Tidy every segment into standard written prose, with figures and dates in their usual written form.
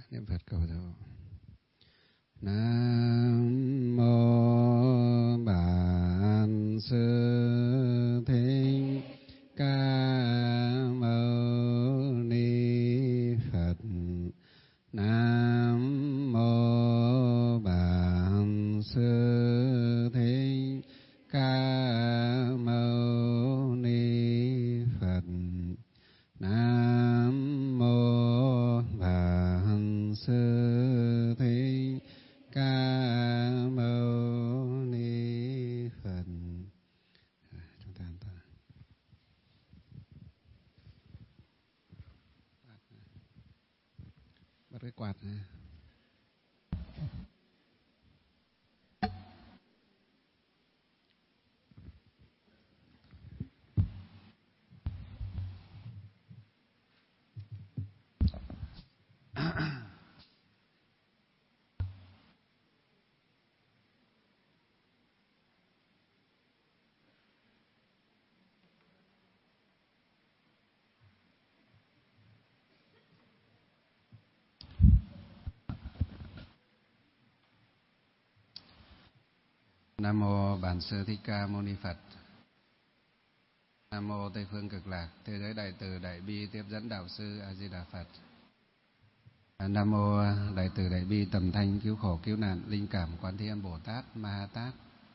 Niệm Phật cầu thọ. Nam mô Bản Sư Thích Ca Mâu Ni Phật. Nam mô Bản Sư Thích Ca Mâu Ni Phật. Nam mô Bản Sư Thích Ca Mâu Ni Phật. Chúng ta bắt cái quạt này. Nam mô Bản Sư Thích Ca Mâu Ni Phật. Nam mô Tây Phương Cực Lạc Thế Giới Đại Từ Đại Bi Tiếp Dẫn Đạo Sư A Di Đà Phật. Nam mô Đại Từ Đại Bi Tầm Thanh Cứu Khổ Cứu Nạn Linh Cảm Quán Thế Âm Bồ Tát Ma Ha Tát.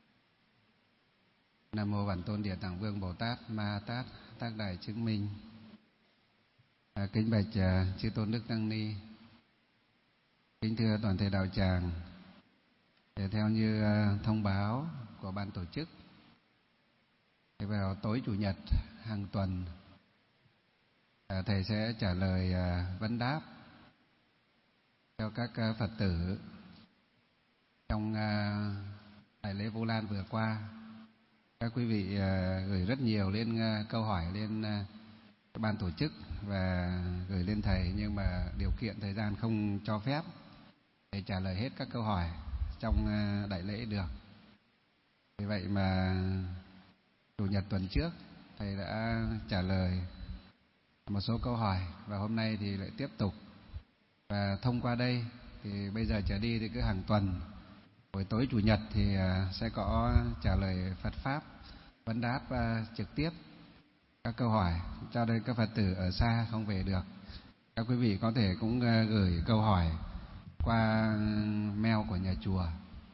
Nam mô Bản Tôn Địa Tạng Vương Bồ Tát Ma Ha Tát Tác Đại Chứng Minh. Kính bạch chư tôn đức tăng ni, kính thưa toàn thể đạo tràng. Theo như thông báo của ban tổ chức, thì vào tối chủ nhật hàng tuần, thầy sẽ trả lời vấn đáp cho các Phật tử trong đại lễ Vu Lan vừa qua. Các quý vị gửi rất nhiều lên câu hỏi lên ban tổ chức và gửi lên thầy, nhưng mà điều kiện thời gian không cho phép để trả lời hết các câu hỏi trong đại lễ được. Vì vậy mà chủ nhật tuần trước thầy đã trả lời một số câu hỏi, và hôm nay thì lại tiếp tục. Và thông qua đây thì bây giờ trở đi thì cứ hàng tuần buổi tối chủ nhật thì sẽ có trả lời Phật pháp vấn đáp trực tiếp các câu hỏi, cho nên các Phật tử ở xa không về được. Các quý vị có thể cũng gửi câu hỏi qua mail của nhà chùa,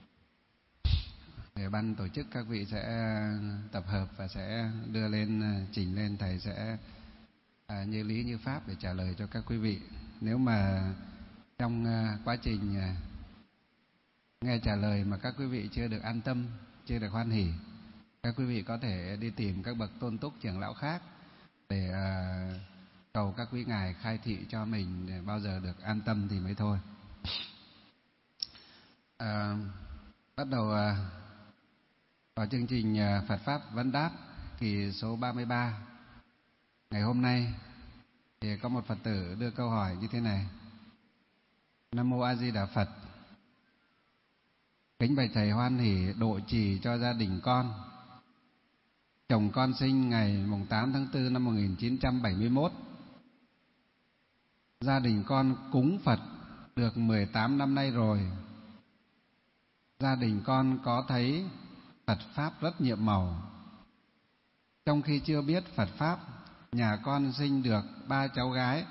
để ban tổ chức các vị sẽ tập hợp và sẽ đưa lên, trình lên, thầy sẽ như lý như pháp để trả lời cho các quý vị. Nếu mà trong quá trình nghe trả lời mà các quý vị chưa được an tâm, chưa được hoan hỉ, các quý vị có thể đi tìm các bậc tôn túc trưởng lão khác để cầu các quý ngài khai thị cho mình, để bao giờ được an tâm thì mới thôi. Bắt đầu vào chương trình Phật pháp vấn đáp kỳ số 33. Ngày hôm nay thì có một Phật tử đưa câu hỏi như thế này: Nam mô A Di Đà Phật. Kính bạch thầy hoan hỷ độ trì cho gia đình con. Chồng con sinh ngày 8 tháng 4 năm 1971. Gia đình con cúng Phật được 18 năm nay rồi. Gia đình con có thấy Phật pháp rất nhiệm màu. Trong khi chưa biết Phật pháp, nhà con sinh được 3 cháu gái.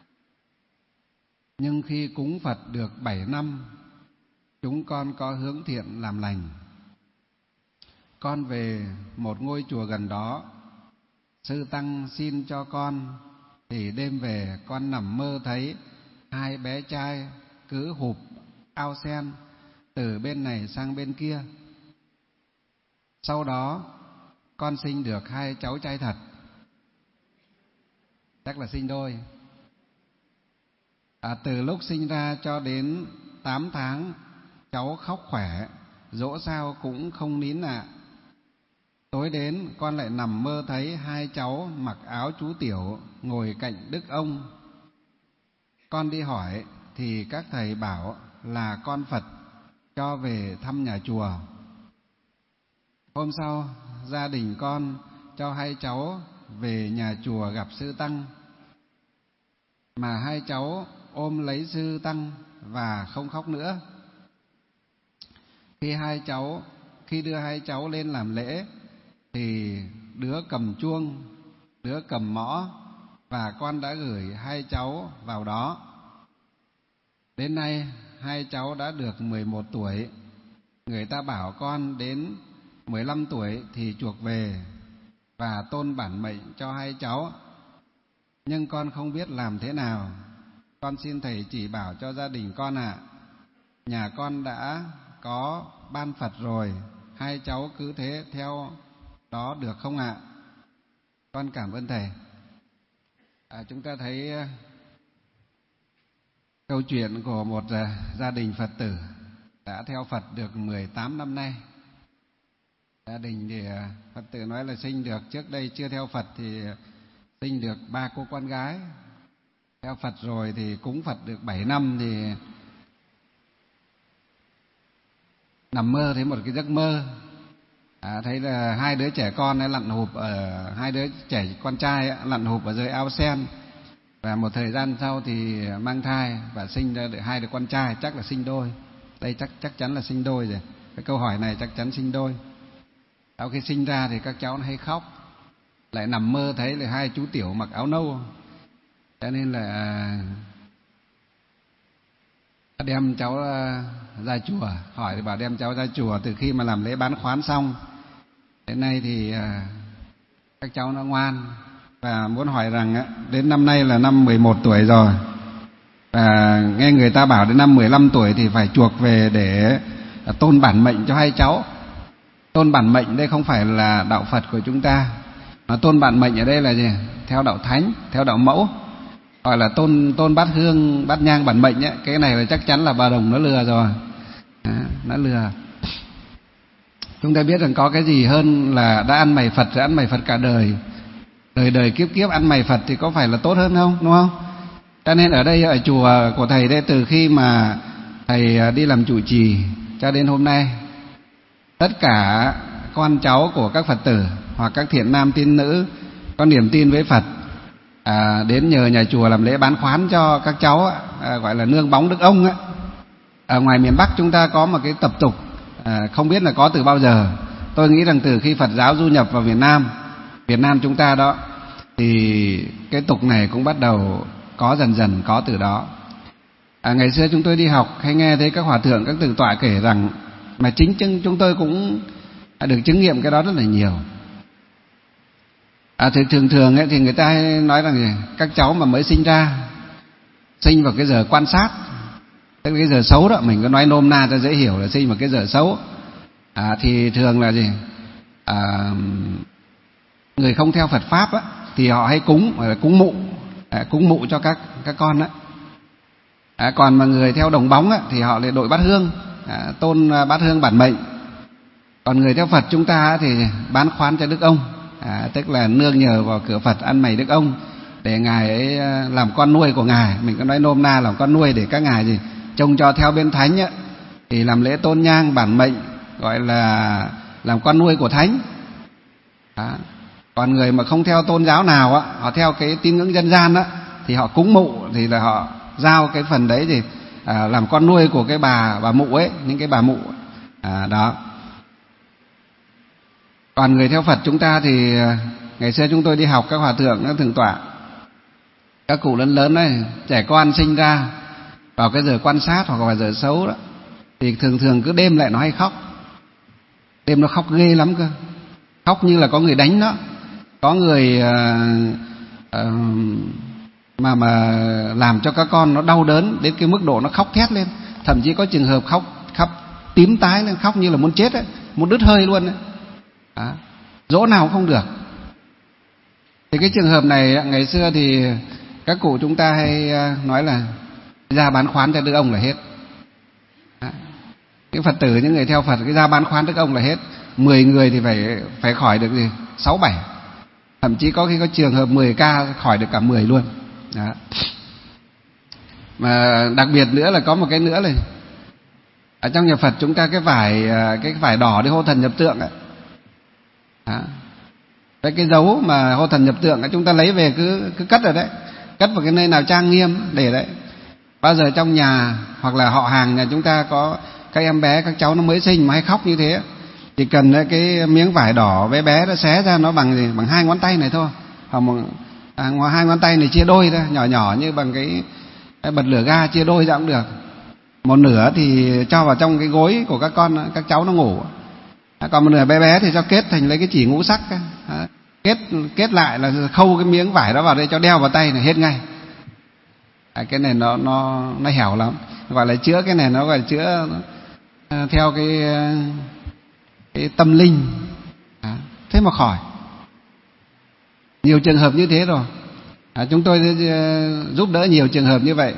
Nhưng khi cúng Phật được 7 năm, chúng con có hướng thiện làm lành. Con về một ngôi chùa gần đó, sư tăng xin cho con, thì đêm về con nằm mơ thấy 2 bé trai cứ hụp ao sen từ bên này sang bên kia. Sau đó con sinh được 2 cháu trai thật, chắc là sinh đôi. Từ lúc sinh ra cho đến 8 tháng, cháu khóc khỏe, dỗ sao cũng không nín ạ. Tối đến con lại nằm mơ thấy 2 cháu mặc áo chú tiểu ngồi cạnh Đức ông. Con đi hỏi thì các thầy bảo là con Phật cho về thăm nhà chùa. Hôm sau gia đình con cho 2 cháu về nhà chùa gặp sư tăng, mà 2 cháu ôm lấy sư tăng và không khóc nữa. Khi đưa hai cháu lên làm lễ thì đứa cầm chuông, đứa cầm mõ, và con đã gửi hai cháu vào đó. Đến nay hai cháu đã được 11 tuổi. Người ta bảo con đến 15 tuổi thì chuộc về và tôn bản mệnh cho hai cháu, nhưng con không biết làm thế nào. Con xin thầy chỉ bảo cho gia đình con ạ. Nhà con đã có ban Phật rồi, hai cháu cứ thế theo đó được không ạ? Con cảm ơn thầy. Chúng ta thấy câu chuyện của một gia đình Phật tử đã theo Phật được 18 năm nay. Gia đình thì Phật tử nói là sinh được, trước đây chưa theo Phật thì sinh được 3 cô con gái. Theo Phật rồi thì cúng Phật được 7 năm thì nằm mơ thấy một cái giấc mơ, thấy là hai đứa trẻ con ấy lặn hụp ở, hai đứa trẻ con trai ấy, lặn hụp ở dưới ao sen, và một thời gian sau thì mang thai và sinh ra được 2 đứa con trai, chắc là sinh đôi. Đây chắc chắn là sinh đôi rồi. Cái câu hỏi này chắc chắn sinh đôi. Sau khi sinh ra thì các cháu nó hay khóc, lại nằm mơ thấy là 2 chú tiểu mặc áo nâu, cho nên là đem cháu ra chùa, hỏi thì bảo đem cháu ra chùa. Từ khi mà làm lễ bán khoán xong đến nay thì các cháu nó ngoan, và muốn hỏi rằng đến năm nay là năm 11 tuổi rồi, và nghe người ta bảo đến năm 15 tuổi thì phải chuộc về để tôn bản mệnh cho hai cháu. Tôn bản mệnh đây không phải là đạo Phật của chúng ta, mà tôn bản mệnh ở đây là gì? Theo đạo Thánh, theo đạo Mẫu, gọi là tôn bát hương, bát nhang bản mệnh ấy. Cái này là chắc chắn là bà Đồng nó lừa rồi, nó lừa. Chúng ta biết rằng có cái gì hơn là đã ăn mày Phật rồi ăn mày Phật cả đời, đời kiếp kiếp ăn mày Phật thì có phải là tốt hơn không, đúng không? Cho nên ở đây, ở chùa của thầy đây, từ khi mà thầy đi làm trụ trì cho đến hôm nay, tất cả con cháu của các Phật tử hoặc các thiện nam tín nữ có niềm tin với Phật đến nhờ nhà chùa làm lễ bán khoán cho các cháu, gọi là nương bóng đức ông ấy. Ở ngoài miền Bắc chúng ta có một cái tập tục, không biết là có từ bao giờ. Tôi nghĩ rằng từ khi Phật giáo du nhập vào Việt Nam chúng ta đó, thì cái tục này cũng bắt đầu có, dần có từ đó. Ngày xưa chúng tôi đi học hay nghe thấy các hòa thượng, các tử tọa kể rằng, mà chính chúng tôi cũng được chứng nghiệm cái đó rất là nhiều. Thì thường ấy, thì người ta hay nói rằng các cháu mà mới sinh ra, sinh vào cái giờ quan sát, tức là cái giờ xấu đó, mình có nói nôm na cho dễ hiểu là sinh vào cái giờ xấu, thì thường là gì? Người không theo Phật pháp á, thì họ hay cúng mụ cho các con á. Còn mà người theo đồng bóng á, thì họ lại đội bát hương, tôn bát hương bản mệnh. Còn người theo Phật chúng ta thì bán khoán cho đức ông, tức là nương nhờ vào cửa Phật ăn mày đức ông, để ngài ấy làm con nuôi của ngài. Mình có nói nôm na làm con nuôi để các ngài gì trông cho theo bên thánh á, thì làm lễ tôn nhang bản mệnh, gọi là làm con nuôi của thánh. Còn người mà không theo tôn giáo nào á, họ theo cái tín ngưỡng dân gian á, thì họ cúng mụ, thì là họ giao cái phần đấy thì làm con nuôi của cái bà mụ ấy, những cái bà mụ đó. Còn người theo Phật chúng ta thì ngày xưa chúng tôi đi học, các hòa thượng nó thường tọa, các cụ lớn ấy, trẻ con sinh ra vào cái giờ quan sát hoặc vào giờ xấu đó, thì thường cứ đêm lại nó hay khóc. Đêm nó khóc ghê lắm cơ, khóc như là có người đánh nó, có người mà làm cho các con nó đau đớn đến cái mức độ nó khóc thét lên. Thậm chí có trường hợp khóc tím tái lên, khóc như là muốn chết ấy, muốn đứt hơi luôn ấy. Dỗ nào cũng không được. Thì cái trường hợp này ngày xưa thì các cụ chúng ta hay nói là ra bán khoán cho đức ông là hết. Cái Phật tử, những người theo Phật, cái ra bán khoán đức ông là hết. 10 người thì phải khỏi được gì 6-7, thậm chí có khi có trường hợp 10 ca khỏi được cả 10 luôn đó. Mà đặc biệt nữa là có một cái nữa là ở trong nhà Phật chúng ta cái vải đỏ để hô thần nhập tượng ấy. Cái dấu mà hô thần nhập tượng ấy, chúng ta lấy về cứ cất ở đấy, cất vào cái nơi nào trang nghiêm để đấy. Bao giờ trong nhà hoặc là họ hàng nhà chúng ta có các em bé, các cháu nó mới sinh mà hay khóc như thế, chỉ cần cái miếng vải đỏ bé bé nó xé ra, nó bằng gì, bằng 2 ngón tay này thôi, hoặc ngoài 2 ngón tay này chia đôi ra, nhỏ nhỏ như bằng cái bật lửa ga chia đôi ra cũng được. Một nửa thì cho vào trong cái gối của các con, các cháu nó ngủ. Còn một nửa bé bé thì cho kết thành lấy cái chỉ ngũ sắc, kết lại là khâu cái miếng vải đó vào đây cho đeo vào tay là hết ngay. Cái này nó hẻo lắm, gọi là chữa. Cái này nó gọi là chữa theo cái tâm linh, thế mà khỏi. Nhiều trường hợp như thế rồi. Chúng tôi giúp đỡ nhiều trường hợp như vậy,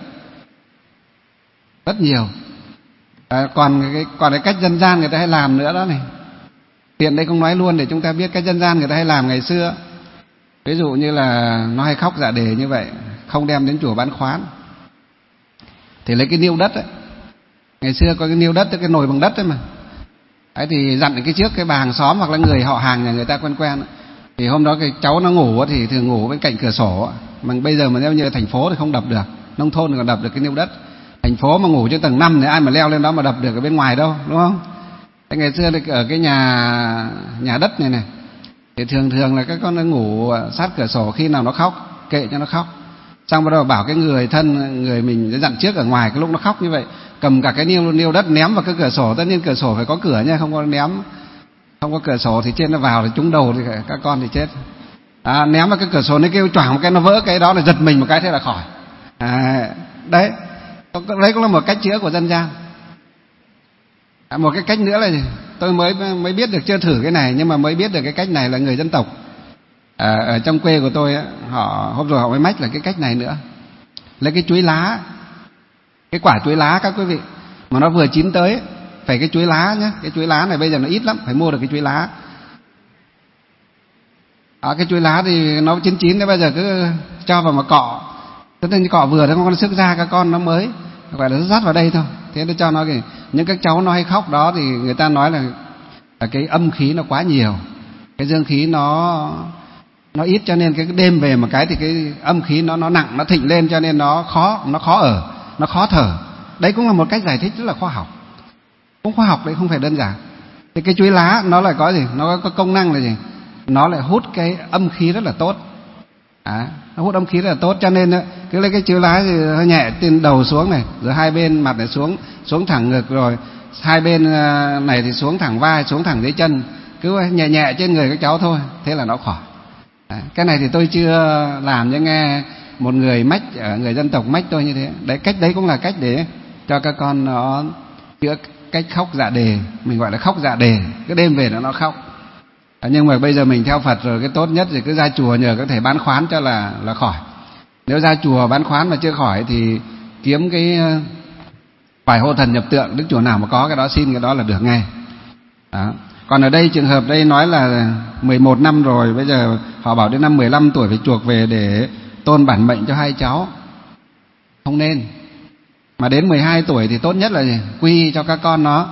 rất nhiều. Còn cái cách dân gian người ta hay làm nữa đó này, tiện đây không nói luôn để chúng ta biết cách dân gian người ta hay làm ngày xưa. Ví dụ như là nó hay khóc dạ đề như vậy, không đem đến chùa bán khoán, thì lấy cái niêu đất ấy. Ngày xưa có cái niêu đất, cái nồi bằng đất ấy mà. Đấy thì dặn cái trước cái bà hàng xóm hoặc là người họ hàng nhà người ta quen quen ấy. Thì hôm đó cái cháu nó ngủ thì thường ngủ bên cạnh cửa sổ. Mà bây giờ mà nếu như thành phố thì không đập được, nông thôn thì còn đập được cái niêu đất. Thành phố mà ngủ trên tầng 5 thì ai mà leo lên đó mà đập được ở bên ngoài đâu, đúng không? Thế ngày xưa thì ở cái nhà đất này này, thì thường là các con nó ngủ sát cửa sổ, khi nào nó khóc kệ cho nó khóc. Xong bắt đầu bảo cái người thân, người mình dặn trước ở ngoài, cái lúc nó khóc như vậy cầm cả cái niêu đất ném vào cái cửa sổ. Tất nhiên cửa sổ phải có cửa nha, không có ném, không có cửa sổ thì trên nó vào thì trúng đầu thì các con thì chết. Ném vào cái cửa sổ nó kêu choảng một cái, nó vỡ cái đó là giật mình một cái, thế là khỏi. Đấy cũng là một cách chữa của dân gian. Một cái cách nữa là gì? Tôi mới biết được, chưa thử cái này, nhưng mà mới biết được cái cách này là người dân tộc ở trong quê của tôi ấy, họ hôm rồi họ mới mách là cái cách này nữa. Lấy cái chuối lá, cái quả chuối lá các quý vị, mà nó vừa chín tới ấy, phải cái chuối lá nhé. Cái chuối lá này bây giờ nó ít lắm, phải mua được cái chuối lá. Cái chuối lá thì nó chín đấy, bây giờ cứ cho vào mà cọ. Thế nên cọ vừa nó con sức ra các con nó mới gọi là dắt vào đây thôi. Thế nó cho nó những các cháu nó hay khóc đó thì người ta nói là cái âm khí nó quá nhiều, cái dương khí nó ít, cho nên cái đêm về một cái thì cái âm khí nó nặng, nó thịnh lên, cho nên nó khó ở, nó khó thở. Đấy cũng là một cách giải thích rất là khoa học. Cũng khoa học đấy, không phải đơn giản. Thì cái chuối lá nó lại có gì? Nó có công năng là gì? Nó lại hút cái âm khí rất là tốt. Nó hút âm khí rất là tốt, cho nên cứ lấy cái chuối lá thì hơi nhẹ từ đầu xuống này, rồi hai bên mặt này xuống thẳng ngực, rồi hai bên này thì xuống thẳng vai, xuống thẳng dưới chân, cứ nhẹ nhẹ trên người các cháu thôi, thế là nó khỏi. Cái này thì tôi chưa làm, nhưng nghe một người mách, người dân tộc mách tôi như thế. Đấy, cách đấy cũng là cách để cho các con nó chữa cách khóc dạ đề, mình gọi là khóc dạ đề, cái đêm về nó khóc. Nhưng mà bây giờ mình theo Phật rồi, cái tốt nhất thì cứ ra chùa nhờ các thầy bán khoán cho là khỏi. Nếu ra chùa bán khoán mà chưa khỏi thì kiếm cái bài hộ thần nhập tượng, đức chùa nào mà có cái đó xin cái đó là được ngay. Còn ở đây trường hợp đây nói là 11 năm rồi, bây giờ họ bảo đến năm 15 tuổi phải chuộc về để tôn bản mệnh cho hai cháu. Không nên. Mà đến 12 tuổi thì tốt nhất là gì? Quy cho các con nó.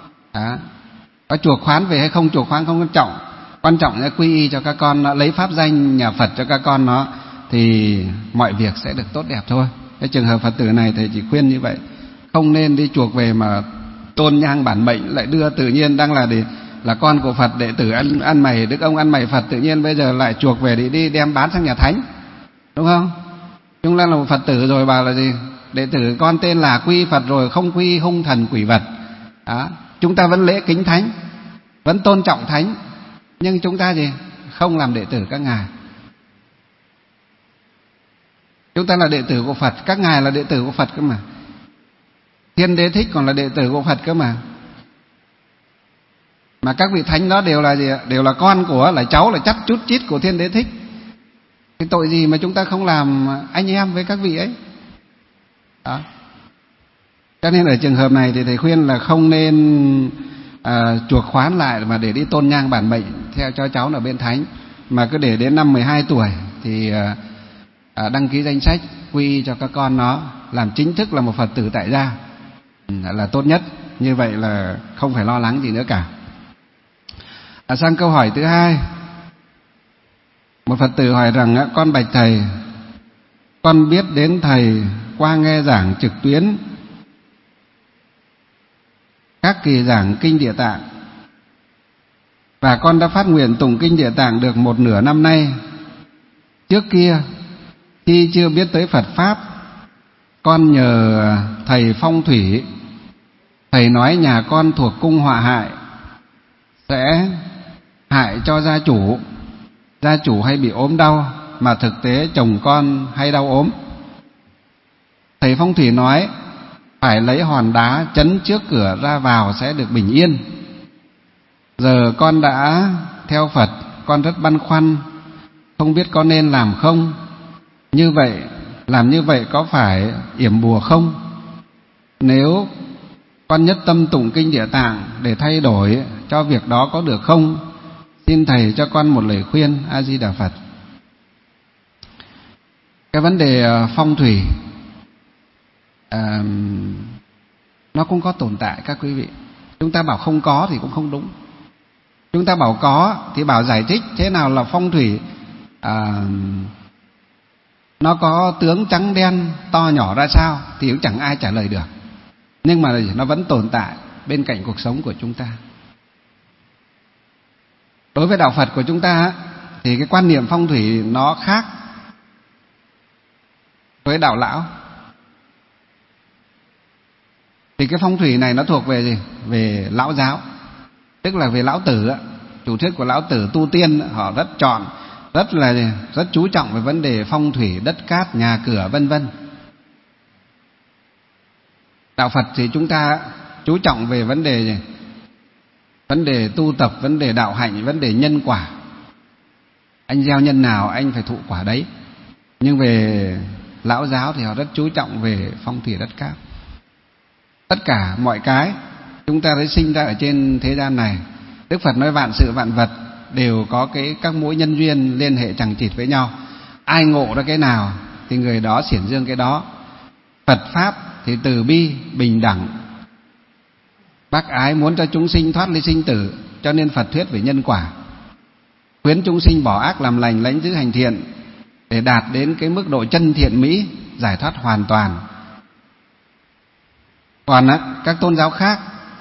Có chuộc khoán về hay không chuộc khoán không quan trọng. Quan trọng là quy y cho các con nó, lấy pháp danh nhà Phật cho các con nó, thì mọi việc sẽ được tốt đẹp thôi. Cái trường hợp Phật tử này thầy chỉ khuyên như vậy. Không nên đi chuộc về mà tôn nhang bản mệnh, lại đưa tự nhiên đang là con của Phật, đệ tử ăn mày, đức ông ăn mày Phật, tự nhiên bây giờ lại chuộc về để đi đem bán sang nhà thánh, đúng không? Chúng ta là một Phật tử rồi, bảo là gì? Đệ tử con tên là quy Phật rồi, không quy hung thần quỷ vật. Chúng ta vẫn lễ kính thánh, vẫn tôn trọng thánh, nhưng chúng ta gì? Không làm đệ tử các ngài. Chúng ta là đệ tử của Phật, các ngài là đệ tử của Phật cơ mà. Thiên Đế Thích còn là đệ tử của Phật cơ mà. Mà các vị thánh đó đều là gì ạ? Đều là con của, là cháu, là chắc chút chít của Thiên Đế Thích. Cái tội gì mà chúng ta không làm anh em với các vị ấy? Đó. Cho nên ở trường hợp này thì thầy khuyên là không nên chuộc khoán lại mà để đi tôn nhang bản mệnh theo cho cháu ở bên thánh, mà cứ để đến năm 12 tuổi thì đăng ký danh sách quy cho các con nó, làm chính thức là một Phật tử tại gia là tốt nhất. Như vậy là không phải lo lắng gì nữa cả. Sang câu hỏi thứ hai, một Phật tử hỏi rằng: con bạch thầy, Con biết đến thầy qua nghe giảng trực tuyến các kỳ giảng Kinh Địa Tạng, và con đã phát nguyện tụng Kinh Địa Tạng được một nửa năm nay. Trước kia khi chưa biết tới Phật Pháp, con nhờ thầy phong thủy. Thầy nói nhà con thuộc cung họa hại, sẽ hại cho gia chủ. Gia chủ hay bị ốm đau, mà thực tế chồng con hay đau ốm. Thầy phong thủy nói phải lấy hòn đá chấn trước cửa ra vào sẽ được bình yên. Giờ con đã theo Phật, con rất băn khoăn, không biết có nên làm không. Như vậy, làm như vậy có phải yểm bùa không? Nếu con nhất tâm tụng Kinh Địa Tạng để thay đổi cho việc đó có được không? Xin thầy cho con một lời khuyên. A Di Đà Phật. Cái vấn đề phong thủy nó cũng có tồn tại các quý vị. Chúng ta bảo không có thì cũng không đúng. Chúng ta bảo có thì bảo giải thích thế nào là phong thủy. Nó có tướng trắng đen, to nhỏ ra sao thì cũng chẳng ai trả lời được. Nhưng mà nó vẫn tồn tại bên cạnh cuộc sống của chúng ta. Đối với đạo Phật của chúng ta thì cái quan niệm phong thủy nó khác với đạo lão. Thì cái phong thủy này nó thuộc về gì? Về lão giáo, tức là về lão tử. Chủ thuyết của lão tử tu tiên họ rất chú trọng về vấn đề phong thủy, đất cát, nhà cửa vân vân. Đạo Phật thì chúng ta chú trọng về vấn đề gì? Vấn đề tu tập, vấn đề đạo hạnh, vấn đề nhân quả. Anh gieo nhân nào anh phải thụ quả đấy. Nhưng về lão giáo thì họ rất chú trọng về phong thủy đất cát. Tất cả mọi cái chúng ta thấy sinh ra ở trên thế gian này, Đức Phật nói vạn sự vạn vật đều có các mối nhân duyên liên hệ chằng chịt với nhau. Ai ngộ ra cái nào thì người đó xiển dương cái đó. Phật Pháp thì từ bi, bình đẳng, bác ái, muốn cho chúng sinh thoát ly sinh tử, cho nên Phật thuyết về nhân quả, khuyến chúng sinh bỏ ác làm lành, lãnh giữ hành thiện, để đạt đến cái mức độ chân thiện mỹ, giải thoát hoàn toàn. Còn các tôn giáo khác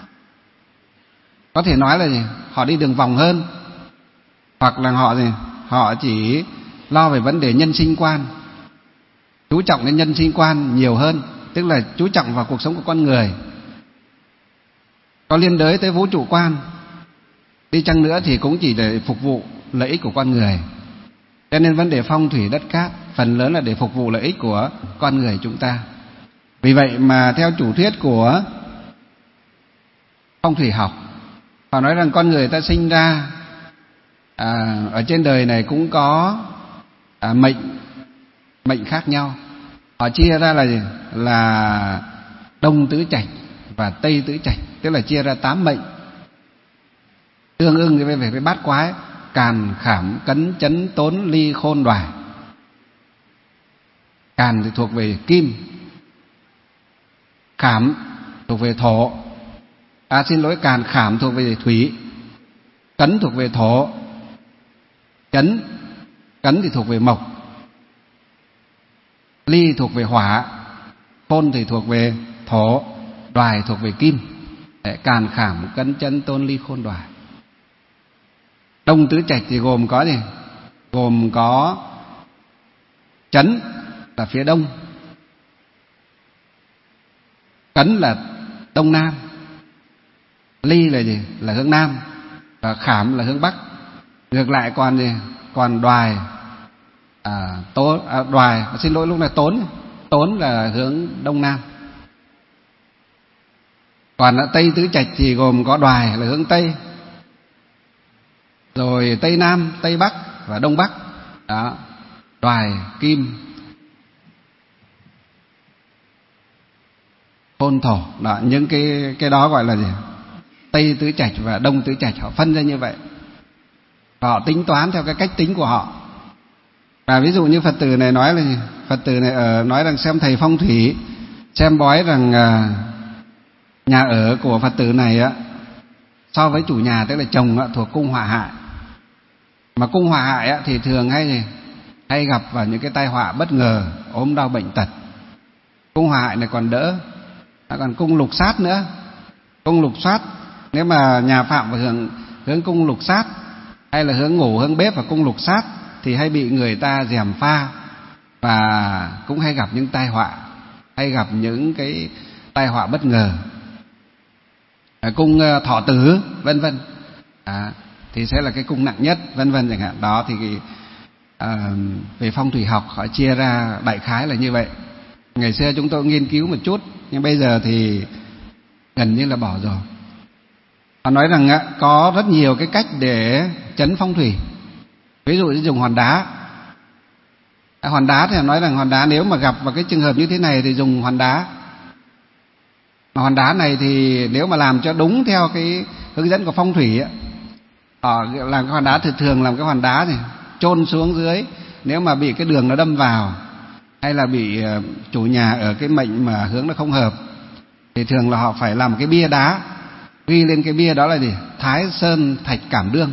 có thể nói là gì? Họ đi đường vòng hơn, hoặc là họ chỉ lo về vấn đề nhân sinh quan, chú trọng đến nhân sinh quan nhiều hơn, tức là chú trọng vào cuộc sống của con người. Có liên đới tới vũ trụ quan đi chăng nữa thì cũng chỉ để phục vụ lợi ích của con người. Cho nên vấn đề phong thủy đất cát phần lớn là để phục vụ lợi ích của con người chúng ta. Vì vậy mà theo chủ thuyết của phong thủy học, họ nói rằng con người ta sinh ra ở trên đời này cũng có mệnh khác nhau. Họ chia ra là gì? Là Đông tứ trạch và Tây tứ trạch, tức là chia ra 8 mệnh tương ưng với bát quái: Càn, Khảm, Cấn, Chấn, Tốn, Ly, Khôn, Đoài. Càn thì thuộc về kim, Khảm thuộc về thổ, Càn Khảm thuộc về thủy, Cấn thuộc về thổ, Cấn thì thuộc về mộc, Ly thuộc về hỏa, Khôn thì thuộc về thổ, Đoài thuộc về kim. Càn, Khảm, Cấn, Chấn, Tốn, Ly, Khôn, Đoài. Đông tứ trạch thì gồm có gì? Gồm có Chấn là phía đông, Cấn là đông nam, Ly là gì? Là hướng nam, và Khảm là hướng bắc. Ngược lại còn gì? Còn Đoài, Đoài, xin lỗi lúc này Tốn là hướng đông nam. Còn ở Tây tứ trạch thì gồm có Đoài là hướng tây, rồi Tây Nam, Tây Bắc và Đông Bắc. Đó, Đoài, Kim, Khôn, Thổ. Đó, những cái đó gọi là gì? Tây tứ trạch và Đông tứ trạch, họ phân ra như vậy. Và họ tính toán theo cái cách tính của họ. Và ví dụ như Phật tử này nói là gì? Phật tử này nói rằng xem thầy phong thủy, xem bói rằng nhà ở của Phật tử này so với chủ nhà, tức là chồng thuộc cung họa hại. Mà cung họa hại thì thường hay hay gặp vào những cái tai họa bất ngờ, ốm đau bệnh tật. Cung hỏa hại này còn đỡ, còn cung lục sát nữa. Cung lục sát, nếu mà nhà phạm và hướng cung lục sát, hay là hướng ngủ, hướng bếp và cung lục sát, thì hay bị người ta gièm pha, và cũng hay gặp những tai họa, hay gặp những cái tai họa bất ngờ. Cung thọ tử vân vân thì sẽ là cái cung nặng nhất, vân vân chẳng hạn. Đó thì về phong thủy học họ chia ra đại khái là như vậy. Ngày xưa chúng tôi nghiên cứu một chút, nhưng bây giờ thì gần như là bỏ rồi. Họ nói rằng có rất nhiều cái cách để trấn phong thủy. Ví dụ như dùng hòn đá. Hòn đá thì nói rằng hòn đá nếu mà gặp vào cái trường hợp như thế này thì dùng hòn đá. Mà hòn đá này thì nếu mà làm cho đúng theo cái hướng dẫn của phong thủy ấy, họ làm cái hòn đá thường làm cái hòn đá này chôn xuống dưới. Nếu mà bị cái đường nó đâm vào, hay là bị chủ nhà ở cái mệnh mà hướng nó không hợp, thì thường là họ phải làm cái bia đá, ghi lên cái bia đó là gì? Thái Sơn Thạch Cảm Đương.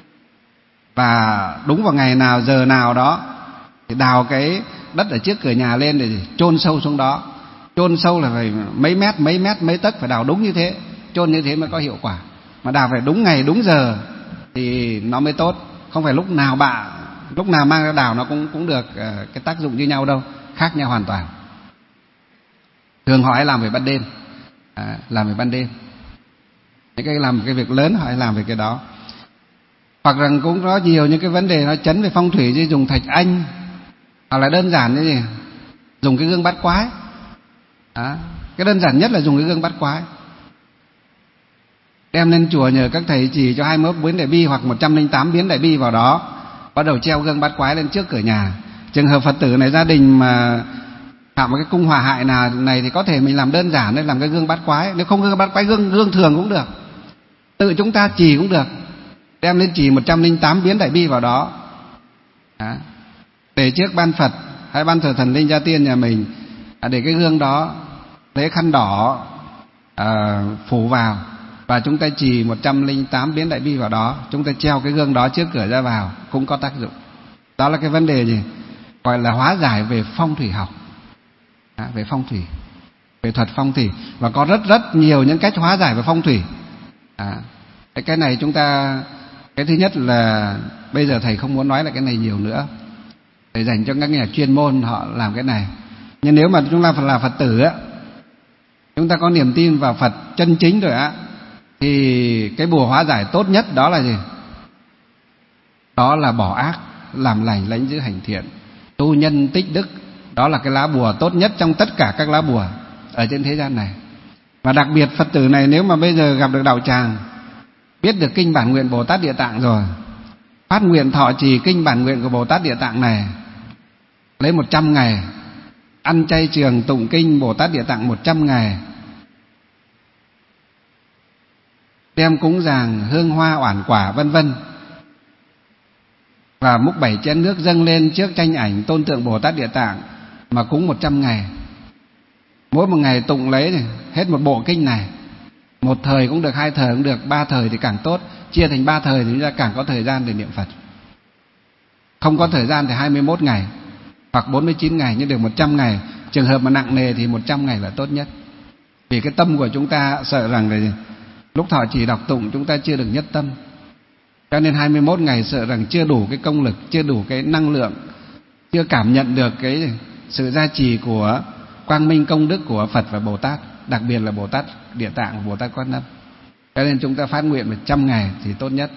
Và đúng vào ngày nào giờ nào đó thì đào cái đất ở trước cửa nhà lên để chôn sâu xuống đó. Chôn sâu là phải mấy mét mấy tấc, phải đào đúng như thế, chôn như thế mới có hiệu quả. Mà đào phải đúng ngày đúng giờ thì nó mới tốt. Không phải lúc nào mang ra đào nó cũng được cái tác dụng như nhau đâu, khác nhau hoàn toàn. Thường họ hay làm về ban đêm, những cái làm cái việc lớn họ hay làm về cái đó. Hoặc rằng cũng có nhiều những cái vấn đề nó chấn về phong thủy, như dùng thạch anh, hoặc là đơn giản như gì, dùng cái gương bát quái. Cái đơn giản nhất là dùng cái gương bát quái, đem lên chùa nhờ các thầy chỉ cho 21 biến đại bi hoặc 108 biến đại bi vào đó, bắt đầu treo gương bát quái lên trước cửa nhà. Trường hợp Phật tử này, gia đình mà phạm một cái cung hỏa hại nào này thì có thể mình làm đơn giản, nên làm cái gương bát quái. Nếu không gương bát quái, gương thường cũng được, tự chúng ta trì cũng được, đem lên trì 108 biến đại bi vào đó. Để trước ban Phật hay ban thờ thần linh gia tiên nhà mình, để cái gương đó lấy khăn đỏ phủ vào, và chúng ta trì 108 biến đại bi vào đó. Chúng ta treo cái gương đó trước cửa ra vào cũng có tác dụng. Đó là cái vấn đề gì gọi là hóa giải về phong thủy học, về phong thủy, về thuật phong thủy. Và có rất nhiều những cách hóa giải về phong thủy. Cái này chúng ta, cái thứ nhất là bây giờ thầy không muốn nói lại cái này nhiều nữa, để dành cho các nhà chuyên môn họ làm cái này. Nhưng nếu mà chúng ta là Phật tử á, chúng ta có niềm tin vào Phật chân chính rồi á, thì cái bùa hóa giải tốt nhất đó là gì? Đó là bỏ ác, làm lành, lãnh giữ hành thiện, tu nhân tích đức. Đó là cái lá bùa tốt nhất trong tất cả các lá bùa ở trên thế gian này. Và đặc biệt Phật tử này, nếu mà bây giờ gặp được đạo tràng, biết được kinh bản nguyện Bồ Tát Địa Tạng rồi, phát nguyện thọ trì kinh bản nguyện của Bồ Tát Địa Tạng này, lấy 100 ngày, ăn chay trường tụng kinh Bồ Tát Địa Tạng 100 ngày, đem cúng dường hương hoa oản quả vân vân, và múc 7 chén nước dâng lên trước tranh ảnh tôn tượng Bồ Tát Địa Tạng mà cúng 100 ngày. Mỗi một ngày tụng lấy này, hết một bộ kinh này. Một thời cũng được, 2 thời cũng được, 3 thời thì càng tốt. Chia thành 3 thời thì chúng ta càng có thời gian để niệm Phật. Không có thời gian thì 21 ngày hoặc 49 ngày, nhưng được 100 ngày. Trường hợp mà nặng nề thì 100 ngày là tốt nhất. Vì cái tâm của chúng ta sợ rằng là lúc thọ trì đọc tụng chúng ta chưa được nhất tâm, cho nên 21 ngày sợ rằng chưa đủ cái công lực, chưa đủ cái năng lượng, chưa cảm nhận được cái sự gia trì của quang minh công đức của Phật và Bồ Tát, đặc biệt là Bồ Tát Địa Tạng và Bồ Tát Quan Âm. Cho nên chúng ta phát nguyện 100 ngày thì tốt nhất.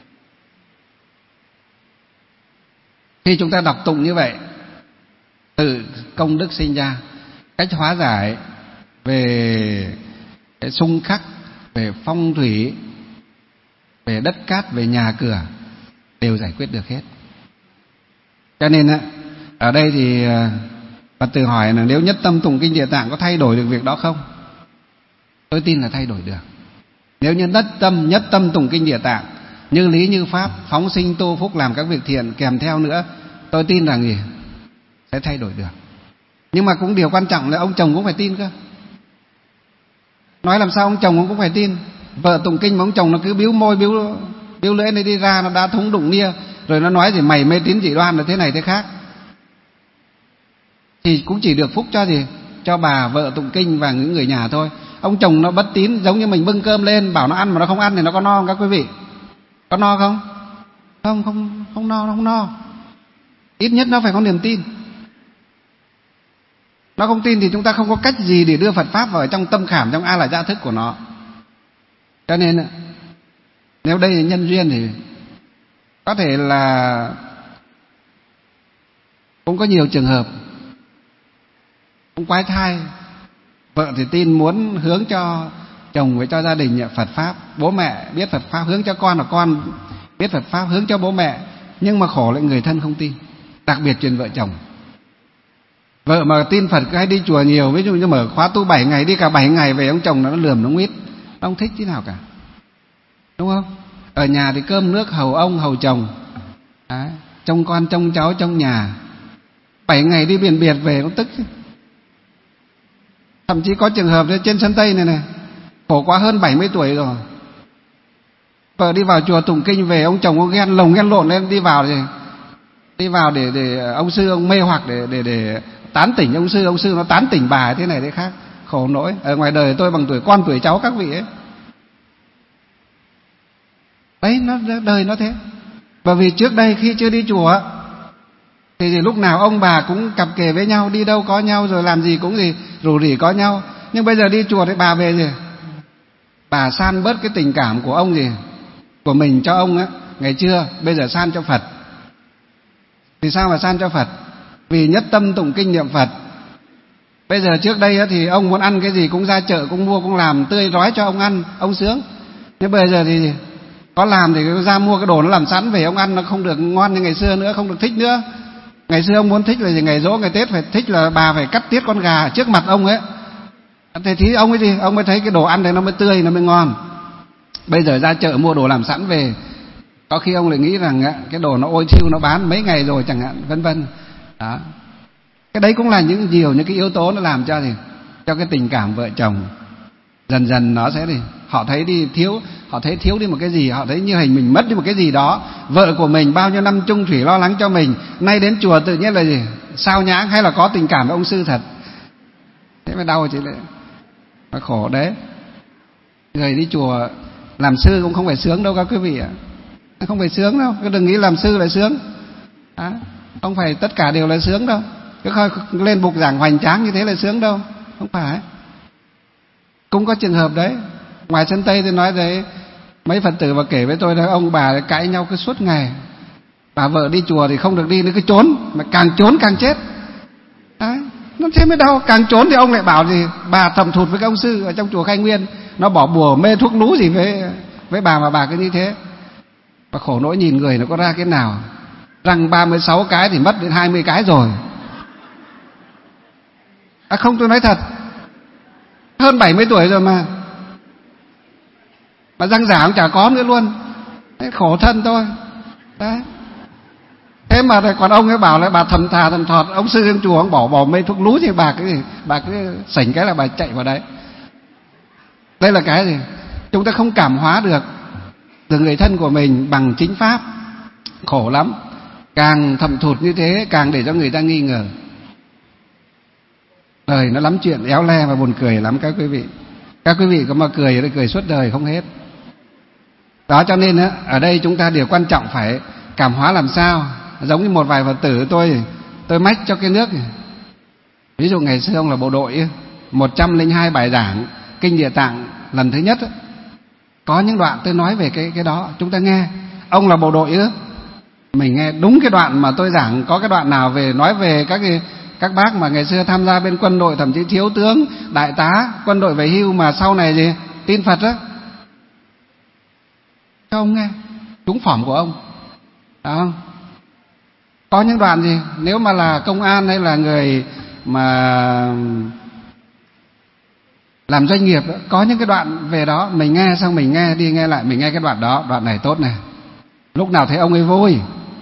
Khi chúng ta đọc tụng như vậy, tự công đức sinh ra. Cách hóa giải về cái xung khắc, về phong thủy, về đất cát, về nhà cửa đều giải quyết được hết. Cho nên ở đây thì Phật tử hỏi là nếu nhất tâm tụng kinh Địa Tạng có thay đổi được việc đó không? Tôi tin là thay đổi được. Nếu như nhất tâm tụng kinh Địa Tạng, như lý như pháp, phóng sinh tu phúc, làm các việc thiện kèm theo nữa, tôi tin rằng gì? Sẽ thay đổi được. Nhưng mà cũng điều quan trọng là ông chồng cũng phải tin cơ. Nói làm sao ông chồng cũng phải tin. Vợ tụng kinh mà ông chồng nó cứ biếu môi biếu lưỡi này đi ra, nó đã thúng đụng nia, rồi nó nói gì mày mê tín dị đoan là thế này thế khác, thì cũng chỉ được phúc cho gì? Cho bà vợ tụng kinh và những người nhà thôi. Ông chồng nó bất tín, giống như mình bưng cơm lên bảo nó ăn mà nó không ăn thì nó có no không các quý vị? Có no không? Không no, không no. Ít nhất nó phải có niềm tin. Nó không tin thì chúng ta không có cách gì để đưa Phật Pháp vào trong tâm khảm, trong a la gia thức của nó. Cho nên nếu đây là nhân duyên thì có thể là cũng có nhiều trường hợp cũng quái thai, vợ thì tin muốn hướng cho chồng với cho gia đình Phật Pháp, bố mẹ biết Phật Pháp hướng cho con, là con biết Phật Pháp hướng cho bố mẹ, nhưng mà khổ lại người thân không tin. Đặc biệt chuyện vợ chồng. Vợ mà tin Phật hay đi chùa nhiều, ví dụ như mở khóa tu 7 ngày, đi cả 7 ngày về, ông chồng nó lườm nó nguyết, nó không thích thế nào cả, đúng không? Ở nhà thì cơm nước hầu ông hầu chồng, trông con trông cháu trong nhà, 7 ngày đi biển biệt về nó tức. Thậm chí có trường hợp trên sân Tây này khổ quá, hơn 70 tuổi rồi, vợ đi vào chùa tụng kinh về, ông chồng có ghen lộn lên, đi vào để ông sư ông mê hoặc để tán tỉnh ông sư nó tán tỉnh bà thế này thế khác, khổ nỗi. Ở ngoài đời tôi bằng tuổi con tuổi cháu các vị ấy. Đấy, đời nó thế. Bởi vì trước đây khi chưa đi chùa thì lúc nào ông bà cũng cặp kè với nhau, đi đâu có nhau, rồi làm gì cũng rủ rỉ có nhau. Nhưng bây giờ đi chùa thì bà về gì? Bà san bớt cái tình cảm của ông của mình cho ông á, ngày xưa, bây giờ san cho Phật. Vì sao mà san cho Phật? Vì nhất tâm tụng kinh niệm Phật. Bây giờ trước đây thì ông muốn ăn cái gì cũng ra chợ, cũng mua, cũng làm tươi rói cho ông ăn, ông sướng. Nhưng bây giờ thì có làm thì ra mua cái đồ nó làm sẵn về, ông ăn nó không được ngon như ngày xưa nữa, không được thích nữa. Ngày xưa ông muốn thích là gì? Ngày giỗ ngày Tết phải thích là bà phải cắt tiết con gà trước mặt ông ấy, thì ông ấy ông mới thấy cái đồ ăn này nó mới tươi, nó mới ngon. Bây giờ ra chợ mua đồ làm sẵn về, có khi ông lại nghĩ rằng cái đồ nó ôi thiêu, nó bán mấy ngày rồi chẳng hạn, vân vân. Đó, cái đấy cũng là nhiều những cái yếu tố nó làm cho cho cái tình cảm vợ chồng dần dần nó sẽ họ thấy họ thấy thiếu đi một cái gì, họ thấy như hình mình mất đi một cái gì đó. Vợ của mình bao nhiêu năm chung thủy lo lắng cho mình, nay đến chùa tự nhiên là sao nhãng, hay là có tình cảm với ông sư thật, thế mới đau chứ lại, nó khổ đấy. Người đi chùa làm sư cũng không phải sướng đâu các quý vị ạ, không phải sướng đâu, cứ đừng nghĩ làm sư lại sướng. Không phải tất cả đều là sướng đâu, cứ lên bục giảng hoành tráng như thế là sướng đâu, không phải. Cũng có trường hợp đấy. Ngoài sân Tây thì nói đấy, mấy Phật tử mà kể với tôi là ông bà cãi nhau cứ suốt ngày, bà vợ đi chùa thì không được đi, nó cứ trốn, mà càng trốn càng chết. Đấy, nó thế mới đau. Càng trốn thì ông lại bảo gì bà thầm thụt với các ông sư ở trong chùa Khai Nguyên, nó bỏ bùa mê thuốc lú gì với bà, mà bà cứ như thế. Và khổ nỗi nhìn người nó có ra cái nào, răng 36 cái thì mất đến 20 cái rồi. Không, tôi nói thật, hơn 70 tuổi rồi mà răng giả cũng chả có nữa luôn. Thế khổ thân thôi. Đấy. Thế mà còn ông ấy bảo là bà thầm thọt, ông sư trong chùa ông bỏ mê thuốc lú thì bà cứ sảnh cái là bà chạy vào đấy. Đây là cái gì? Chúng ta không cảm hóa được người thân của mình bằng chính pháp, khổ lắm. Càng thầm thụt như thế càng để cho người ta nghi ngờ. Đời nó lắm chuyện éo le và buồn cười lắm các quý vị. Các quý vị có mà cười thì cười suốt đời không hết. Đó, cho nên ở đây chúng ta điều quan trọng phải cảm hóa làm sao. Giống như một vài Phật tử tôi mách cho cái nước. Ví dụ ngày xưa ông là bộ đội 102 bài giảng Kinh Địa Tạng lần thứ nhất, có những đoạn tôi nói về cái đó, chúng ta nghe. Ông là bộ đội mình nghe đúng cái đoạn mà tôi giảng. Có cái đoạn nào nói về các bác mà ngày xưa tham gia bên quân đội, thậm chí thiếu tướng, đại tá quân đội về hưu mà sau này tin Phật á, cho ông nghe trúng phỏng của ông, phải không? Có những đoạn nếu mà là công an hay là người mà làm doanh nghiệp đó, có những cái đoạn về đó mình nghe, xong mình nghe đi nghe lại, mình nghe cái đoạn đó, đoạn này tốt này, lúc nào thấy ông ấy vui,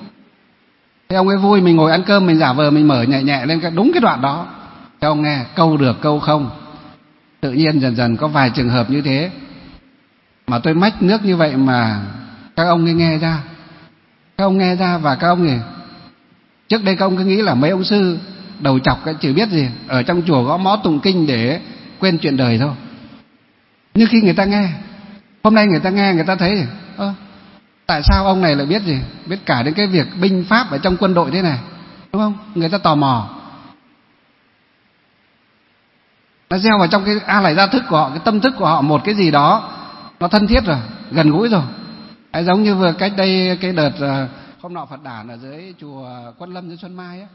mình ngồi ăn cơm mình giả vờ mình mở nhẹ nhẹ lên đúng cái đoạn đó cho ông nghe, câu được câu không. Tự nhiên dần dần có vài trường hợp như thế mà tôi mách nước như vậy mà các ông nghe ra, và các ông trước đây các ông cứ nghĩ là mấy ông sư đầu chọc cái chỉ biết gì ở trong chùa gõ mõ tụng kinh để quên chuyện đời thôi. Nhưng khi người ta nghe, hôm nay người ta nghe, người ta thấy tại sao ông này lại biết gì, biết cả đến cái việc binh pháp ở trong quân đội thế này, đúng không? Người ta tò mò, nó gieo vào trong cái lại gia thức của họ, cái tâm thức của họ một cái gì đó nó thân thiết rồi, gần gũi rồi. Giống như vừa cách đây cái đợt hôm nọ Phật đản ở dưới chùa Quân Lâm dưới Xuân Mai á,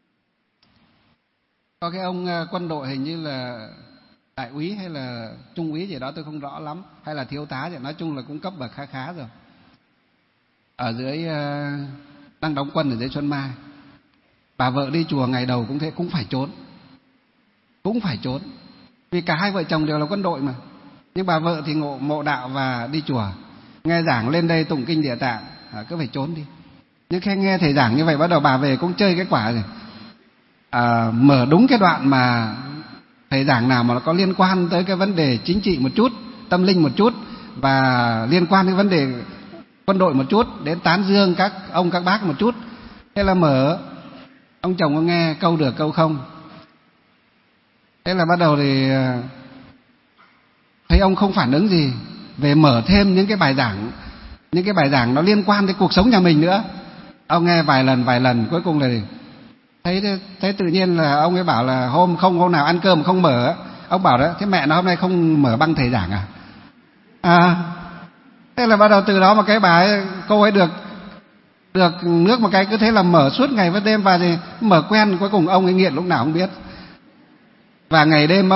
có cái ông quân đội hình như là đại úy hay là trung úy gì đó tôi không rõ lắm, hay là thiếu tá gì, nói chung là cũng cấp bậc khá khá rồi, ở dưới đang đóng quân ở dưới Xuân Mai. Bà vợ đi chùa ngày đầu cũng thế, cũng phải trốn, vì cả hai vợ chồng đều là quân đội mà. Nhưng bà vợ thì mộ đạo và đi chùa, nghe giảng lên đây tụng kinh Địa Tạng cứ phải trốn đi. Nhưng khi nghe thầy giảng như vậy, bắt đầu bà về cũng chơi cái quả rồi, mở đúng cái đoạn mà thầy giảng nào mà nó có liên quan tới cái vấn đề chính trị một chút, tâm linh một chút, và liên quan đến vấn đề quân đội một chút, đến tán dương các ông các bác một chút. Thế là mở, ông chồng có nghe câu được câu không. Thế là bắt đầu thì thấy ông không phản ứng gì, về mở thêm những cái bài giảng nó liên quan đến cuộc sống nhà mình nữa. Ông nghe vài lần cuối cùng là thấy tự nhiên là ông ấy bảo là hôm nào ăn cơm không mở. Ông bảo đó, thế mẹ nó hôm nay không mở băng thầy giảng thế là bắt đầu từ đó mà cái bà ấy, cô ấy được nước một cái, cứ thế là mở suốt ngày với đêm, và thì mở quen, cuối cùng ông ấy nghiện lúc nào không biết. Và ngày đêm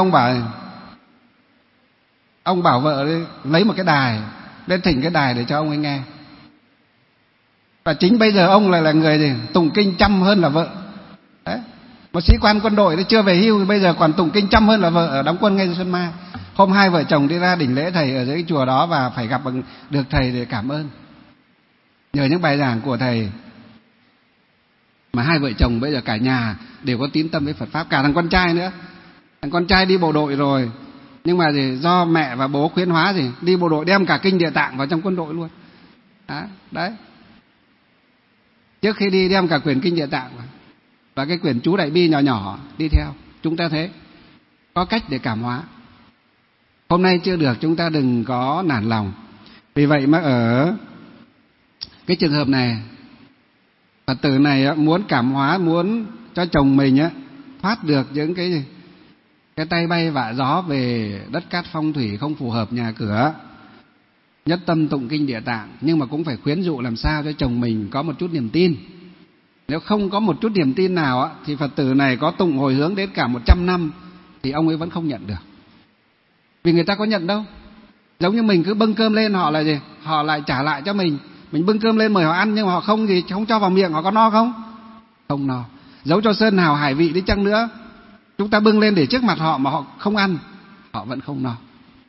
ông bảo vợ ấy, lấy một cái đài lên, thỉnh cái đài để cho ông ấy nghe. Và chính bây giờ ông lại là người gì tụng kinh chăm hơn là vợ. Đấy, một sĩ quan quân đội chưa về hưu, bây giờ còn tụng kinh chăm hơn là vợ ở đóng quân ngay dưới Xuân Mai. Hôm hai vợ chồng đi ra đỉnh lễ thầy ở dưới cái chùa đó, và phải gặp được thầy để cảm ơn. Nhờ những bài giảng của thầy mà hai vợ chồng bây giờ cả nhà đều có tín tâm với Phật pháp, cả thằng con trai nữa. Thằng con trai đi bộ đội rồi, nhưng mà do mẹ và bố khuyến hóa đi bộ đội đem cả kinh Địa Tạng vào trong quân đội luôn. Đấy. Trước khi đi đem cả quyển kinh Địa Tạng và cái quyển chú Đại Bi nhỏ nhỏ đi theo. Chúng ta thế, có cách để cảm hóa. Hôm nay chưa được, chúng ta đừng có nản lòng. Vì vậy mà ở cái trường hợp này, Phật tử này muốn cảm hóa, muốn cho chồng mình thoát được những cái tay bay vạ gió về đất cát phong thủy không phù hợp nhà cửa, nhất tâm tụng kinh Địa Tạng, nhưng mà cũng phải khuyến dụ làm sao cho chồng mình có một chút niềm tin. Nếu không có một chút niềm tin nào thì Phật tử này có tụng hồi hướng đến cả 100 năm thì ông ấy vẫn không nhận được. Vì người ta có nhận đâu. Giống như mình cứ bưng cơm lên, họ là gì? Họ lại trả lại cho mình. Mình bưng cơm lên mời họ ăn, nhưng mà họ không cho vào miệng, họ có no không? Không no. Dẫu cho sơn hào hải vị đi chăng nữa, chúng ta bưng lên để trước mặt họ mà họ không ăn, họ vẫn không no.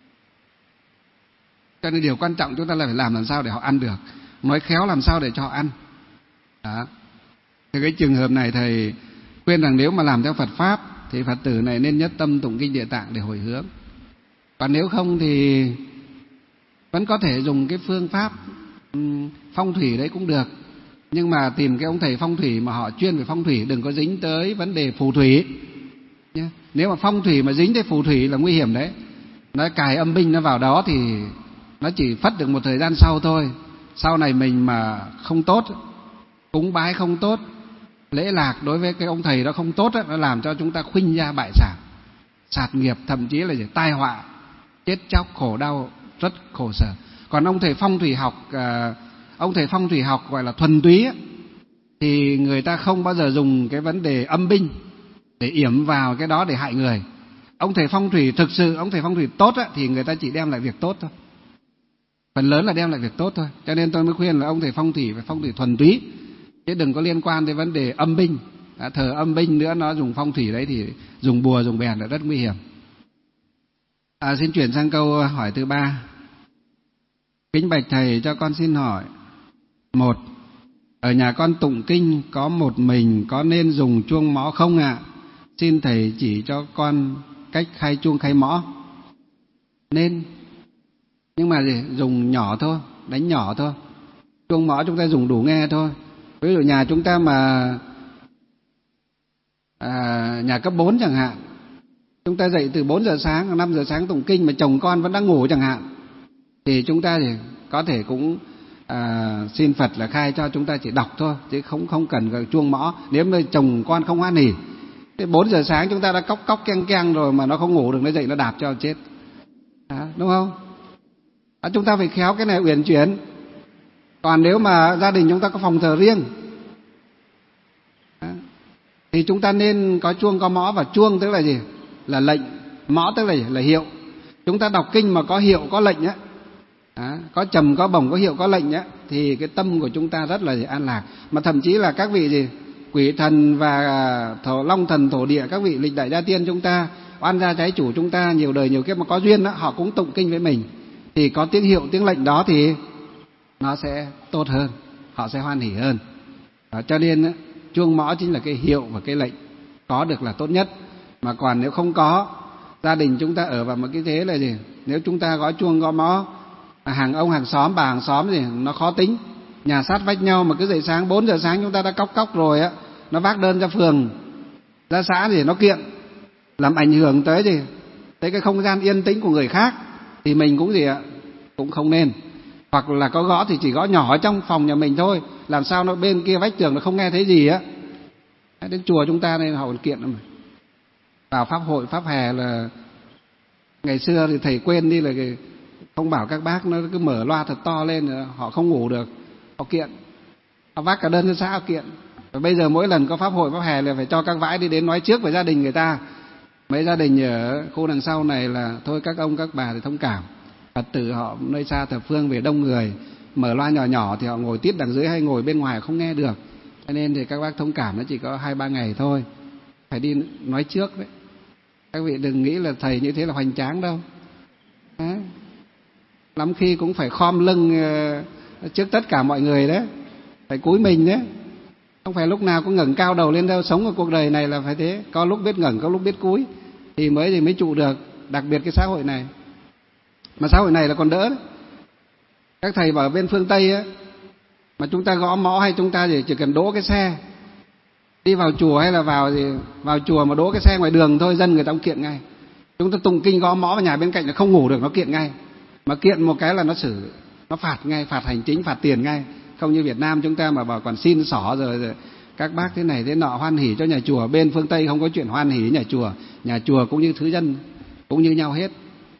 Cho nên điều quan trọng chúng ta là phải làm sao để họ ăn được, nói khéo làm sao để cho họ ăn. Đó. Thì cái trường hợp này thầy khuyên rằng nếu mà làm theo Phật pháp thì Phật tử này nên nhất tâm tụng kinh Địa Tạng để hồi hướng. Còn nếu không thì vẫn có thể dùng cái phương pháp phong thủy đấy cũng được. Nhưng mà tìm cái ông thầy phong thủy mà họ chuyên về phong thủy, đừng có dính tới vấn đề phù thủy. Nếu mà phong thủy mà dính tới phù thủy là nguy hiểm đấy. Nó cài âm binh nó vào đó thì nó chỉ phất được một thời gian sau thôi. Sau này mình mà không tốt, cúng bái không tốt, lễ lạc đối với cái ông thầy đó không tốt, nó làm cho chúng ta khuynh gia bại sản, sạt nghiệp, thậm chí là tai họa, chết chóc, khổ đau, rất khổ sở. Còn ông thầy phong thủy học gọi là thuần túy thì người ta không bao giờ dùng cái vấn đề âm binh để yểm vào cái đó để hại người. Ông thầy phong thủy thực sự, ông thầy phong thủy tốt thì người ta chỉ đem lại việc tốt thôi, phần lớn là đem lại việc tốt thôi. Cho nên tôi mới khuyên là ông thầy phong thủy phải phong thủy thuần túy, chứ đừng có liên quan đến vấn đề âm binh. Thờ âm binh nữa, nó dùng phong thủy đấy thì dùng bùa dùng bèn là rất nguy hiểm. Xin chuyển sang câu hỏi thứ 3. Kính bạch thầy, cho con xin hỏi: 1. Ở nhà con tụng kinh có một mình, có nên dùng chuông mõ không ạ? Xin thầy chỉ cho con cách khai chuông khai mõ. Nên, nhưng mà dùng nhỏ thôi, đánh nhỏ thôi. Chuông mõ chúng ta dùng đủ nghe thôi. Ví dụ nhà chúng ta mà nhà cấp 4 chẳng hạn, chúng ta dậy từ 4 giờ sáng, 5 giờ sáng tụng kinh mà chồng con vẫn đang ngủ chẳng hạn, thì chúng ta thì có thể cũng xin Phật là khai cho chúng ta chỉ đọc thôi, chứ không cần chuông mõ. Nếu mà chồng con không hoan hỉ, thế 4 giờ sáng chúng ta đã cóc cóc keng keng rồi mà nó không ngủ được, nó dậy nó đạp cho chết, đúng không? Chúng ta phải khéo cái này uyển chuyển. Còn nếu mà gia đình chúng ta có phòng thờ riêng thì chúng ta nên có chuông có mõ. Và chuông tức là gì? Là lệnh. Mõ tức là gì? Là hiệu. Chúng ta đọc kinh mà có hiệu có lệnh á, có trầm có bổng có hiệu có lệnh á, thì cái tâm của chúng ta rất là an lạc. Mà thậm chí là các vị gì quỷ thần và long thần thổ địa, các vị lịch đại gia tiên chúng ta, oan gia trái chủ chúng ta, nhiều đời nhiều kiếp mà có duyên đó, họ cũng tụng kinh với mình, thì có tiếng hiệu tiếng lệnh đó thì nó sẽ tốt hơn, họ sẽ hoan hỉ hơn. Cho nên chuông mõ chính là cái hiệu và cái lệnh, có được là tốt nhất. Mà còn nếu không có, gia đình chúng ta ở vào một cái thế là gì? Nếu chúng ta gõ chuông gõ mõ, hàng ông hàng xóm bà hàng xóm thì nó khó tính, nhà sát vách nhau mà cứ dậy sáng 4 giờ sáng chúng ta đã cóc cóc rồi á, nó vác đơn ra phường ra xã thì nó kiện, làm ảnh hưởng tới gì? Tới cái không gian yên tĩnh của người khác, thì mình cũng gì ạ? Cũng không nên. Hoặc là có gõ thì chỉ gõ nhỏ ở trong phòng nhà mình thôi, làm sao nó bên kia vách tường nó không nghe thấy gì á. Đến chùa chúng ta nên họ còn kiện mà. Vào pháp hội pháp hè là ngày xưa thì thầy quên đi là không bảo các bác nó cứ mở loa thật to lên, họ không ngủ được, họ kiện, họ vác cả đơn ra xã họ kiện. Và bây giờ mỗi lần có pháp hội pháp hè là phải cho các vãi đi đến nói trước với gia đình người ta. Mấy gia đình ở khu đằng sau này là thôi các ông các bà thì thông cảm, Phật tử họ nơi xa thập phương về đông người, mở loa nhỏ nhỏ thì họ ngồi tít đằng dưới hay ngồi bên ngoài không nghe được, cho nên thì các bác thông cảm, nó chỉ có 2-3 ngày thôi, phải đi nói trước đấy. Các vị đừng nghĩ là thầy như thế là hoành tráng đâu. Lắm khi cũng phải khom lưng trước tất cả mọi người đấy, phải cúi mình đấy, không phải lúc nào cũng ngẩng cao đầu lên đâu. Sống ở cuộc đời này là phải thế, có lúc biết ngẩng có lúc biết cúi thì mới trụ được. Đặc biệt cái xã hội này, mà xã hội này là còn đỡ đấy. Các thầy bảo bên phương Tây á, mà chúng ta gõ mõ hay chúng ta chỉ cần đỗ cái xe đi vào chùa, hay là vào chùa mà đỗ cái xe ngoài đường thôi, dân người ta cũng kiện ngay. Chúng ta tụng kinh gõ mõ vào nhà bên cạnh là không ngủ được, nó kiện ngay. Mà kiện một cái là nó phạt ngay, phạt hành chính, phạt tiền ngay. Không như Việt Nam chúng ta mà bảo còn xin xỏ rồi các bác thế này thế nọ hoan hỉ cho nhà chùa. Bên phương Tây không có chuyện hoan hỉ nhà chùa cũng như thứ dân, cũng như nhau hết.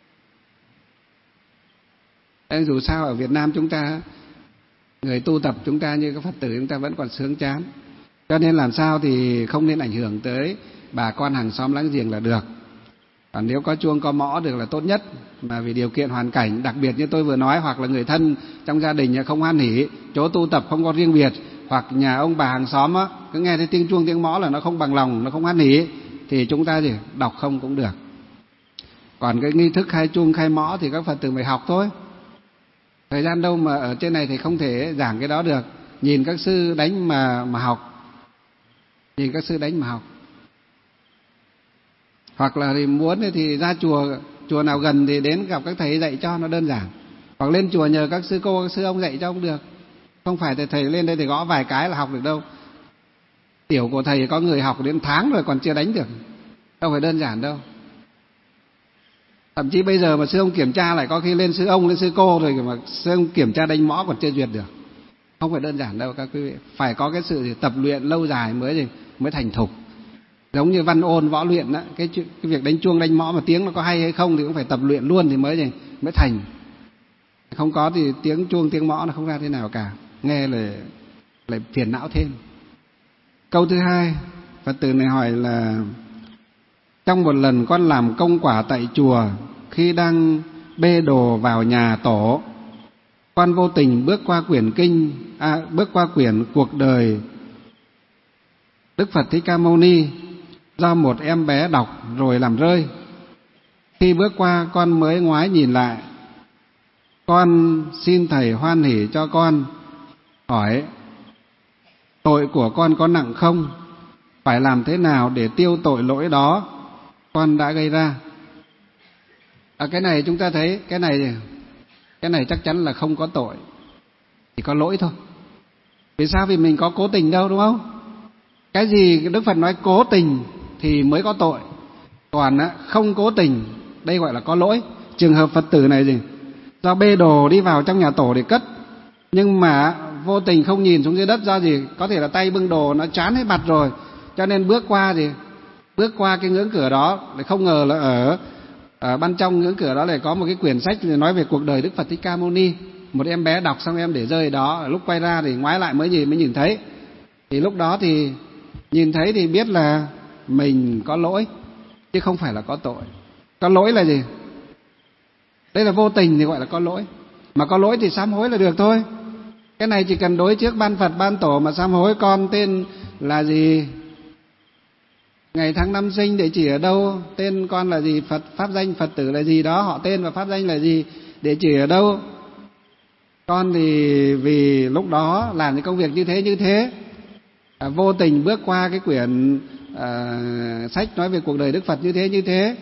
Nên dù sao ở Việt Nam chúng ta, người tu tập chúng ta như các Phật tử chúng ta vẫn còn sướng chán. Cho nên làm sao thì không nên ảnh hưởng tới bà con hàng xóm láng giềng là được. Còn nếu có chuông có mõ được là tốt nhất, mà vì điều kiện hoàn cảnh đặc biệt như tôi vừa nói, hoặc là người thân trong gia đình không hoan hỉ, chỗ tu tập không có riêng biệt, hoặc nhà ông bà hàng xóm á, cứ nghe thấy tiếng chuông tiếng mõ là nó không bằng lòng, nó không hoan hỉ, thì chúng ta gì đọc không cũng được. Còn cái nghi thức khai chuông khai mõ thì các Phật tử phải học thôi. Thời gian đâu mà ở trên này thì không thể giảng cái đó được. Nhìn các sư đánh mà học. Nhìn các sư đánh mà học. Hoặc là thì muốn thì ra chùa nào gần thì đến gặp các thầy dạy cho, nó đơn giản. Hoặc lên chùa nhờ các sư cô, các sư ông dạy cho cũng được. Không phải thầy lên đây thì gõ vài cái là học được đâu. Tiểu của thầy có người học đến tháng rồi còn chưa đánh được. Đâu phải đơn giản đâu. Thậm chí bây giờ mà sư ông kiểm tra lại có khi lên sư ông, lên sư cô rồi mà sư ông kiểm tra đánh mõ còn chưa duyệt được. Không phải đơn giản đâu các quý vị. Phải có cái sự tập luyện lâu dài mới thành thục. Giống như văn ôn võ luyện đó, cái việc đánh chuông đánh mõ mà tiếng nó có hay hay không thì cũng phải tập luyện luôn thì mới thành. Không có thì tiếng chuông tiếng mõ nó không ra thế nào cả, nghe lại phiền não thêm. Câu thứ hai, Phật tử này hỏi là: trong một lần con làm công quả tại chùa, khi đang bê đồ vào nhà tổ, con vô tình bước qua quyển cuộc đời Đức Phật Thích Ca Mâu Ni do một em bé đọc rồi làm rơi. Khi bước qua con mới ngoái nhìn lại, con xin thầy hoan hỉ cho con, hỏi tội của con có nặng không? Phải làm thế nào để tiêu tội lỗi đó con đã gây ra? Cái này chúng ta thấy cái này chắc chắn là không có tội, chỉ có lỗi thôi. Vì sao? Vì mình có cố tình đâu, đúng không? Cái gì Đức Phật nói cố tình thì mới có tội, còn không cố tình đây gọi là có lỗi. Trường hợp Phật tử này gì, do bê đồ đi vào trong nhà tổ để cất, nhưng mà vô tình không nhìn xuống dưới đất, do gì, có thể là tay bưng đồ nó chán hết mặt rồi, cho nên bước qua cái ngưỡng cửa đó, lại không ngờ là ở ban trong ngưỡng cửa đó lại có một cái quyển sách nói về cuộc đời Đức Phật Thích Ca Mâu Ni. Một em bé đọc xong em để rơi đó, lúc quay ra thì ngoái lại mới nhìn thấy. Thì lúc đó thì nhìn thấy thì biết là mình có lỗi chứ không phải là có tội. Có lỗi là gì? Đây là vô tình thì gọi là có lỗi. Mà có lỗi thì sám hối là được thôi. Cái này chỉ cần đối trước ban Phật ban tổ mà sám hối. Con tên là gì, ngày tháng năm sinh, địa chỉ ở đâu, tên con là gì, pháp danh Phật tử là gì đó, họ tên và pháp danh là gì, địa chỉ ở đâu. Con thì vì lúc đó làm những công việc như thế, vô tình bước qua cái quyển sách nói về cuộc đời Đức Phật như thế.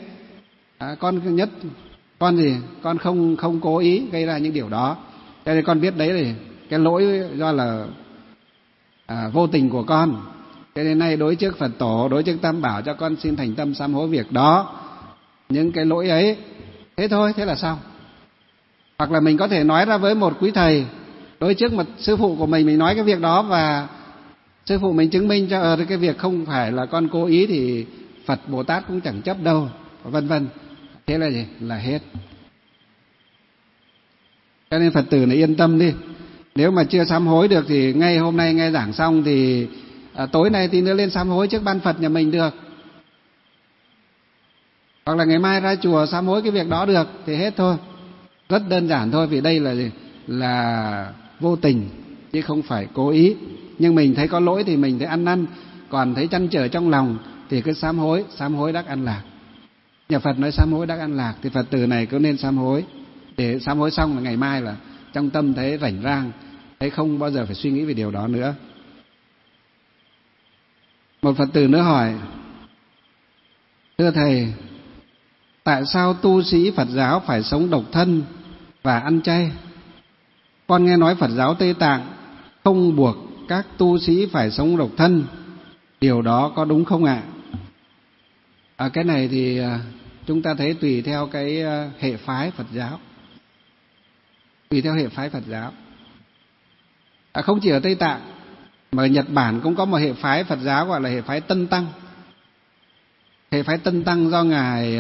Con gì, con không cố ý gây ra những điều đó, cho nên con biết đấy là cái lỗi do là vô tình của con. Cho nên nay đối trước Phật tổ, đối trước Tam Bảo, cho con xin thành tâm sám hối việc đó, những cái lỗi ấy. Thế thôi, thế là xong. Hoặc là mình có thể nói ra với một quý thầy, đối trước một sư phụ của mình nói cái việc đó, và sư phụ mình chứng minh cho cái việc không phải là con cố ý, thì Phật Bồ Tát cũng chẳng chấp đâu, vân vân. Thế là gì? Là hết. Cho nên Phật tử này yên tâm đi. Nếu mà chưa sám hối được thì ngay hôm nay nghe giảng xong thì tối nay tí nữa lên sám hối trước ban Phật nhà mình được. Hoặc là ngày mai ra chùa sám hối cái việc đó được thì hết thôi. Rất đơn giản thôi, vì đây là gì? Là vô tình chứ không phải cố ý. Nhưng mình thấy có lỗi thì mình thấy ăn năn, còn thấy trăn trở trong lòng thì cứ sám hối đắc an lạc. Nhà Phật nói sám hối đắc an lạc, thì Phật tử này cứ nên sám hối. Để sám hối xong là ngày mai là trong tâm thấy rảnh rang, thấy không bao giờ phải suy nghĩ về điều đó nữa. Một Phật tử nữa hỏi: thưa Thầy, tại sao tu sĩ Phật giáo phải sống độc thân và ăn chay? Con nghe nói Phật giáo Tây Tạng không buộc các tu sĩ phải sống độc thân, điều đó có đúng không ạ? Cái này thì chúng ta thấy tùy theo cái hệ phái Phật giáo. Tùy theo hệ phái Phật giáo. Không chỉ ở Tây Tạng, mà ở Nhật Bản cũng có một hệ phái Phật giáo gọi là hệ phái Tân Tăng. Hệ phái Tân Tăng do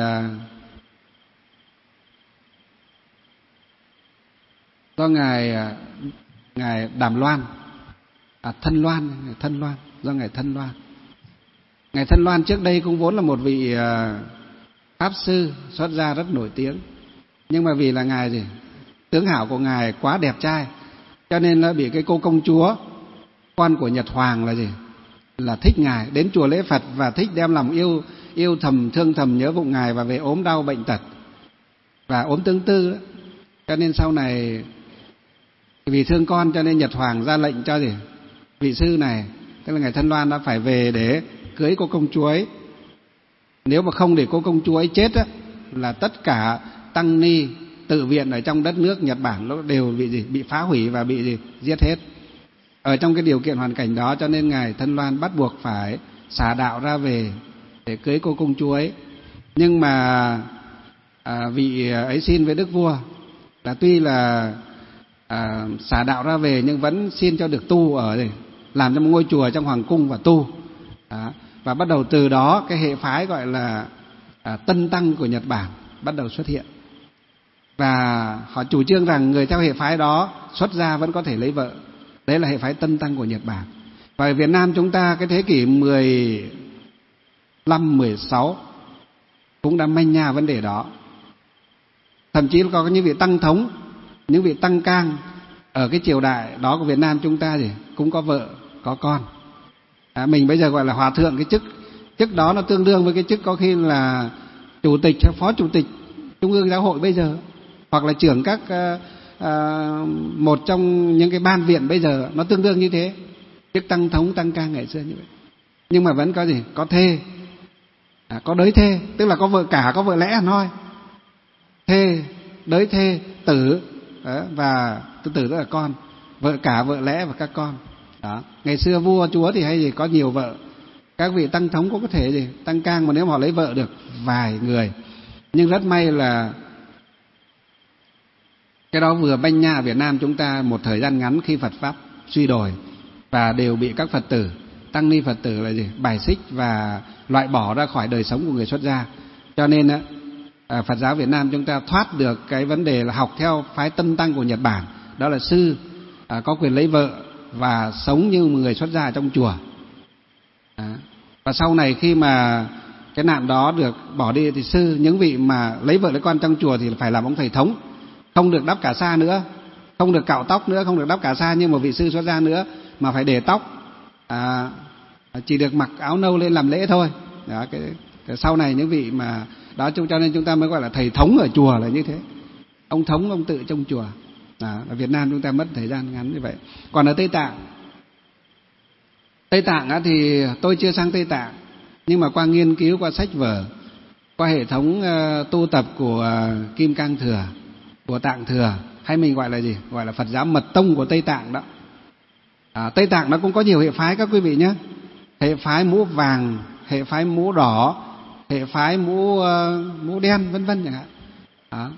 ngài Đàm Loan, Thân Loan, do ngài Thân Loan. Ngài Thân Loan trước đây cũng vốn là một vị pháp sư xuất gia rất nổi tiếng, nhưng mà vì là ngài gì, tướng hảo của ngài quá đẹp trai, cho nên là bị cái cô công chúa con của Nhật Hoàng là gì, là thích ngài, đến chùa lễ Phật và thích đem lòng yêu thầm, thương thầm, nhớ vụng ngài, và về ốm đau bệnh tật và ốm tương tư. Cho nên sau này vì thương con cho nên Nhật Hoàng ra lệnh cho gì, vị sư này, tức là ngài Thân Loan đã phải về để cưới cô công chúa ấy. Nếu mà không để cô công chúa ấy chết á, là tất cả tăng ni tự viện ở trong đất nước Nhật Bản nó đều bị phá hủy và bị giết hết. Ở trong cái điều kiện hoàn cảnh đó, cho nên ngài Thân Loan bắt buộc phải xả đạo ra về để cưới cô công chúa ấy. Nhưng mà vị ấy xin với đức vua là tuy là xả đạo ra về nhưng vẫn xin cho được tu ở đây, làm cho một ngôi chùa trong hoàng cung và tu. Và bắt đầu từ đó cái hệ phái gọi là Tân Tăng của Nhật Bản bắt đầu xuất hiện. Và họ chủ trương rằng người theo hệ phái đó xuất gia vẫn có thể lấy vợ. Đấy là hệ phái Tân Tăng của Nhật Bản. Và ở Việt Nam chúng ta cái thế kỷ 15, 16 cũng đã manh nha vấn đề đó. Thậm chí có những vị tăng thống, những vị tăng cang ở cái triều đại đó của Việt Nam chúng ta thì cũng có vợ, có con. Mình bây giờ gọi là hòa thượng, cái chức đó nó tương đương với cái chức có khi là chủ tịch hay phó chủ tịch Trung ương Giáo hội bây giờ, hoặc là trưởng các một trong những cái ban viện bây giờ, nó tương đương như thế. Chức tăng thống, tăng cang ngày xưa như vậy. Nhưng mà vẫn có gì? Có thê, có đới thê, tức là có vợ cả, có vợ lẽ hẳn hoi. Thê, đới thê, tử, và tử tức là con, vợ cả, vợ lẽ và các con. Đó. Ngày xưa vua chúa thì hay gì có nhiều vợ, Các vị tăng thống cũng có thể gì tăng cang mà nếu mà họ lấy vợ được vài người. Nhưng rất may là cái đó vừa banh nha Việt Nam chúng ta một thời gian ngắn khi Phật pháp suy đồi và đều bị các Phật tử, tăng ni Phật tử là gì bài xích và loại bỏ ra khỏi đời sống của người xuất gia. Cho nên Phật giáo Việt Nam chúng ta thoát được cái vấn đề là học theo phái Tân Tăng của Nhật Bản, đó là sư có quyền lấy vợ và sống như một người xuất gia trong chùa. Và sau này khi mà cái nạn đó được bỏ đi thì những vị mà lấy vợ lấy con trong chùa thì phải làm ông thầy thống, không được đắp cả sa nữa, không được cạo tóc nữa, không được đắp cả sa như một vị sư xuất gia nữa, mà phải để tóc, chỉ được mặc áo nâu lên làm lễ thôi. Đó, cái sau này những vị mà đó, cho nên chúng ta mới gọi là thầy thống ở chùa là như thế. Ông thống ông tự trong chùa. Ở Việt Nam chúng ta mất thời gian ngắn như vậy. Còn ở Tây Tạng thì tôi chưa sang Tây Tạng, nhưng mà qua nghiên cứu, qua sách vở, qua hệ thống tu tập của Kim Cang Thừa, của Tạng Thừa, hay mình gọi là gì? Gọi là Phật giáo mật tông của Tây Tạng đó. Tây Tạng nó cũng có nhiều hệ phái các quý vị nhé. Hệ phái mũ vàng, hệ phái mũ đỏ, hệ phái mũ đen, vân vân chẳng hạn.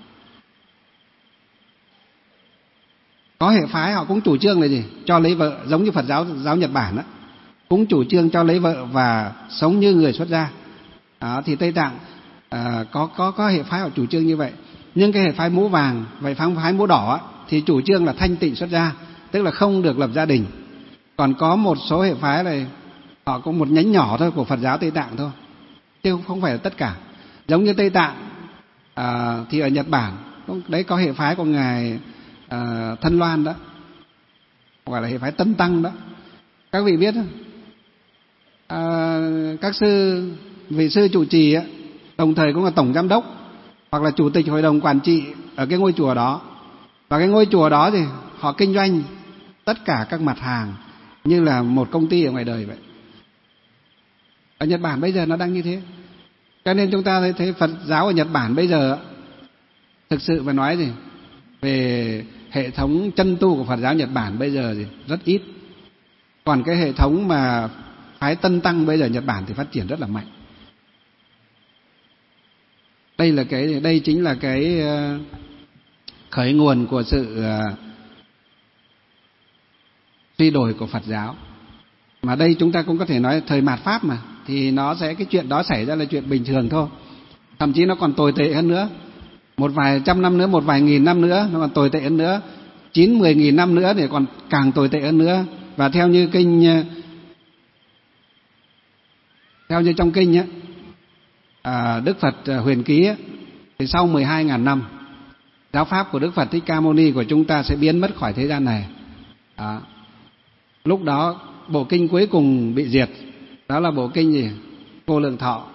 Có hệ phái họ cũng chủ trương là gì? Cho lấy vợ, giống như Phật giáo Nhật Bản đó, cũng chủ trương cho lấy vợ và sống như người xuất gia. Thì Tây Tạng có hệ phái họ chủ trương như vậy. Nhưng cái hệ phái mũ vàng và phái mũ đỏ thì chủ trương là thanh tịnh xuất gia, tức là không được lập gia đình. Còn có một số hệ phái này họ có một nhánh nhỏ thôi của Phật giáo Tây Tạng thôi, chứ không phải là tất cả. Giống như Tây Tạng thì ở Nhật Bản đấy có hệ phái của ngài Thân Loan đó, gọi là hệ phái Tân Tăng đó. Các vị biết không? Các vị sư trụ trì đồng thời cũng là tổng giám đốc hoặc là chủ tịch hội đồng quản trị ở cái ngôi chùa đó. Và cái ngôi chùa đó thì họ kinh doanh tất cả các mặt hàng như là một công ty ở ngoài đời vậy. Ở Nhật Bản bây giờ nó đang như thế. Cho nên chúng ta thấy Phật giáo ở Nhật Bản bây giờ thực sự phải nói gì về hệ thống chân tu của Phật giáo Nhật Bản bây giờ thì rất ít. Còn cái hệ thống mà phái Tân Tăng bây giờ Nhật Bản thì phát triển rất là mạnh. Đây chính là cái khởi nguồn của sự suy đồi của Phật giáo. Mà đây chúng ta cũng có thể nói thời mạt Pháp mà, thì cái chuyện đó xảy ra là chuyện bình thường thôi. Thậm chí nó còn tồi tệ hơn nữa. Một vài trăm năm nữa, một vài nghìn năm nữa nó còn tồi tệ hơn nữa. 9-10 nghìn năm nữa thì còn càng tồi tệ hơn nữa. Và theo như trong kinh Đức Phật huyền ký thì sau 12.000 năm giáo pháp của Đức Phật Thích Ca Mâu Ni của chúng ta sẽ biến mất khỏi thế gian này. Lúc đó bộ kinh cuối cùng bị diệt, đó là bộ kinh gì? Vô Lượng Thọ.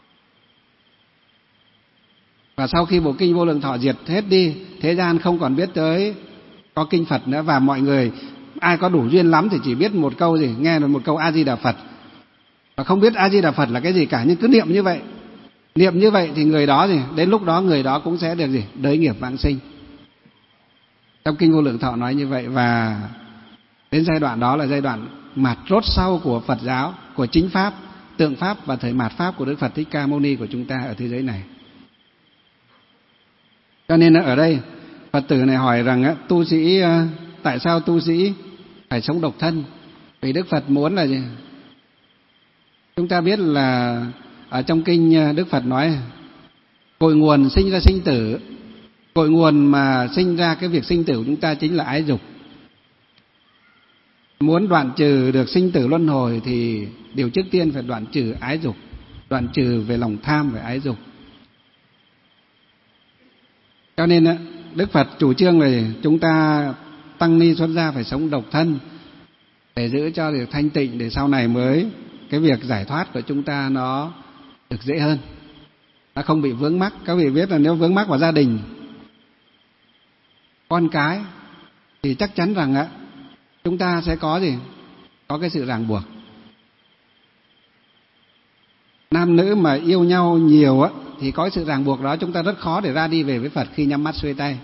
Và sau khi bộ kinh Vô Lượng Thọ diệt hết đi, thế gian không còn biết tới có kinh Phật nữa, và mọi người ai có đủ duyên lắm thì chỉ biết một câu gì, nghe được một câu A Di Đà Phật, và không biết A Di Đà Phật là cái gì cả, nhưng cứ niệm như vậy. Niệm như vậy thì người đó gì, đến lúc đó người đó cũng sẽ được gì? Đới nghiệp vãng sinh. Trong kinh Vô Lượng Thọ nói như vậy. Và đến giai đoạn đó là giai đoạn mạt rốt sau của Phật giáo, của chính pháp, tượng pháp và thời mạt pháp của Đức Phật Thích Ca Mâu Ni của chúng ta ở thế giới này. Cho nên ở đây Phật tử này hỏi rằng tu sĩ, tại sao tu sĩ phải sống độc thân? Vì Đức Phật muốn là gì? Chúng ta biết là ở trong kinh Đức Phật nói cội nguồn sinh ra sinh tử, cội nguồn mà sinh ra cái việc sinh tử của chúng ta chính là ái dục. Muốn đoạn trừ được sinh tử luân hồi thì điều trước tiên phải đoạn trừ ái dục, đoạn trừ về lòng tham về ái dục. Cho nên Đức Phật chủ trương là chúng ta tăng ni xuất gia phải sống độc thân để giữ cho được thanh tịnh, để sau này mới cái việc giải thoát của chúng ta nó được dễ hơn, nó không bị vướng mắc. Các vị biết là nếu vướng mắc vào gia đình, con cái thì chắc chắn rằng chúng ta sẽ có gì? Có cái sự ràng buộc. Nam nữ mà yêu nhau nhiều thì có sự ràng buộc đó, chúng ta rất khó để ra đi về với Phật khi nhắm mắt xuôi tay.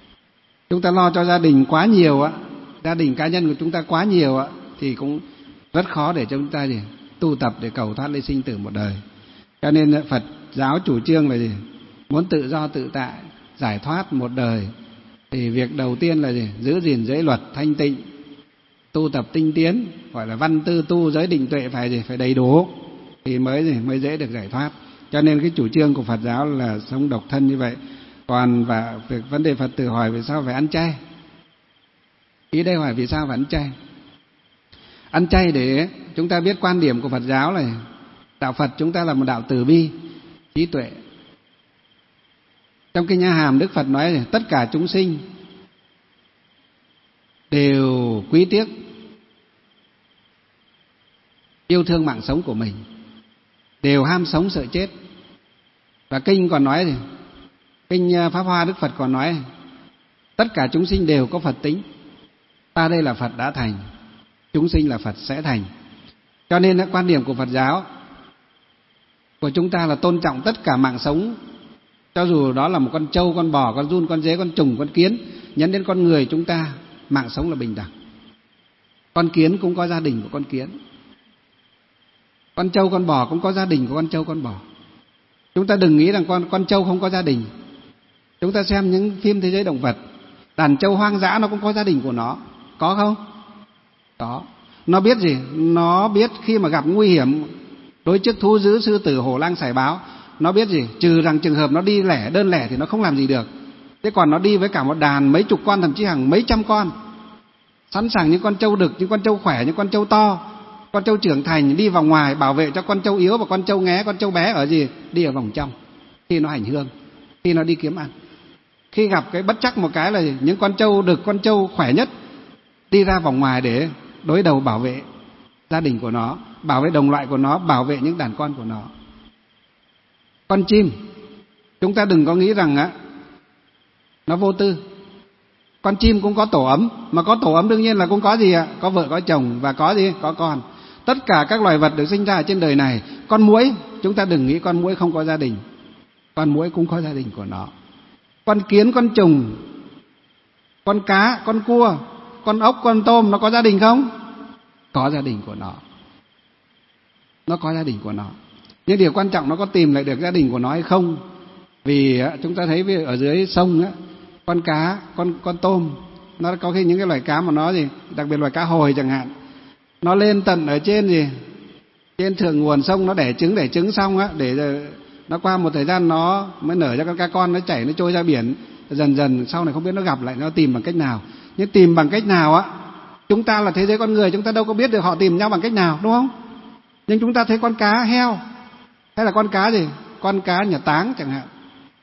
Chúng ta lo cho gia đình quá nhiều, gia đình cá nhân của chúng ta quá nhiều thì cũng rất khó để chúng ta gì tu tập để cầu thoát ly sinh tử một đời. Cho nên Phật giáo chủ trương là gì? Muốn tự do tự tại, giải thoát một đời thì việc đầu tiên là gì? Giữ gìn giới luật thanh tịnh, tu tập tinh tiến, gọi là văn tư tu giới định tuệ phải gì? Phải đầy đủ thì mới dễ được giải thoát. Cho nên cái chủ trương của Phật giáo là sống độc thân như vậy. Còn việc vấn đề Phật tử hỏi vì sao phải ăn chay. Ý đây hỏi vì sao phải ăn chay. Ăn chay để chúng ta biết quan điểm của Phật giáo này, đạo Phật chúng ta là một đạo từ bi, trí tuệ. Trong Kinh A Hàm, Đức Phật nói là tất cả chúng sinh đều quý tiếc, yêu thương mạng sống của mình, đều ham sống sợ chết. Và Kinh còn nói gì? Kinh Pháp Hoa Đức Phật còn nói tất cả chúng sinh đều có Phật tính. Ta đây là Phật đã thành, chúng sinh là Phật sẽ thành. Cho nên quan điểm của Phật giáo của chúng ta là tôn trọng tất cả mạng sống, cho dù đó là một con trâu, con bò, con giun, con dế, con trùng, con kiến, nhấn đến con người chúng ta, mạng sống là bình đẳng. Con kiến cũng có gia đình của con kiến, con trâu, con bò cũng có gia đình của con trâu, con bò. Chúng ta đừng nghĩ rằng con trâu không có gia đình. Chúng ta xem những phim thế giới động vật, đàn trâu hoang dã nó cũng có gia đình của nó, có không? Có. Nó biết gì? Nó biết khi mà gặp nguy hiểm đối trước thú dữ, sư tử, hổ lang, sải báo, nó biết gì? Trừ rằng trường hợp nó đi đơn lẻ thì nó không làm gì được. Thế còn nó đi với cả một đàn mấy chục con, thậm chí hàng mấy trăm con, sẵn sàng những con trâu đực, những con trâu khỏe, những con trâu to, con trâu trưởng thành đi vào ngoài bảo vệ cho con trâu yếu, và con trâu nghé, con trâu bé ở gì? Đi ở vòng trong, khi nó hành hương, khi nó đi kiếm ăn. Khi gặp cái bất trắc một cái là những con trâu đực, con trâu khỏe nhất đi ra vòng ngoài để đối đầu bảo vệ gia đình của nó, bảo vệ đồng loại của nó, bảo vệ những đàn con của nó. Con chim, chúng ta đừng có nghĩ rằng nó vô tư. Con chim cũng có tổ ấm, mà có tổ ấm đương nhiên là cũng có gì ạ? Có vợ, có chồng và có gì? Có con. Tất cả các loài vật được sinh ra ở trên đời này. Con muỗi, chúng ta đừng nghĩ con muỗi không có gia đình. Con muỗi cũng có gia đình của nó. Con kiến, con trùng, con cá, con cua, con ốc, con tôm, nó có gia đình không? Có gia đình của nó. Nó có gia đình của nó. Nhưng điều quan trọng nó có tìm lại được gia đình của nó hay không? Vì chúng ta thấy ở dưới sông con cá, con tôm, nó có khi những cái loài cá mà nó gì, đặc biệt loài cá hồi chẳng hạn, nó lên tận ở trên gì, trên thượng nguồn sông, nó đẻ trứng xong để nó qua một thời gian nó mới nở ra con cá con, nó chảy, nó trôi ra biển, dần dần sau này không biết nó gặp lại, nó tìm bằng cách nào. Nhưng tìm bằng cách nào chúng ta là thế giới con người, chúng ta đâu có biết được họ tìm nhau bằng cách nào, đúng không? Nhưng chúng ta thấy con cá heo hay là con cá gì, con cá nhà táng chẳng hạn,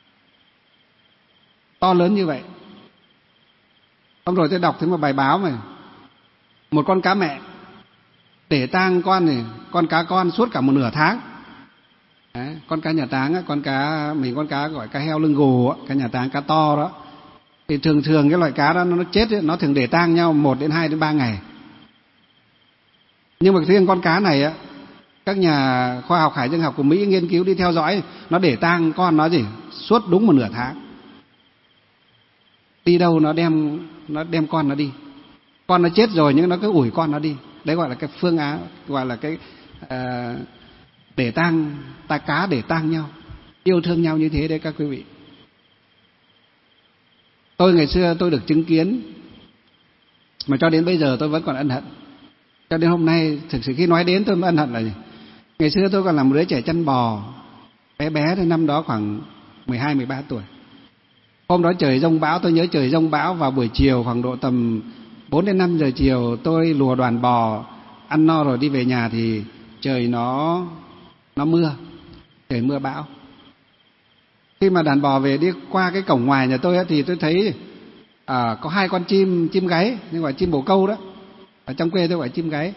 to lớn như vậy. Hôm rồi tôi đọc thấy một bài báo mà một con cá mẹ để tang con cá con suốt cả một nửa tháng. Đấy, con cá nhà táng, con cá gọi cá heo lưng gù, cá nhà táng, cá to đó. Thì thường cái loại cá đó nó chết nó thường để tang nhau 1 đến 2 đến 3 ngày. Nhưng mà riêng con cá này các nhà khoa học hải dương học của Mỹ nghiên cứu đi theo dõi, nó để tang con nó gì suốt đúng một nửa tháng. Đi đâu nó đem con nó đi. Con nó chết rồi nhưng nó cứ ủi con nó đi. Đấy gọi là cái phương án, gọi là cái để tang, cá để tang nhau, yêu thương nhau như thế đấy các quý vị. Tôi ngày xưa tôi được chứng kiến, mà cho đến bây giờ tôi vẫn còn ân hận. Cho đến hôm nay thực sự khi nói đến tôi mới ân hận là gì? Ngày xưa tôi còn là một đứa trẻ chăn bò, bé thôi, năm đó khoảng 12-13 tuổi. Hôm đó trời giông bão, tôi nhớ trời giông bão, vào buổi chiều khoảng độ tầm 4 đến 5 giờ chiều, tôi lùa đoàn bò ăn no rồi đi về nhà thì trời nó mưa, trời mưa bão. Khi mà đàn bò về đi qua cái cổng ngoài nhà tôi thì tôi thấy có 2 con chim gáy, nhưng gọi chim bồ câu đó. Ở trong quê tôi gọi chim gáy.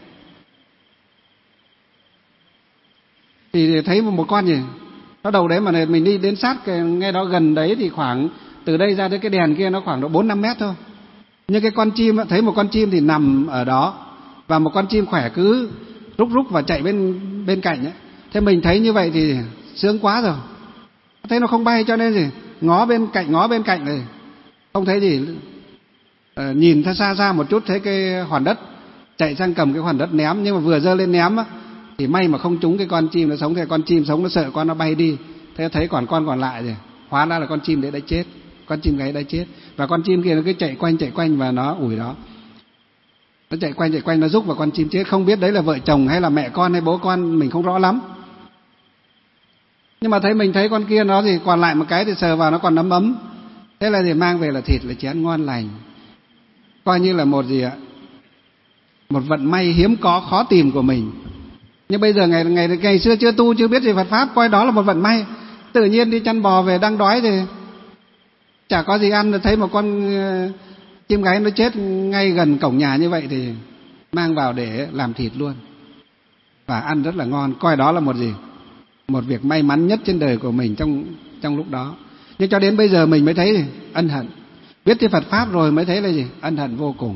Thì thấy một con gì nó đầu đấy, mà mình đi đến sát ngay đó gần đấy thì khoảng từ đây ra tới cái đèn kia nó khoảng độ 4-5 mét thôi. Nhưng cái con chim, thấy một con chim thì nằm ở đó, và một con chim khỏe cứ rúc và chạy bên cạnh ấy. Thế mình thấy như vậy thì sướng quá rồi. Thấy nó không bay cho nên gì ngó bên cạnh này không thấy gì. Nhìn xa một chút thấy cái hòn đất chạy sang cầm cái khoản đất ném, nhưng mà vừa giơ lên ném á, thì may mà không trúng cái con chim nó sống. Thì con chim sống nó sợ con nó bay đi, thế thấy còn con còn lại rồi, hóa ra là con chim đấy đã chết, con chim gáy đã chết. Và con chim kia nó cứ chạy quanh và nó ủi đó, nó chạy quanh nó rúc vào con chim chết. Không biết đấy là vợ chồng hay là mẹ con hay bố con, mình không rõ lắm. Nhưng mà mình thấy con kia nó thì còn lại một cái thì sờ vào nó còn ấm. Thế là thì mang về là thịt, là chén ngon lành, coi như là một gì ạ, một vận may hiếm có khó tìm của mình. Nhưng bây giờ ngày xưa chưa tu, chưa biết gì Phật pháp, coi đó là một vận may. Tự nhiên đi chăn bò về đang đói thì chả có gì ăn, thấy một con chim gáy nó chết ngay gần cổng nhà như vậy thì mang vào để làm thịt luôn và ăn rất là ngon. Coi đó là một gì, một việc may mắn nhất trên đời của mình trong lúc đó. Nhưng cho đến bây giờ mình mới thấy ân hận. Biết cái Phật pháp rồi mới thấy là gì, ân hận vô cùng.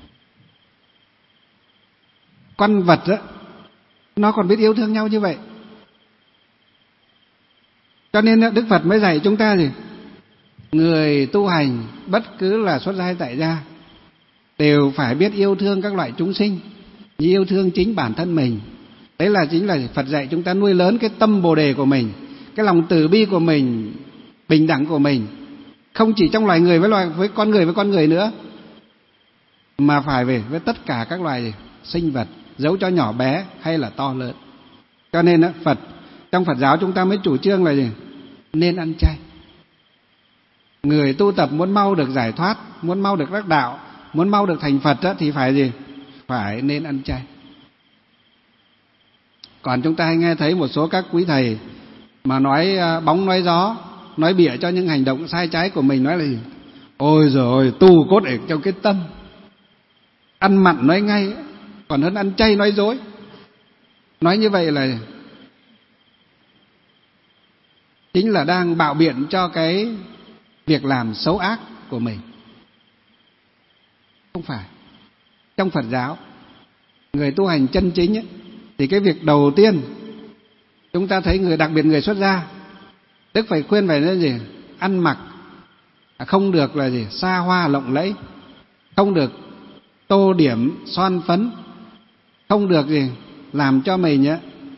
Con vật đó, nó còn biết yêu thương nhau như vậy. Cho nên Đức Phật mới dạy chúng ta gì, người tu hành bất cứ là xuất gia hay tại gia đều phải biết yêu thương các loại chúng sinh như yêu thương chính bản thân mình. Đấy là chính là Phật dạy chúng ta nuôi lớn cái tâm Bồ đề của mình, cái lòng từ bi của mình, bình đẳng của mình, không chỉ trong loài người với con người nữa, mà phải về với tất cả các loài sinh vật, dẫu cho nhỏ bé hay là to lớn. Cho nên trong Phật giáo chúng ta mới chủ trương là gì, nên ăn chay. Người tu tập muốn mau được giải thoát, muốn mau được đắc đạo, muốn mau được thành Phật thì phải gì, phải nên ăn chay. Còn chúng ta hay nghe thấy một số các quý thầy mà nói bóng nói gió, nói bịa cho những hành động sai trái của mình, nói là gì, ôi giời ơi, tu cốt ở trong cái tâm, ăn mặn nói ngay còn hơn ăn chay nói dối. Nói như vậy là chính là đang bạo biện cho cái việc làm xấu ác của mình. Không phải. Trong Phật giáo, người tu hành chân chính ấy, thì cái việc đầu tiên chúng ta thấy đặc biệt người xuất gia, Đức phải khuyên phải là gì, ăn mặc không được là gì, xa hoa lộng lẫy, không được tô điểm son phấn, không được gì làm cho mình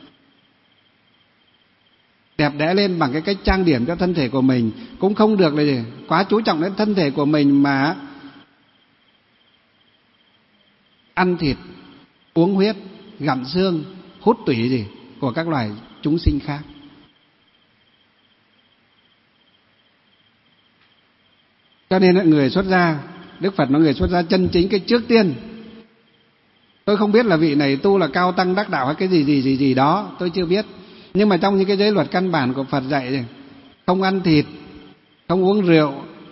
đẹp đẽ lên bằng cái cách trang điểm cho thân thể của mình, cũng không được là gì quá chú trọng đến thân thể của mình mà ăn thịt, uống huyết, gặm xương, hút tủy gì của các loài chúng sinh khác. Cho nên người xuất gia, Đức Phật nói người xuất gia chân chính, cái trước tiên, tôi không biết là vị này tu là cao tăng đắc đạo hay cái gì đó, tôi chưa biết. Nhưng mà trong những cái giới luật căn bản của Phật dạy, không ăn thịt, không uống rượu,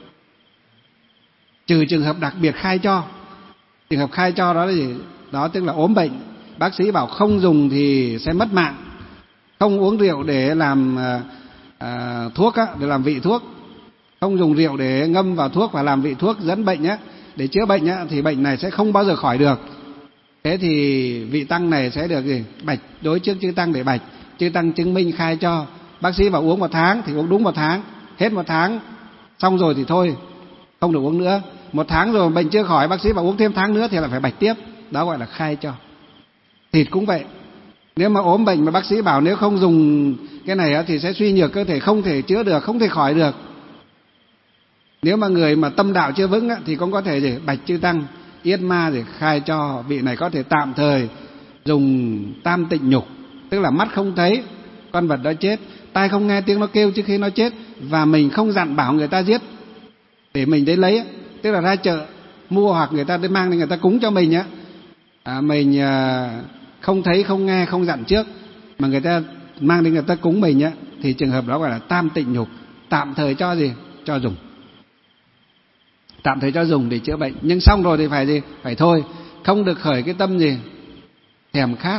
trừ trường hợp đặc biệt khai cho. Trường hợp khai cho đó là gì? Đó tức là ốm bệnh, bác sĩ bảo không dùng thì sẽ mất mạng. Không uống rượu để làm thuốc để làm vị thuốc, không dùng rượu để ngâm vào thuốc và làm vị thuốc dẫn bệnh để chữa bệnh thì bệnh này sẽ không bao giờ khỏi được. Thế thì vị tăng này sẽ được gì? Bạch đối trước chư tăng để bạch. Chư tăng chứng minh khai cho. Bác sĩ bảo uống 1 tháng thì uống đúng 1 tháng, hết 1 tháng xong rồi thì thôi, không được uống nữa. 1 tháng rồi bệnh chưa khỏi, bác sĩ bảo uống thêm tháng nữa thì lại phải bạch tiếp. Đó gọi là khai cho. Thịt cũng vậy. Nếu mà ốm bệnh mà bác sĩ bảo nếu không dùng cái này thì sẽ suy nhược cơ thể, không thể chữa được, không thể khỏi được. Nếu mà người mà tâm đạo chưa vững thì cũng có thể gì bạch chư tăng yết ma để khai cho vị này có thể tạm thời dùng tam tịnh nhục, tức là mắt không thấy con vật đó chết, tai không nghe tiếng nó kêu trước khi nó chết, và mình không dặn bảo người ta giết để mình đến lấy, tức là ra chợ mua hoặc người ta đến mang đến người ta cúng cho mình mình không thấy không nghe không dặn trước mà người ta mang đến người ta cúng mình thì trường hợp đó gọi là tam tịnh nhục, tạm thời cho gì, cho dùng, tạm thời cho dùng để chữa bệnh. Nhưng xong rồi thì phải gì, phải thôi, không được khởi cái tâm gì thèm khát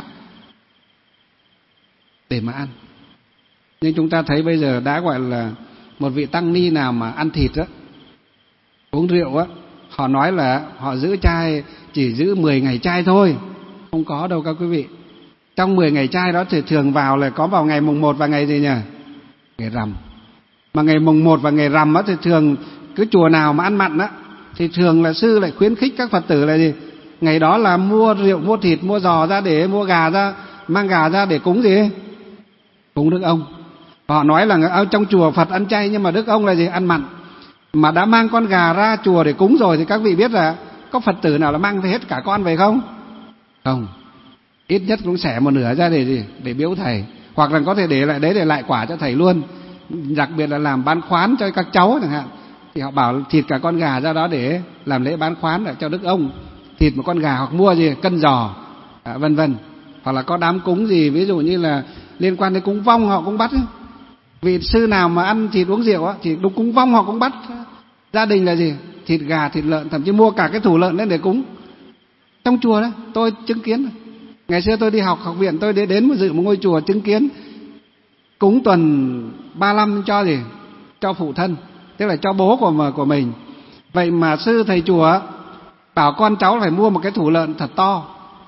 để mà ăn. Nhưng chúng ta thấy bây giờ đã gọi là một vị tăng ni nào mà ăn thịt uống rượu họ nói là họ giữ chay chỉ giữ 10 ngày chay thôi. Không có đâu các quý vị. Trong 10 ngày chay đó thì thường vào là có vào ngày mùng 1 và ngày gì nhỉ? Ngày rằm. Mà ngày mùng 1 và ngày rằm thì thường cứ chùa nào mà ăn mặn thì thường là sư lại khuyến khích các Phật tử là gì? Ngày đó là mua rượu, mua thịt, mua giò ra để mua gà ra, mang gà ra để cúng gì? Cúng Đức Ông. Họ nói là ở trong chùa Phật ăn chay, nhưng mà Đức Ông là gì? Ăn mặn. Mà đã mang con gà ra chùa để cúng rồi thì các vị biết là có Phật tử nào là mang về hết cả con về không? Không. Ít nhất cũng xẻ một nửa ra để gì? Để biếu thầy. Hoặc là có thể để lại đấy để lại quả cho thầy luôn. Đặc biệt là làm bán khoán cho các cháu chẳng hạn, thì họ bảo thịt cả con gà ra đó để làm lễ bán khoán để cho Đức Ông. Thịt một con gà, hoặc mua gì cân giò, vân vân. Hoặc là có đám cúng gì, ví dụ như là liên quan đến cúng vong họ cũng bắt ấy. Vị sư nào mà ăn thịt uống rượu á, thì đúng cúng vong họ cũng bắt. Gia đình là gì? Thịt gà, thịt lợn, thậm chí mua cả cái thủ lợn lên để cúng. Trong chùa đấy, tôi chứng kiến. Ngày xưa tôi đi học viện, tôi đến dự một ngôi chùa chứng kiến cúng tuần 35 cho gì? Cho phụ thân, tức là cho bố của mình. Vậy mà sư thầy chùa bảo con cháu phải mua một cái thủ lợn thật to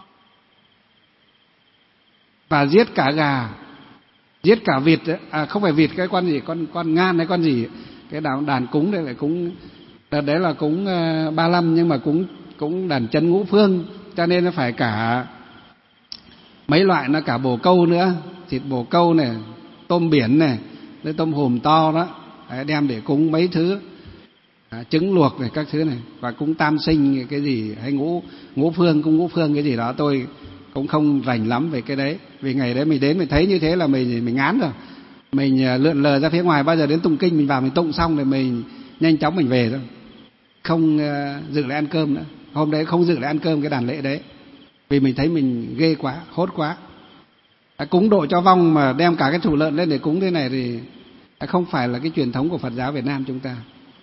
và giết cả gà, giết cả vịt, không phải vịt, cái con gì, con ngan hay con gì, cái đàn cúng đây lại cúng, đấy là cúng 35, nhưng mà cúng đàn chân ngũ phương, cho nên nó phải cả mấy loại, nó cả bồ câu nữa, thịt bồ câu này, tôm biển này, với tôm hùm to đó, đấy, đem để cúng mấy thứ, trứng luộc này, các thứ này, và cúng tam sinh cái gì, hay ngũ phương, cúng ngũ phương cái gì đó, tôi cũng không rành lắm về cái đấy. Vì ngày đấy mình đến mình thấy như thế là mình ngán rồi, mình lượn lờ ra phía ngoài. Bao giờ đến tụng kinh mình vào mình tụng xong rồi mình nhanh chóng mình về thôi, không dự lại ăn cơm nữa. Hôm đấy không dự lại ăn cơm cái đàn lễ đấy, vì mình thấy mình ghê quá, hốt quá. Cúng độ cho vong mà đem cả cái thủ lợn lên để cúng thế này thì không phải là cái truyền thống của Phật giáo Việt Nam chúng ta,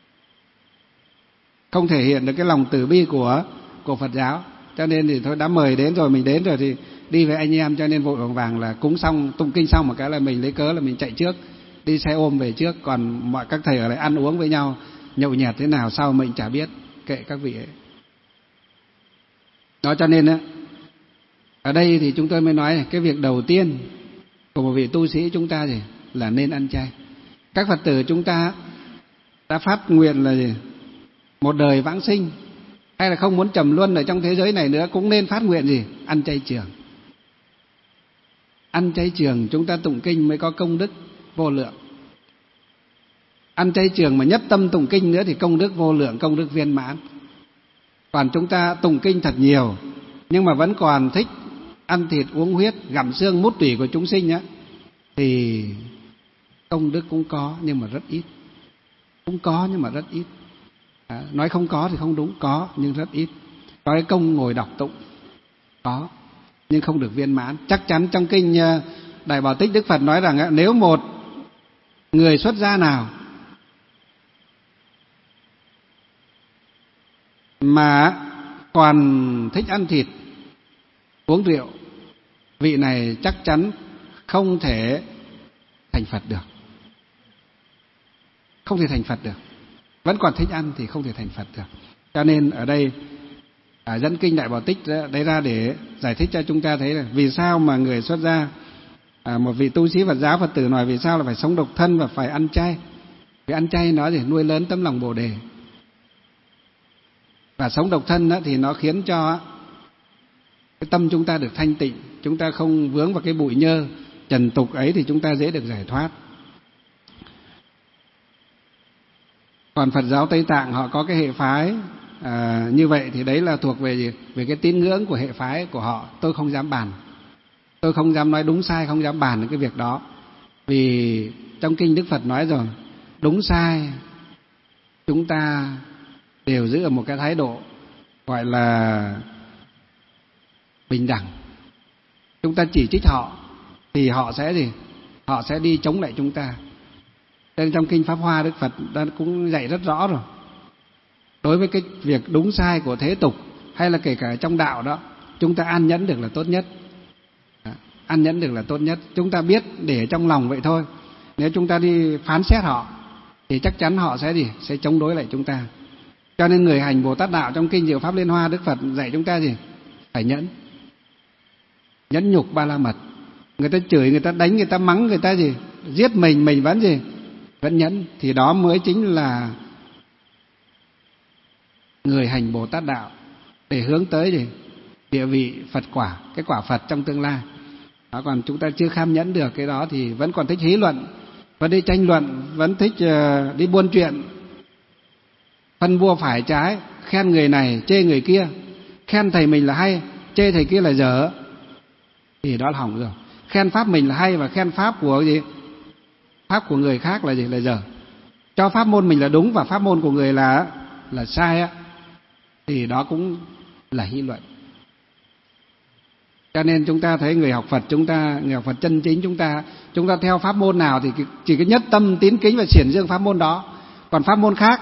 không thể hiện được cái lòng từ bi của Phật giáo. Cho nên thì thôi, đã mời đến rồi, mình đến rồi thì đi với anh em, cho nên vội vàng là cúng xong, tụng kinh xong một cái là mình lấy cớ là mình chạy trước, đi xe ôm về trước. Còn mọi các thầy ở lại ăn uống với nhau, nhậu nhẹt thế nào sau mình chả biết, kệ các vị ấy. Đó, cho nên á, ở đây thì chúng tôi mới nói cái việc đầu tiên của một vị tu sĩ chúng ta gì là nên ăn chay. Các Phật tử chúng ta đã phát nguyện là gì? Một đời vãng sinh, hay là không muốn trầm luân ở trong thế giới này nữa, cũng nên phát nguyện gì? Ăn chay trường. Ăn chay trường chúng ta tụng kinh mới có công đức vô lượng. Ăn chay trường mà nhất tâm tụng kinh nữa thì công đức vô lượng, công đức viên mãn. Còn chúng ta tụng kinh thật nhiều nhưng mà vẫn còn thích ăn thịt uống huyết, gặm xương mút tủy của chúng sinh á, thì công đức cũng có nhưng mà rất ít. Cũng có nhưng mà rất ít. Nói không có thì không đúng, có nhưng rất ít. Có cái công ngồi đọc tụng có, nhưng không được viên mãn. Chắc chắn trong kinh Đại Bảo Tích Đức Phật nói rằng nếu một người xuất gia nào mà còn thích ăn thịt uống rượu, vị này chắc chắn không thể thành Phật được. Không thể thành Phật được. Vẫn còn thích ăn thì không thể thành Phật được. Cho nên ở đây dẫn kinh Đại Bảo Tích đấy ra để giải thích cho chúng ta thấy là vì sao mà người xuất gia, một vị tu sĩ Phật giáo Phật tử nói vì sao là phải sống độc thân và phải ăn chay. Vì ăn chay nó để nuôi lớn tấm lòng Bồ Đề. Và sống độc thân thì nó khiến cho cái tâm chúng ta được thanh tịnh, chúng ta không vướng vào cái bụi nhơ trần tục ấy thì chúng ta dễ được giải thoát. Còn Phật giáo Tây Tạng họ có cái hệ phái như vậy thì đấy là thuộc về gì? Về cái tín ngưỡng của hệ phái của họ. Tôi không dám bàn, tôi không dám nói đúng sai, không dám bàn cái việc đó. Vì trong kinh Đức Phật nói rồi, đúng sai chúng ta đều giữ ở một cái thái độ gọi là bình đẳng. Chúng ta chỉ trích họ thì họ sẽ gì? Họ sẽ đi chống lại chúng ta. Nên trong kinh Pháp Hoa Đức Phật đã cũng dạy rất rõ rồi. Đối với cái việc đúng sai của thế tục hay là kể cả trong đạo đó, chúng ta an nhẫn được là tốt nhất. An nhẫn được là tốt nhất. Chúng ta biết để trong lòng vậy thôi. Nếu chúng ta đi phán xét họ thì chắc chắn họ sẽ gì? Sẽ chống đối lại chúng ta. Cho nên người hành Bồ Tát đạo trong kinh Diệu Pháp Liên Hoa Đức Phật dạy chúng ta gì? Phải nhẫn. Nhẫn nhục ba la mật. Người ta chửi, người ta đánh, người ta mắng, người ta gì? Giết mình vẫn gì? Vẫn nhẫn. Thì đó mới chính là người hành Bồ Tát đạo. để hướng tới gì? Địa vị Phật quả, cái quả Phật trong tương lai. Đó, còn chúng ta chưa kham nhẫn được cái đó thì vẫn còn thích hí luận, vẫn đi tranh luận, vẫn thích đi buôn chuyện, phân bua phải trái, khen người này chê người kia, khen thầy mình là hay, chê thầy kia là dở, thì đó là hỏng rồi. Khen pháp mình là hay và khen pháp của gì? Pháp của người khác là gì? Là dở. Cho pháp môn mình là đúng và pháp môn của người là sai á, thì đó cũng là hí luận. Cho nên chúng ta thấy người học Phật, người học Phật chân chính, chúng ta theo pháp môn nào thì chỉ có nhất tâm tín kính và xiển dương pháp môn đó. Còn pháp môn khác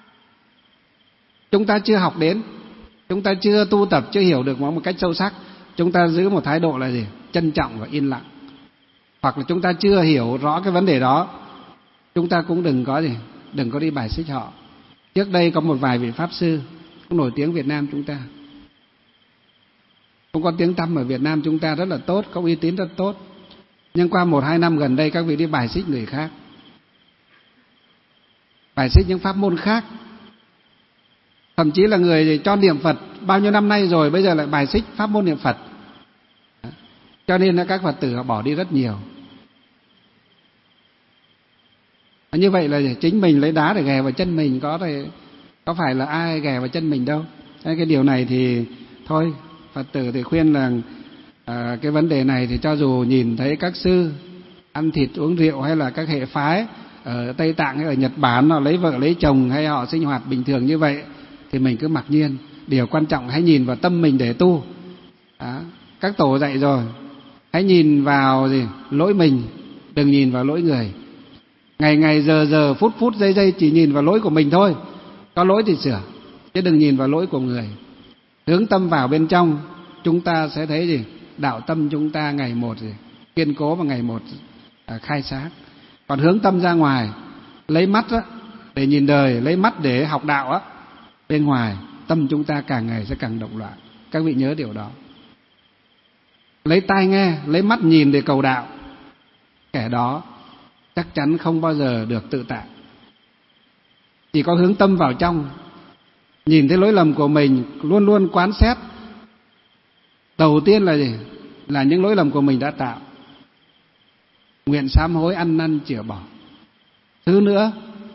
chúng ta chưa học đến, chúng ta chưa tu tập, chưa hiểu được nó một cách sâu sắc, chúng ta giữ một thái độ là gì? Trân trọng và yên lặng. Hoặc là chúng ta chưa hiểu rõ cái vấn đề đó, chúng ta cũng đừng có đi bài xích họ. Trước đây có một vài vị pháp sư cũng nổi tiếng Việt Nam chúng ta, cũng có tiếng tăm ở Việt Nam chúng ta rất là tốt, có uy tín rất tốt. Nhưng qua 1-2 năm gần đây các vị đi bài xích người khác, bài xích những pháp môn khác. Thậm chí là người cho niệm Phật bao nhiêu năm nay rồi, bây giờ lại bài xích pháp môn niệm Phật. Cho nên là các Phật tử họ bỏ đi rất nhiều. Như vậy là chính mình lấy đá để ghè vào chân mình, có phải là ai ghè vào chân mình đâu. Cái điều này thì thôi, Phật tử thì khuyên là cái vấn đề này thì cho dù nhìn thấy các sư ăn thịt uống rượu, hay là các hệ phái ở Tây Tạng hay ở Nhật Bản họ lấy vợ lấy chồng hay họ sinh hoạt bình thường như vậy, thì mình cứ mặc nhiên. Điều quan trọng hãy nhìn vào tâm mình để tu. Các tổ dạy rồi, hãy nhìn vào lỗi mình, đừng nhìn vào lỗi người. Ngày giờ phút giây chỉ nhìn vào lỗi của mình thôi, có lỗi thì sửa, chứ đừng nhìn vào lỗi của người. Hướng tâm vào bên trong, chúng ta sẽ thấy đạo tâm chúng ta ngày một kiên cố và ngày một khai sáng. Còn hướng tâm ra ngoài, lấy mắt để nhìn đời, lấy mắt để học đạo bên ngoài, tâm chúng ta càng ngày sẽ càng động loạn. Các vị nhớ điều đó. Lấy tai nghe, lấy mắt nhìn để cầu đạo, kẻ đó chắc chắn không bao giờ được tự tại. Chỉ có hướng tâm vào trong, nhìn thấy lỗi lầm của mình, luôn luôn quán xét. Đầu tiên là gì? Là những lỗi lầm của mình đã tạo, nguyện sám hối, ăn năn chữa bỏ. Thứ nữa,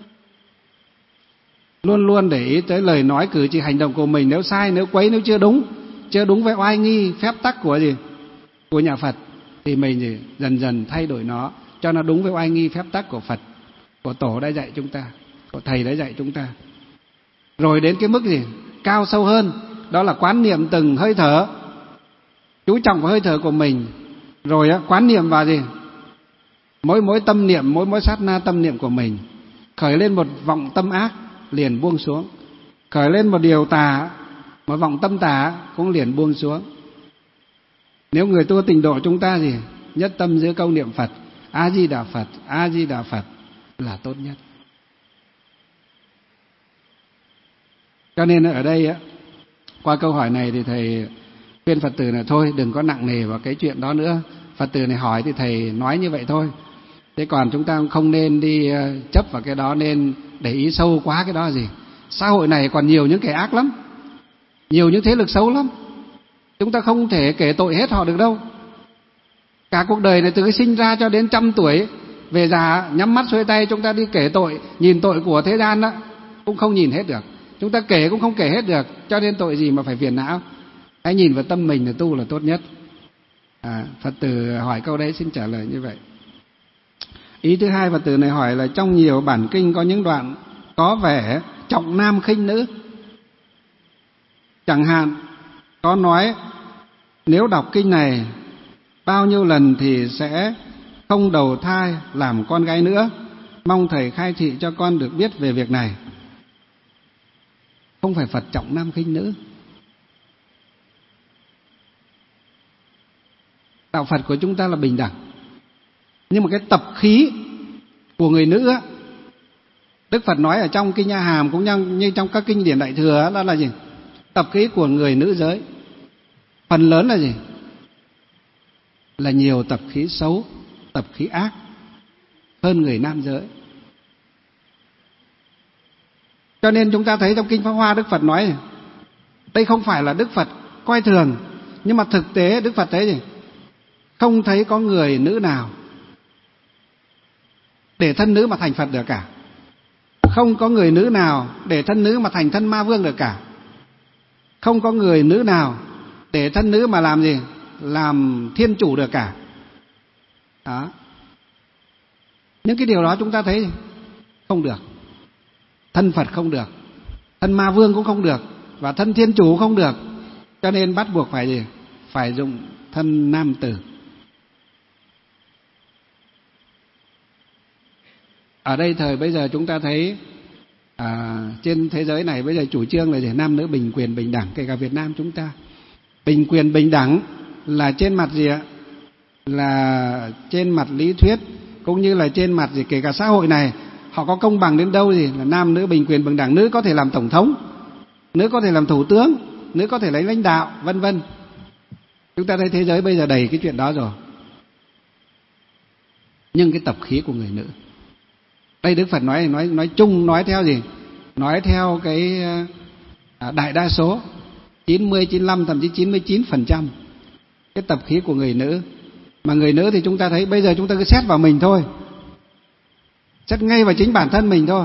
luôn luôn để ý tới lời nói cử chỉ hành động của mình. Nếu sai, nếu quấy, nếu chưa đúng với oai nghi phép tắc của nhà Phật, thì mình dần dần thay đổi nó cho nó đúng với oai nghi phép tắc của Phật, của Tổ đã dạy chúng ta, của Thầy đã dạy chúng ta. Rồi đến cái mức cao sâu hơn, đó là quán niệm từng hơi thở, chú trọng vào hơi thở của mình. Rồi quán niệm vào mỗi tâm niệm, mỗi sát na tâm niệm của mình. Khởi lên một vọng tâm ác liền buông xuống, khởi lên một điều tà, một vọng tâm tà cũng liền buông xuống. Nếu người tu tịnh độ chúng ta nhất tâm giữa câu niệm Phật, A Di Đà Phật, A Di Đà Phật là tốt nhất. Cho nên ở đây qua câu hỏi này thì thầy khuyên Phật tử là thôi đừng có nặng nề vào cái chuyện đó nữa. Phật tử này hỏi thì thầy nói như vậy thôi. Thế còn chúng ta không nên đi chấp vào cái đó, nên để ý sâu quá cái đó Xã hội này còn nhiều những kẻ ác lắm, nhiều những thế lực xấu lắm. Chúng ta không thể kể tội hết họ được đâu. Cả cuộc đời này từ cái sinh ra cho đến 100 tuổi, về già nhắm mắt xuôi tay chúng ta đi kể tội, nhìn tội của thế gian cũng không nhìn hết được. Chúng ta kể cũng không kể hết được, cho nên tội gì mà phải phiền não. Hãy nhìn vào tâm mình là tu là tốt nhất. Phật tử hỏi câu đấy xin trả lời như vậy. Ý thứ hai, Phật tử này hỏi là trong nhiều bản kinh có những đoạn có vẻ trọng nam khinh nữ. Chẳng hạn có nói nếu đọc kinh này bao nhiêu lần thì sẽ không đầu thai làm con gái nữa. Mong thầy khai thị cho con được biết về việc này. Không phải Phật trọng nam khinh nữ. Đạo Phật của chúng ta là bình đẳng. Nhưng mà cái tập khí của người nữ Đức Phật nói ở trong kinh A Hàm cũng như trong các kinh điển Đại Thừa đó là tập khí của người nữ giới phần lớn là là nhiều tập khí xấu, tập khí ác hơn người nam giới. Cho nên chúng ta thấy trong kinh Pháp Hoa Đức Phật nói Đây không phải là Đức Phật coi thường, nhưng mà thực tế Đức Phật thấy gì? Không thấy có người nữ nào để thân nữ mà thành Phật được cả. Không có người nữ nào để thân nữ mà thành thân ma vương được cả. Không có người nữ nào để thân nữ mà làm gì? Làm thiên chủ được cả. Đó. Những cái điều đó chúng ta thấy không được. Thân Phật không được, thân ma vương cũng không được, và thân thiên chủ cũng không được. Cho nên bắt buộc phải gì? Phải dùng thân nam tử. Ở đây thời bây giờ chúng ta thấy trên thế giới này bây giờ chủ trương là gì? Nam nữ bình quyền bình đẳng. Kể cả Việt Nam chúng ta bình quyền bình đẳng là trên mặt gì ạ? Là trên mặt lý thuyết, cũng như là trên mặt gì, kể cả xã hội này họ có công bằng đến đâu gì, là nam nữ bình quyền bình đẳng. Nữ có thể làm tổng thống, nữ có thể làm thủ tướng, nữ có thể lấy lãnh đạo, vân vân. Chúng ta thấy thế giới bây giờ đầy cái chuyện đó rồi. Nhưng cái tập khí của người nữ, đây Đức Phật nói chung, nói theo gì? Nói theo cái đại đa số 90, 95, thậm chí 99% cái tập khí của người nữ. Mà người nữ thì chúng ta thấy bây giờ chúng ta cứ xét vào mình thôi, xét ngay vào chính bản thân mình thôi.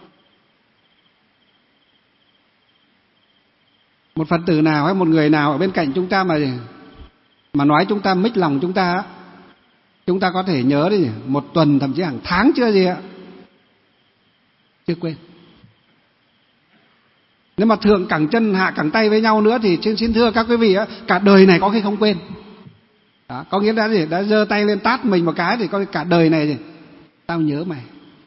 Một Phật tử nào hay một người nào ở bên cạnh chúng ta mà nói chúng ta mích lòng chúng ta có thể nhớ đi, một tuần thậm chí hàng tháng chưa gì ạ, chưa quên. Nếu mà thượng cẳng chân hạ cẳng tay với nhau nữa thì xin thưa các quý vị, cả đời này có khi không quên. Đó, có nghĩa là gì? Đã giơ tay lên tát mình một cái thì có cả đời này gì? Tao nhớ mày,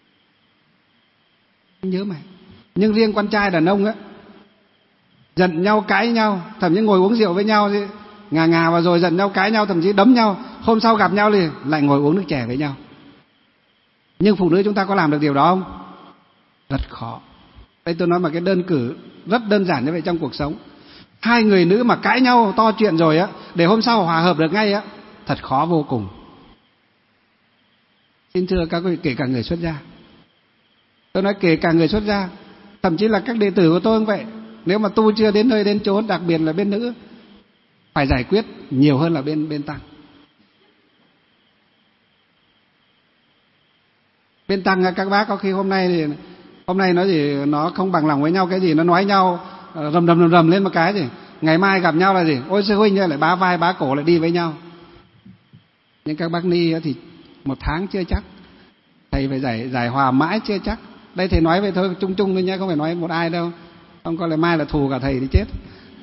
nhớ mày. Nhưng riêng con trai đàn ông á, giận nhau cãi nhau, thậm chí ngồi uống rượu với nhau thì ngà vào rồi giận nhau cãi nhau, thậm chí đấm nhau, hôm sau gặp nhau thì lại ngồi uống nước chè với nhau. Nhưng phụ nữ chúng ta có làm được điều đó không? Rất khó. Đây tôi nói mà cái đơn cử rất đơn giản như vậy trong cuộc sống. Hai người nữ mà cãi nhau to chuyện rồi á, để hôm sau hòa hợp được ngay á, thật khó vô cùng. Xin thưa các quý vị, kể cả người xuất gia. Tôi nói kể cả người xuất gia, thậm chí là các đệ tử của tôi cũng vậy. Nếu mà tu chưa đến nơi đến chốn, đặc biệt là bên nữ, phải giải quyết nhiều hơn là bên tăng. Bên tăng các bác có khi hôm nay nói gì nó không bằng lòng với nhau, cái gì nó nói nhau rầm lên một cái gì, ngày mai gặp nhau là gì, ôi sư huynh lại bá vai bá cổ lại đi với nhau. Nhưng các bác ni thì một tháng chưa chắc, thầy phải giải hòa mãi chưa chắc. Đây thầy nói vậy thôi, chung chung thôi nhé, không phải nói một ai đâu, không có lại mai là thù cả thầy thì chết.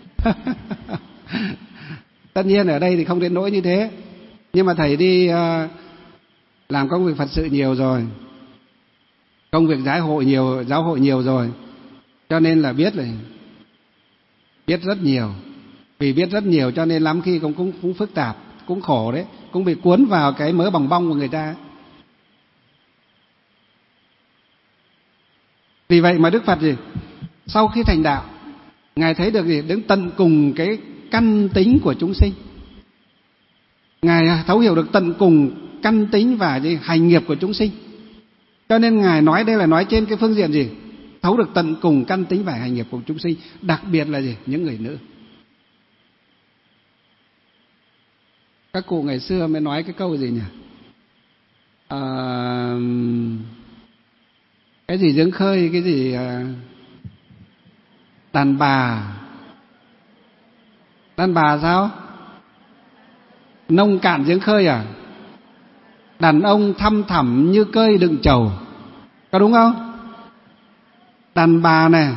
Tất nhiên ở đây thì không đến nỗi như thế, nhưng mà thầy đi làm công việc Phật sự nhiều rồi, công việc giáo hội nhiều rồi, cho nên là biết rất nhiều. Vì biết rất nhiều cho nên lắm khi cũng phức tạp, cũng khổ đấy, cũng bị cuốn vào cái mớ bòng bong của người ta. Vì vậy mà Đức Phật gì, sau khi thành đạo, Ngài thấy được gì, đến tận cùng cái căn tính của chúng sinh. Ngài thấu hiểu được tận cùng căn tính và hành nghiệp của chúng sinh. Cho nên Ngài nói đây là nói trên cái phương diện gì? Thấu được tận cùng căn tính và hành nghiệp của chúng sinh, đặc biệt là gì? Những người nữ. Các cụ ngày xưa mới nói cái câu gì nhỉ? Cái gì giếng khơi, cái gì đàn bà sao? Nông cạn giếng khơi à? Đàn ông thăm thẳm như cơi đựng trầu, có đúng không? Đàn bà này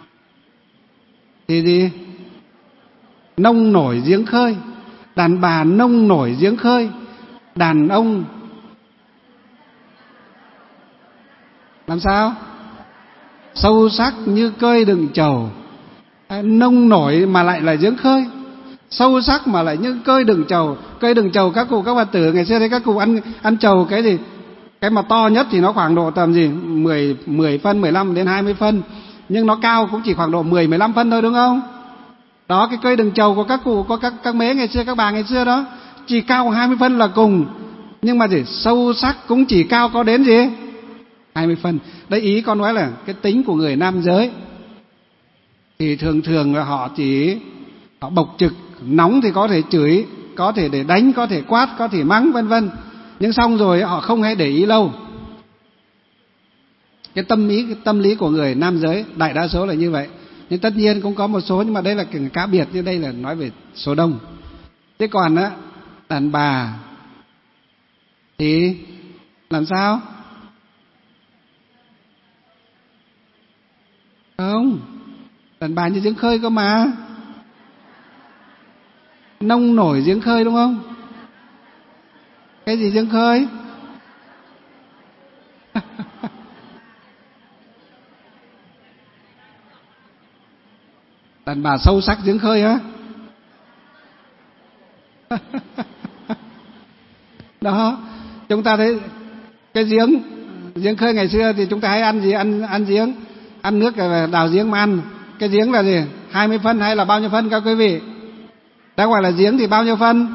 thì gì? Nông nổi giếng khơi. Đàn bà nông nổi giếng khơi, đàn ông làm sao? Sâu sắc như cơi đựng trầu. Nông nổi mà lại là giếng khơi, sâu sắc mà lại như cơi đựng trầu. Cơi đựng trầu, các cụ các Phật tử ngày xưa thấy các cụ ăn trầu cái gì, cái mà to nhất thì nó khoảng độ tầm gì 10 phân, 15 đến 20 phân, nhưng nó cao cũng chỉ khoảng độ 10-15 phân thôi, đúng không? Đó, cái cơi đựng trầu của các cụ, có các mế ngày xưa, các bà ngày xưa đó, chỉ cao 20 phân là cùng, nhưng mà gì, sâu sắc cũng chỉ cao có đến gì 20 phân. Đấy, ý con nói là cái tính của người nam giới. thì thường thường là họ bộc trực, nóng thì có thể chửi, có thể để đánh, có thể quát, có thể mắng vân vân, nhưng xong rồi họ không hay để ý lâu. Cái tâm lý của người nam giới đại đa số là như vậy. Nhưng tất nhiên cũng có một số, nhưng mà đây là cá biệt, như đây là nói về số đông. Thế còn á, đàn bà thì làm sao? Không, đàn bà như giếng khơi cơ mà, nông nổi giếng khơi đúng không? Cái gì giếng khơi? Đàn bà sâu sắc giếng khơi á. Đó, chúng ta thấy cái giếng khơi ngày xưa thì chúng ta hay ăn gì? Ăn giếng, ăn nước đào giếng mà ăn. Cái giếng là gì? 20 phân hay là bao nhiêu phân các quý vị? Đã gọi là giếng thì bao nhiêu phân?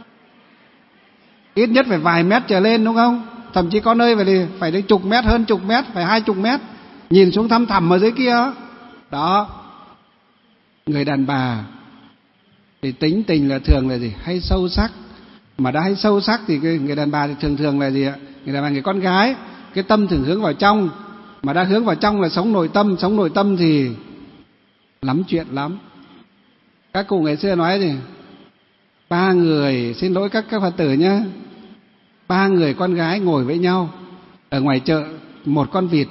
Ít nhất phải vài mét trở lên đúng không? Thậm chí có nơi phải đến chục mét, hơn chục mét, phải 20 mét, nhìn xuống thăm thẳm ở dưới kia. Đó. Người đàn bà thì tính tình là thường là gì? Hay sâu sắc. Mà đã hay sâu sắc thì người đàn bà thì thường là gì ạ? Người đàn bà, người con gái, cái tâm thường hướng vào trong. Mà đã hướng vào trong là sống nội tâm thì lắm chuyện lắm. Các cụ ngày xưa nói gì? 3 người, xin lỗi các Phật tử nhé, 3 người con gái ngồi với nhau ở ngoài chợ, một con vịt.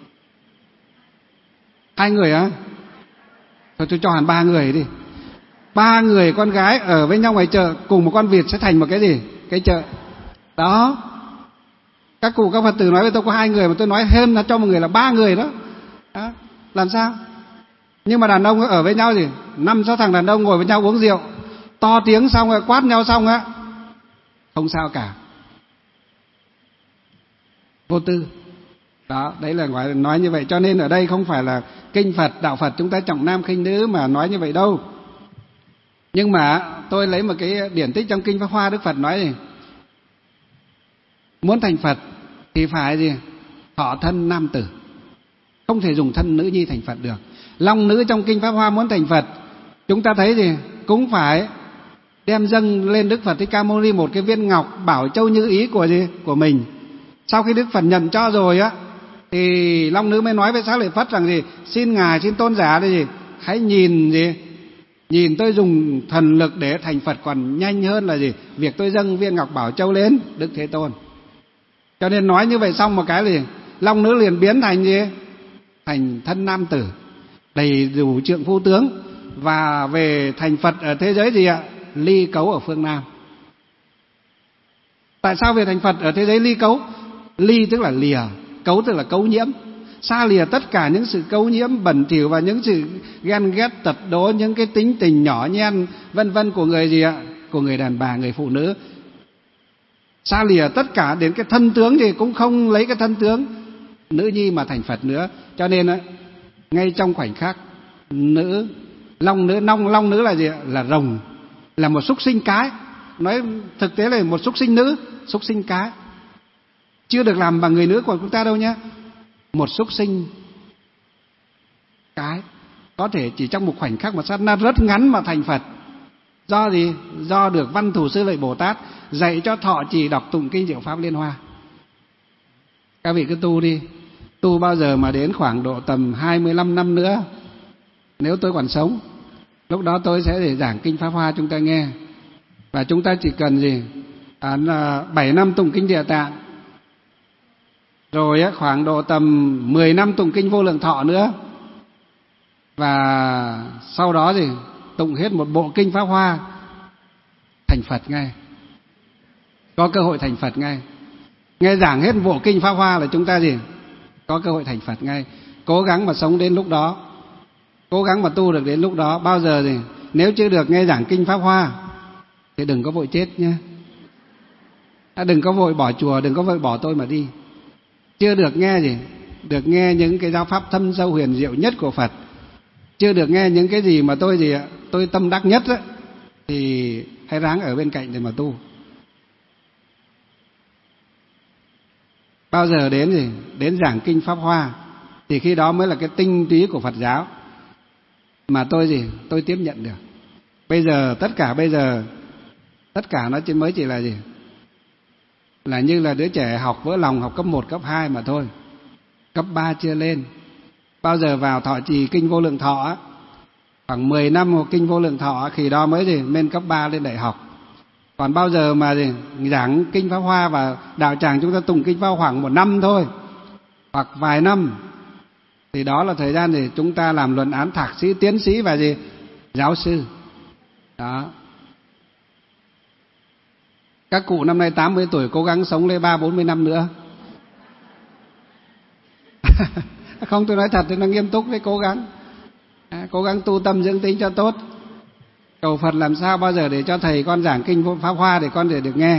2 người á? Thôi tôi cho hẳn 3 người đi. 3 người con gái ở với nhau ngoài chợ cùng một con vịt sẽ thành một cái gì? Cái chợ. Đó. Các cụ các Phật tử nói với tôi có 2 người, mà tôi nói thêm là cho một người là 3 người đó. Đó. Làm sao? Nhưng mà đàn ông ở với nhau gì? 5-6 thằng đàn ông ngồi với nhau uống rượu, to tiếng xong rồi quát nhau xong á, không sao cả, vô tư. Đó, đấy là nói như vậy. Cho nên ở đây không phải là kinh Phật, đạo Phật chúng ta trọng nam khinh nữ mà nói như vậy đâu. Nhưng mà tôi lấy một cái điển tích trong kinh Pháp Hoa, Đức Phật nói gì? Muốn thành Phật thì phải gì? Thọ thân nam tử, không thể dùng thân nữ nhi thành Phật được. Long nữ trong kinh Pháp Hoa muốn thành Phật, chúng ta thấy gì? Cũng phải đem dâng lên Đức Phật Thích Ca Mâu Ni một cái viên ngọc bảo châu như ý của gì? Của mình. Sau khi Đức Phật nhận cho rồi á, thì long nữ mới nói với Xá Lợi Phất rằng gì? Xin ngài, xin tôn giả đây gì? Hãy nhìn gì? Nhìn tôi dùng thần lực để thành Phật còn nhanh hơn là gì? Việc tôi dâng viên ngọc bảo châu lên Đức Thế Tôn. Cho nên nói như vậy xong một cái gì? Long nữ liền biến thành gì? Thành thân nam tử, đầy đủ trượng phu tướng, và về thành Phật ở thế giới gì ạ? Ly cấu ở phương Nam. Tại sao về thành Phật ở thế giới ly cấu? Ly tức là lìa, cấu tức là cấu nhiễm. Xa lìa tất cả những sự cấu nhiễm bẩn thỉu và những sự ghen ghét tật đố, những cái tính tình nhỏ nhen vân vân của người gì ạ? Của người đàn bà, người phụ nữ. Xa lìa tất cả, đến cái thân tướng thì cũng không lấy cái thân tướng nữ nhi mà thành Phật nữa. Cho nên ngay trong khoảnh khắc long nữ là gì ạ? Là rồng, là một súc sinh cái. Nói thực tế là một súc sinh nữ, súc sinh cái, chưa được làm bằng người nữ của chúng ta đâu nhé. Một súc sinh cái có thể chỉ trong một khoảnh khắc, một sát na rất ngắn mà thành Phật. Do gì? Do được Văn Thù Sư Lợi Bồ Tát dạy cho thọ trì đọc tụng kinh Diệu Pháp Liên Hoa. Các vị cứ tu đi, tu bao giờ mà đến khoảng độ tầm 25 năm nữa, nếu tôi còn sống, lúc đó tôi sẽ để giảng kinh Pháp Hoa chúng ta nghe. Và chúng ta chỉ cần gì? 7 năm tụng kinh Địa Tạng, rồi khoảng độ tầm 10 năm tụng kinh Vô Lượng Thọ nữa, và sau đó thì tụng hết một bộ kinh Pháp Hoa, thành Phật ngay, có cơ hội thành Phật ngay. Nghe giảng hết bộ kinh Pháp Hoa là chúng ta gì? Có cơ hội thành Phật ngay. Cố gắng mà sống đến lúc đó, cố gắng mà tu được đến lúc đó. Bao giờ thì nếu chưa được nghe giảng kinh Pháp Hoa thì đừng có vội chết nhé. Đừng có vội bỏ chùa, đừng có vội bỏ tôi mà đi. Chưa được nghe gì? Được nghe những cái giáo pháp thâm sâu huyền diệu nhất của Phật, chưa được nghe những cái gì mà tôi gì ạ? Tôi tâm đắc nhất ấy, thì hãy ráng ở bên cạnh để mà tu. Bao giờ đến gì? Đến giảng kinh Pháp Hoa thì khi đó mới là cái tinh túy của Phật giáo. mà tôi tiếp nhận được. Bây giờ tất cả nó chỉ mới chỉ là gì? Là như là đứa trẻ học vỡ lòng, học cấp 1, cấp 2 mà thôi. Cấp 3 chưa lên. Bao giờ vào thọ trì kinh Vô Lượng Thọ á, khoảng 10 năm học kinh Vô Lượng Thọ khi đó mới lên cấp 3 lên đại học. Còn bao giờ mà giảng kinh Pháp Hoa và đạo tràng chúng ta tụng kinh Pháp Hoa khoảng 1 năm thôi, hoặc vài năm, thì đó là thời gian để chúng ta làm luận án thạc sĩ, tiến sĩ và giáo sư. Đó. Các cụ năm nay 80 tuổi cố gắng sống lên 30-40 năm nữa. Không, tôi nói thật, tôi nói nghiêm túc đấy, cố gắng tu tâm dưỡng tính cho tốt. Cầu Phật làm sao bao giờ để cho thầy con giảng kinh Pháp Hoa để con được nghe.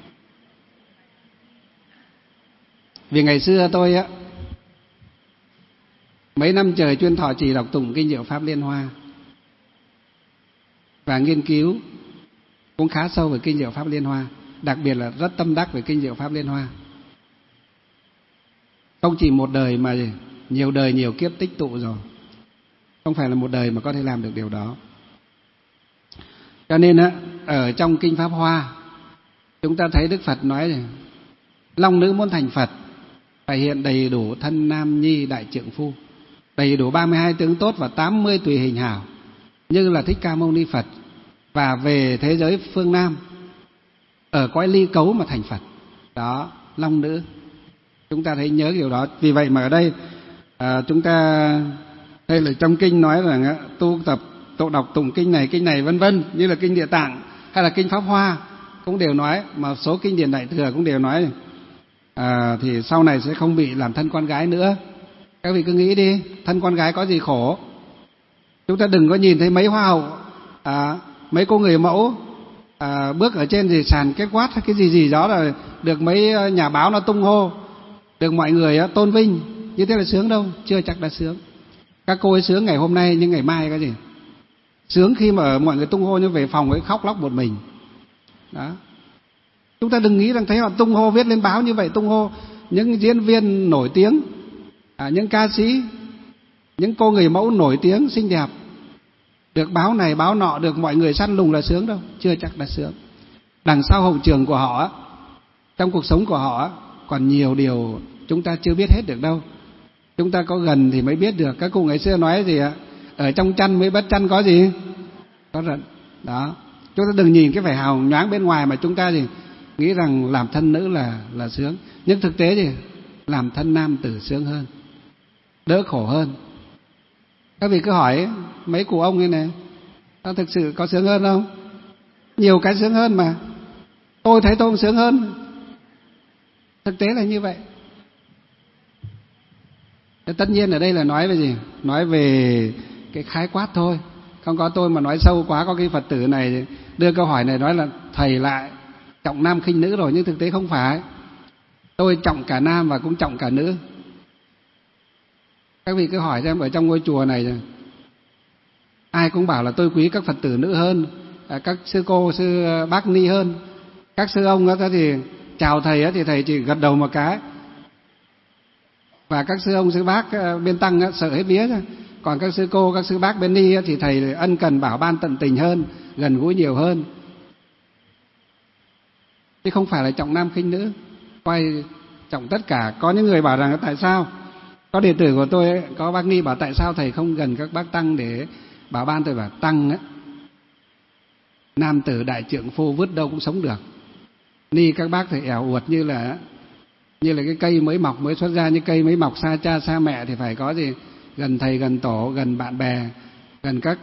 Vì ngày xưa tôi á, mấy năm trời chuyên thọ trì đọc tụng kinh Diệu Pháp Liên Hoa và nghiên cứu cũng khá sâu về kinh Diệu Pháp Liên Hoa, đặc biệt là rất tâm đắc về kinh Diệu Pháp Liên Hoa. Không chỉ một đời mà nhiều đời nhiều kiếp tích tụ rồi, không phải là một đời mà có thể làm được điều đó. Cho nên á, ở trong kinh Pháp Hoa chúng ta thấy Đức Phật nói rằng long nữ muốn thành Phật phải hiện đầy đủ thân nam nhi đại trượng phu, đầy đủ 32 tướng tốt và 80 tùy hình hảo như là Thích Ca Mâu Ni Phật, và về thế giới phương Nam ở cõi ly cấu mà thành Phật. Đó, long nữ. Chúng ta thấy nhớ điều đó. Vì vậy mà ở đây chúng ta đây là trong kinh nói rằng tu tập tụng đọc tụng kinh này vân vân, như là kinh Địa Tạng hay là kinh Pháp Hoa cũng đều nói, mà số kinh điển Đại Thừa cũng đều nói thì sau này sẽ không bị làm thân con gái nữa. Các vị cứ nghĩ đi, thân con gái có gì khổ. Chúng ta đừng có nhìn thấy mấy hoa hậu, mấy cô người mẫu bước ở trên sàn kết quát hay cái gì đó là được mấy nhà báo nó tung hô, được mọi người tôn vinh, như thế là sướng đâu? Chưa chắc đã sướng. Các cô ấy sướng ngày hôm nay nhưng ngày mai cái gì? Sướng khi mà mọi người tung hô như về phòng ấy khóc lóc một mình. Đó. Chúng ta đừng nghĩ rằng thấy họ tung hô viết lên báo như vậy, tung hô những diễn viên nổi tiếng, những ca sĩ, những cô người mẫu nổi tiếng xinh đẹp, được báo này báo nọ, được mọi người săn lùng là sướng đâu? Chưa chắc đã sướng. Đằng sau hậu trường của họ, trong cuộc sống của họ còn nhiều điều chúng ta chưa biết hết được đâu. Chúng ta có gần thì mới biết được. Các cụ ngày xưa nói gì ạ? Ở trong chăn mới bất chăn có gì? Có rận. Đó. Chúng ta đừng nhìn cái vẻ hào nhoáng bên ngoài mà chúng ta nghĩ rằng làm thân nữ là sướng. Nhưng thực tế làm thân nam tử sướng hơn, đỡ khổ hơn. Các vị cứ hỏi mấy cụ ông như này, nó thực sự có sướng hơn không? Nhiều cái sướng hơn mà. Tôi thấy tôi cũng sướng hơn. Thực tế là như vậy. Tất nhiên ở đây là nói về gì? Nói về cái khái quát thôi. Không có tôi mà nói sâu quá, có cái Phật tử này đưa câu hỏi này nói là thầy lại trọng nam khinh nữ rồi, nhưng thực tế không phải. Tôi trọng cả nam và cũng trọng cả nữ. Các vị cứ hỏi xem ở trong ngôi chùa này ai cũng bảo là tôi quý các Phật tử nữ hơn, các sư cô, sư bác ni hơn. Các sư ông đó thì chào thầy thì thầy chỉ gật đầu một cái. Và các sư ông, sư bác bên tăng sợ hết vía rồi. Còn các sư cô, các sư bác bên ni thì thầy ân cần bảo ban tận tình hơn, gần gũi nhiều hơn. Chứ không phải là trọng nam khinh nữ, quay trọng tất cả. Có những người bảo rằng tại sao, có đệ tử của tôi, có bác ni bảo tại sao thầy không gần các bác tăng để bảo ban. Tôi bảo tăng nam tử đại trượng phu vứt đâu cũng sống được. Ni các bác thì ẻo uột như là cái cây mới mọc, mới xuất ra, như cây mới mọc xa cha xa mẹ thì phải có gì gần thầy, gần tổ, gần bạn bè, gần các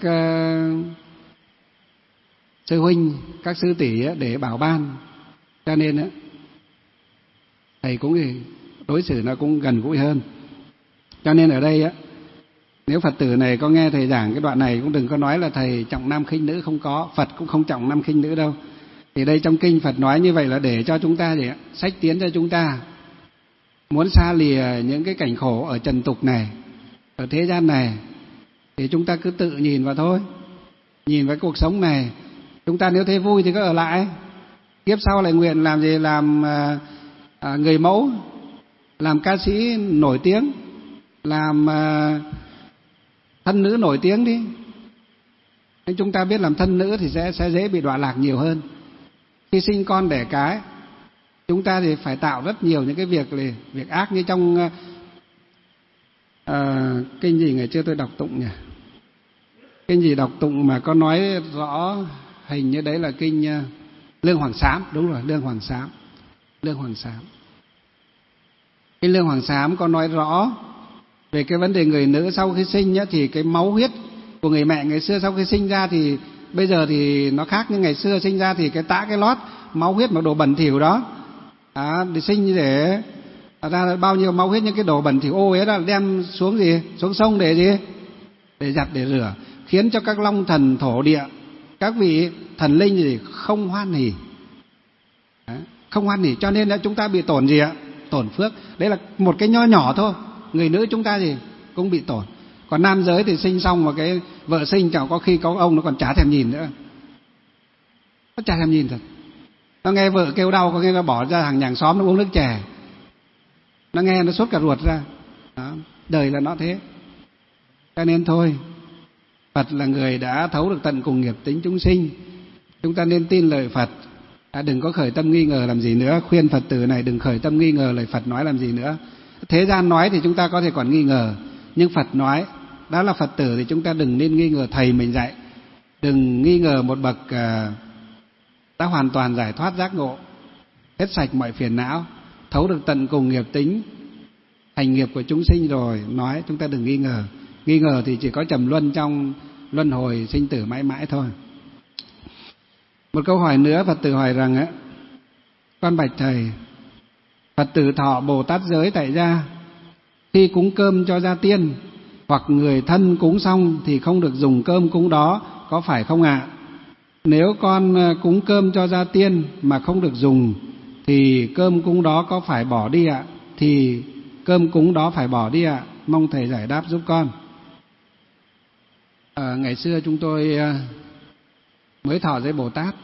sư huynh, các sư tỷ để bảo ban. Cho nên thầy cũng đối xử nó cũng gần gũi hơn. Cho nên ở đây nếu Phật tử này có nghe thầy giảng cái đoạn này cũng đừng có nói là thầy trọng nam khinh nữ, không có. Phật cũng không trọng nam khinh nữ đâu. Thì đây trong kinh Phật nói như vậy là để cho chúng ta xách tiến cho chúng ta muốn xa lìa những cái cảnh khổ ở trần tục này, ở thế gian này, thì chúng ta cứ tự nhìn vào thôi. Nhìn vào cuộc sống này, chúng ta nếu thấy vui thì cứ ở lại. Kiếp sau lại nguyện làm gì? Làm người mẫu, làm ca sĩ nổi tiếng, làm thân nữ nổi tiếng đi. Nên chúng ta biết làm thân nữ thì sẽ dễ bị đọa lạc nhiều hơn. Khi sinh con đẻ cái, chúng ta thì phải tạo rất nhiều những cái việc ác, như trong kinh gì ngày trước tôi đọc tụng nhỉ? Kinh gì đọc tụng mà có nói rõ, hình như đấy là kinh Lương Hoàng Sám, đúng rồi, Lương Hoàng Sám. Kinh Lương Hoàng Sám có nói rõ về cái vấn đề người nữ sau khi sinh nhá, thì cái máu huyết của người mẹ ngày xưa sau khi sinh ra thì bây giờ thì nó khác, nhưng ngày xưa sinh ra thì cái tã cái lót máu huyết mà đồ bẩn thỉu đó để sinh để ra bao nhiêu máu huyết, những cái đồ bẩn thỉu ô ấy là đem xuống xuống sông để giặt để rửa, khiến cho các long thần thổ địa, các vị thần linh gì không hoan hỉ. Không hoan hỉ, cho nên là chúng ta bị tổn gì ạ? Tổn phước. Đấy là một cái nho nhỏ thôi. Người nữ chúng ta gì cũng bị tổn. Còn nam giới thì sinh xong mà cái vợ sinh chẳng có khi có ông nó còn chả thèm nhìn nữa. Nó chả thèm nhìn thật. Nó nghe vợ kêu đau có khi nó bỏ ra hàng xóm nó uống nước chè. Nó nghe nó sốt cả ruột ra. Đó. Đời là nó thế. Cho nên thôi, Phật là người đã thấu được tận cùng nghiệp tính chúng sinh. Chúng ta nên tin lời Phật. Đừng có khởi tâm nghi ngờ làm gì nữa. Khuyên Phật tử này đừng khởi tâm nghi ngờ lời Phật nói làm gì nữa. Thế gian nói thì chúng ta có thể còn nghi ngờ, nhưng Phật nói, đó là Phật tử thì chúng ta đừng nên nghi ngờ thầy mình dạy. Đừng nghi ngờ một bậc đã hoàn toàn giải thoát giác ngộ, hết sạch mọi phiền não, thấu được tận cùng nghiệp tính, hành nghiệp của chúng sinh rồi nói, chúng ta đừng nghi ngờ. Nghi ngờ thì chỉ có trầm luân trong luân hồi sinh tử mãi mãi thôi. Một câu hỏi nữa, Phật tử hỏi rằng con bạch thầy, Phật tử thọ Bồ Tát giới tại gia, khi cúng cơm cho gia tiên hoặc người thân cúng xong thì không được dùng cơm cúng đó, có phải không ạ? Nếu con cúng cơm cho gia tiên mà không được dùng thì cơm cúng đó có phải bỏ đi ạ? Thì cơm cúng đó phải bỏ đi ạ? Mong thầy giải đáp giúp con. Ngày xưa chúng tôi mới thọ giới Bồ Tát,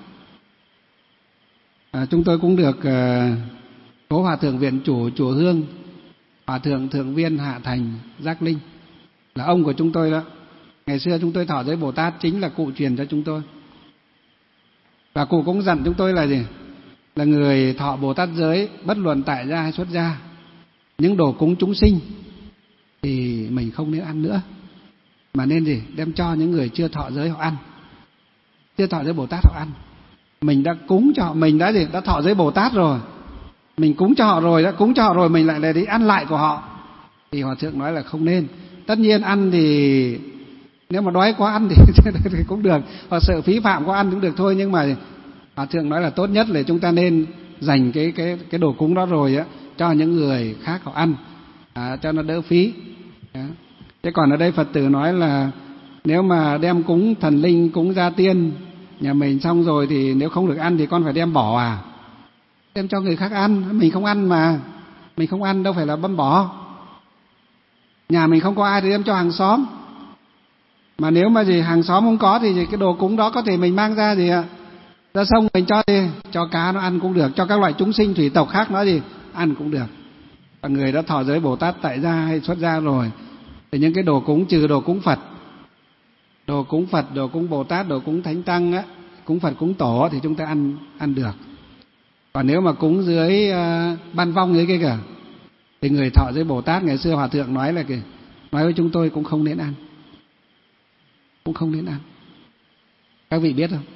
chúng tôi cũng được cố hòa thượng viện chủ chùa Hương, hòa thượng thượng viên Hạ Thành Giác Linh là ông của chúng tôi đó. Ngày xưa chúng tôi thọ giới Bồ Tát chính là cụ truyền cho chúng tôi. Và cụ cũng dặn chúng tôi là gì? Là người thọ Bồ Tát giới bất luận tại gia hay xuất gia, những đồ cúng chúng sinh thì mình không nên ăn nữa, mà nên gì? Đem cho những người chưa thọ giới họ ăn. Chưa thọ giới Bồ Tát họ ăn. Mình đã cúng cho họ, mình đã gì? Đã thọ giới Bồ Tát rồi, mình cúng cho họ rồi, đã cúng cho họ rồi, mình lại đi ăn lại của họ thì hòa thượng nói là không nên. Tất nhiên ăn thì nếu mà đói quá ăn thì cũng được, hoặc sợ phí phạm quá ăn cũng được thôi, nhưng mà hòa thượng nói là tốt nhất là chúng ta nên dành cái đồ cúng đó rồi cho những người khác họ ăn, cho nó đỡ phí. Thế còn ở đây Phật tử nói là nếu mà đem cúng thần linh, cúng gia tiên nhà mình xong rồi thì nếu không được ăn thì con phải đem bỏ đem cho người khác ăn. Mình không ăn mà, mình không ăn đâu phải là băm bỏ. Nhà mình không có ai thì đem cho hàng xóm. Mà nếu mà gì hàng xóm không có thì cái đồ cúng đó có thể mình mang ra ra sông mình cho cá nó ăn cũng được, cho các loại chúng sinh thủy tộc khác nó ăn cũng được. Và người đã thọ giới Bồ Tát tại gia hay xuất gia rồi thì những cái đồ cúng, trừ đồ cúng Phật, đồ cúng Bồ Tát, đồ cúng Thánh Tăng cúng Phật cúng Tổ thì chúng ta ăn được. Còn nếu mà cúng dưới ban vong dưới kia kìa thì người thọ giới Bồ Tát ngày xưa hòa thượng nói là nói với chúng tôi cũng không nên ăn, cũng không nên ăn. Các vị biết không?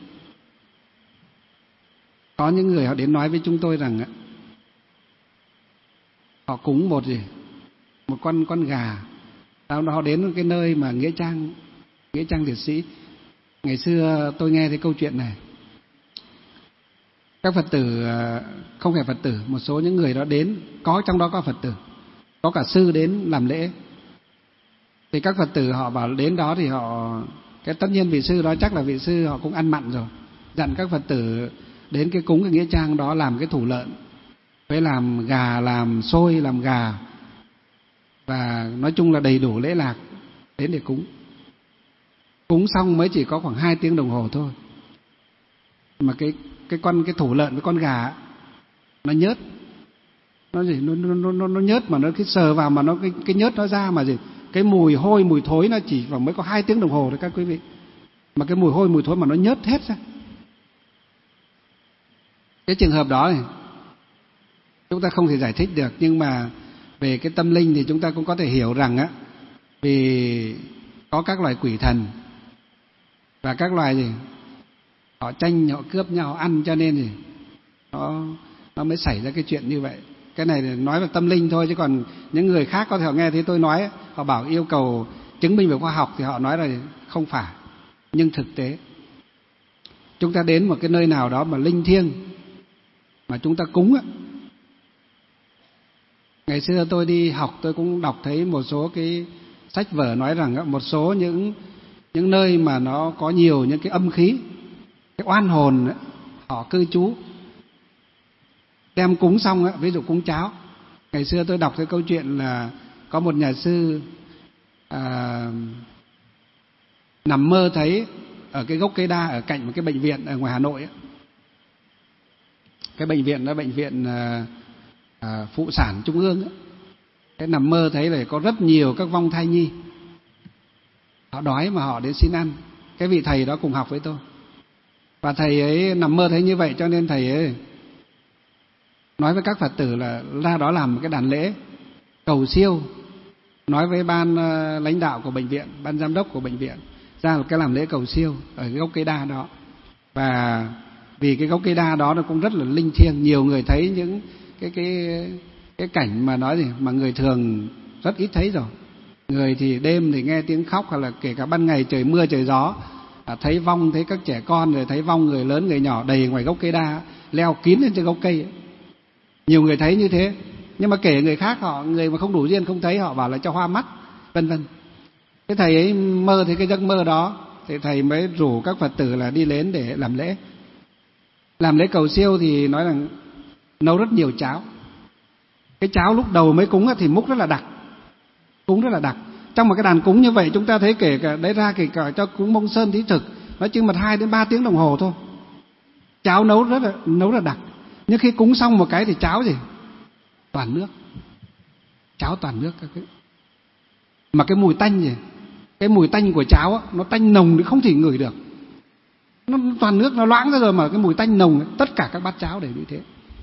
Có những người họ đến nói với chúng tôi rằng họ cúng một con gà, họ đến cái nơi mà nghĩa trang liệt sĩ. Ngày xưa tôi nghe thấy câu chuyện này, các Phật tử, không phải Phật tử, một số những người đó đến, trong đó có Phật tử, có cả sư đến làm lễ. Thì các Phật tử họ bảo đến đó thì họ, tất nhiên vị sư đó chắc là vị sư họ cũng ăn mặn rồi, dặn các Phật tử đến cái cúng cái nghĩa trang đó làm cái thủ lợn, với làm gà, làm xôi, làm gà, và nói chung là đầy đủ lễ lạc đến để cúng. Cúng xong mới chỉ có khoảng 2 tiếng đồng hồ thôi, mà cái thủ lợn với con gà nó nhớt, nó nhớt, mà nó cái sờ vào mà nó cái nhớt nó ra mà cái mùi hôi, mùi thối nó chỉ vào mới có 2 tiếng đồng hồ thôi các quý vị. mà cái mùi hôi mùi thối mà nó nhớt hết ra. Cái trường hợp đó này chúng ta không thể giải thích được, nhưng mà về cái tâm linh thì chúng ta cũng có thể hiểu rằng á, vì có các loài quỷ thần và các loài gì họ tranh, họ cướp nhau ăn, cho nên thì nó mới xảy ra cái chuyện như vậy. Cái này nói về tâm linh thôi, chứ còn những người khác có thể họ nghe thấy tôi nói, họ bảo yêu cầu chứng minh về khoa học thì họ nói là không phải. Nhưng thực tế chúng ta đến một cái nơi nào đó mà linh thiêng mà chúng ta cúng á. Ngày xưa tôi đi học tôi cũng đọc thấy một số cái sách vở nói rằng một số những nơi mà nó có nhiều những cái âm khí, cái oan hồn ấy, họ cư trú, đem cúng xong ấy, ví dụ cúng cháo. Ngày xưa tôi đọc cái câu chuyện là có một nhà sư nằm mơ thấy ở cái gốc cây đa ở cạnh một cái bệnh viện ở ngoài Hà Nội ấy. Cái bệnh viện đó bệnh viện phụ sản trung ương ấy. Cái nằm mơ thấy là có rất nhiều các vong thai nhi, họ đói mà họ đến xin ăn. Cái vị thầy đó cùng học với tôi, và thầy ấy nằm mơ thấy như vậy, cho nên thầy ấy nói với các Phật tử là ra đó làm một cái đàn lễ cầu siêu, nói với ban lãnh đạo của bệnh viện, ban giám đốc của bệnh viện ra một cái làm lễ cầu siêu ở cái gốc cây đa đó. Và vì cái gốc cây đa đó nó cũng rất là linh thiêng, nhiều người thấy những cái cảnh mà nói gì mà người thường rất ít thấy rồi. Người thì đêm thì nghe tiếng khóc, hoặc là kể cả ban ngày trời mưa trời gió, thấy vong, thấy các trẻ con, rồi thấy vong người lớn người nhỏ đầy ngoài gốc cây đa, leo kín lên trên gốc cây ấy. Nhiều người thấy như thế, nhưng mà kể người khác, người mà không đủ duyên không thấy, họ bảo là cho hoa mắt, vân vân. Cái thầy ấy mơ thấy cái giấc mơ đó, thì thầy mới rủ các Phật tử là đi đến để làm lễ. Làm lễ cầu siêu thì nói rằng nấu rất nhiều cháo. Cái cháo lúc đầu mới cúng thì múc rất là đặc, cúng rất là đặc. Trong một cái đàn cúng như vậy chúng ta thấy kể cả đấy ra, kể cả cho cúng Mông Sơn Thí Thực, nó chừng 2 đến 3 tiếng đồng hồ thôi. Cháo nấu rất là đặc. Nhưng khi cúng xong một cái thì cháo gì? Toàn nước. Cháo toàn nước các cái. Mà cái mùi tanh gì? Cái mùi tanh của cháo á, nó tanh nồng thì không thể ngửi được. Nó toàn nước, nó loãng ra rồi mà cái mùi tanh nồng, tất cả các bát cháo đều như thế.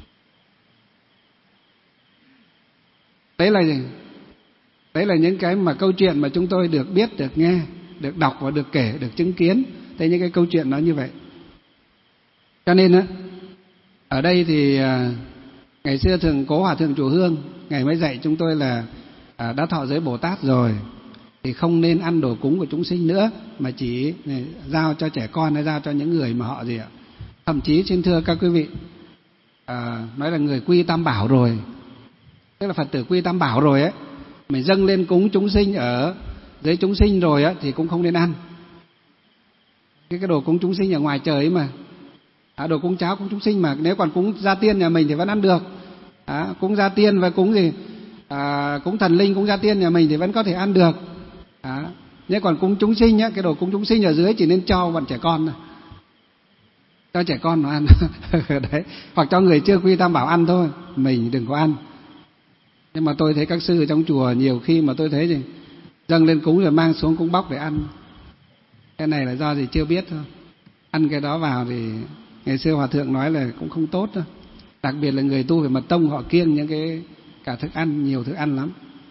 Đấy là gì? Đấy là những cái mà câu chuyện mà chúng tôi được biết, được nghe, được đọc và được kể, được chứng kiến. Thế những cái câu chuyện nó như vậy. Cho nên á, ở đây thì ngày xưa thường Cố Hòa Thượng Chùa Hương, Ngài mới dạy chúng tôi là đã thọ giới Bồ Tát rồi thì không nên ăn đồ cúng của chúng sinh nữa, mà chỉ giao cho trẻ con hay giao cho những người mà họ gì ạ. Thậm chí xin thưa các quý vị, nói là người quy Tam Bảo rồi, tức là Phật tử quy Tam Bảo rồi ấy, mình dâng lên cúng chúng sinh ở dưới chúng sinh rồi á, thì cũng không nên ăn cái đồ cúng chúng sinh ở ngoài trời ấy mà. Đồ cúng cháo cúng chúng sinh mà, nếu còn cúng gia tiên nhà mình thì vẫn ăn được. Cúng gia tiên và cúng gì, cúng thần linh, cúng gia tiên nhà mình thì vẫn có thể ăn được. Nhưng còn cúng chúng sinh á, cái đồ cúng chúng sinh ở dưới chỉ nên cho bọn trẻ con thôi, cho trẻ con nó ăn. Đấy, hoặc cho người chưa quy Tam Bảo ăn thôi, mình đừng có ăn. Nhưng mà tôi thấy các sư ở trong chùa nhiều khi mà tôi thấy gì dâng lên cúng rồi mang xuống cúng bóc để ăn. Cái này là do gì chưa biết thôi. Ăn cái đó vào thì ngày xưa Hòa Thượng nói là cũng không tốt đâu. Đặc biệt là người tu về mật tông, họ kiêng những cái cả thức ăn, nhiều thức ăn lắm.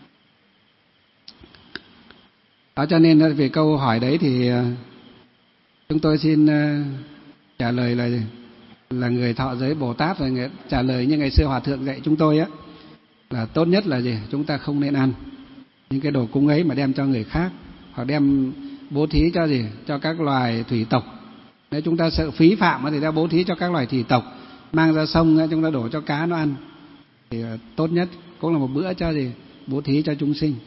Đó, cho nên về câu hỏi đấy thì chúng tôi xin trả lời là người thọ giới Bồ Tát rồi trả lời như ngày xưa Hòa Thượng dạy chúng tôi á, là tốt nhất là gì? Chúng ta không nên ăn những cái đồ cúng ấy mà đem cho người khác, hoặc đem bố thí cho gì? Cho các loài thủy tộc. Nếu chúng ta sợ phí phạm thì ta bố thí cho các loài thủy tộc, mang ra sông chúng ta đổ cho cá nó ăn, thì tốt nhất cũng là một bữa cho gì? Bố thí cho chúng sinh.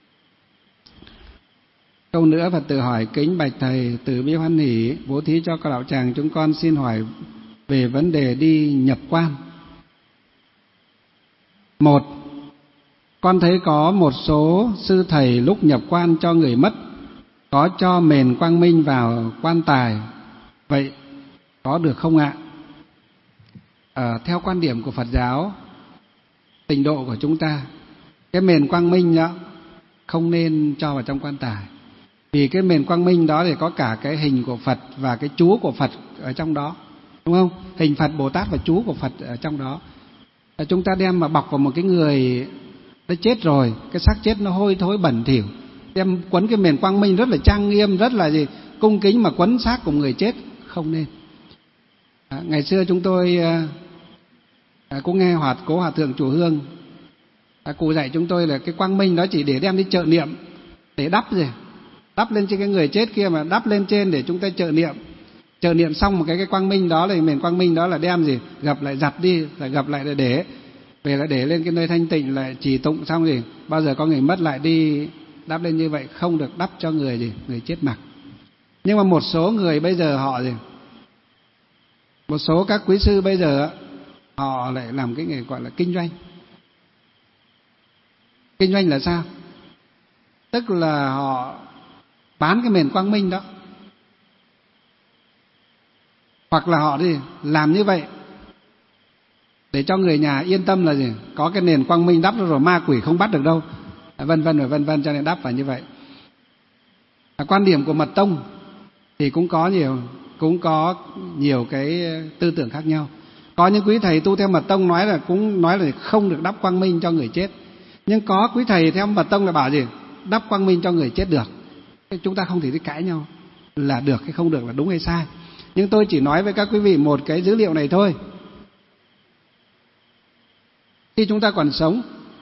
Câu nữa Phật tử hỏi: kính bạch thầy, từ bi hoan hỷ bố thí cho các đạo tràng, chúng con xin hỏi về vấn đề đi nhập quan. Một, con thấy có một số sư thầy lúc nhập quan cho người mất có cho mền quang minh vào quan tài, vậy có được không ạ? Theo quan điểm của Phật giáo tịnh độ của chúng ta, cái mền quang minh đó không nên cho vào trong quan tài. Vì cái miền quang minh đó thì có cả cái hình của Phật và cái chú của Phật ở trong đó, đúng không? Hình Phật Bồ Tát và chú của Phật ở trong đó. Chúng ta đem mà bọc vào một cái người đã chết rồi, cái xác chết nó hôi thối bẩn thỉu, đem quấn cái miền quang minh rất là trang nghiêm, rất là cung kính mà quấn xác của người chết, không nên. Ngày xưa chúng tôi cũng nghe cố hòa thượng chùa Hương, cụ dạy chúng tôi là cái quang minh đó chỉ để đem đi trợ niệm, để đắp lên trên cái người chết kia, mà đắp lên trên để chúng ta trợ niệm xong một cái quang minh đó, là miền quang minh đó là đem gập lại giặt đi, lại gập lại để về, lại để lên cái nơi thanh tịnh, lại trì tụng xong bao giờ có người mất lại đi đắp lên như vậy, không được đắp cho người chết mặc. Nhưng mà một số người bây giờ họ một số các quý sư bây giờ họ lại làm cái nghề gọi là kinh doanh. Kinh doanh là sao? Tức là họ bán cái miền quang minh đó, hoặc là họ làm như vậy để cho người nhà yên tâm là có cái nền quang minh đắp rồi ma quỷ không bắt được đâu, vân vân, cho nên đắp phải như vậy. Quan điểm của Mật Tông thì cũng có nhiều cái tư tưởng khác nhau. Có những quý thầy tu theo Mật Tông cũng nói là không được đắp quang minh cho người chết, nhưng có quý thầy theo Mật Tông là bảo đắp quang minh cho người chết được. Chúng ta không thể đi cãi nhau là được hay không được, là đúng hay sai. Nhưng tôi chỉ nói với các quý vị một cái dữ liệu này thôi. Khi chúng ta còn sống,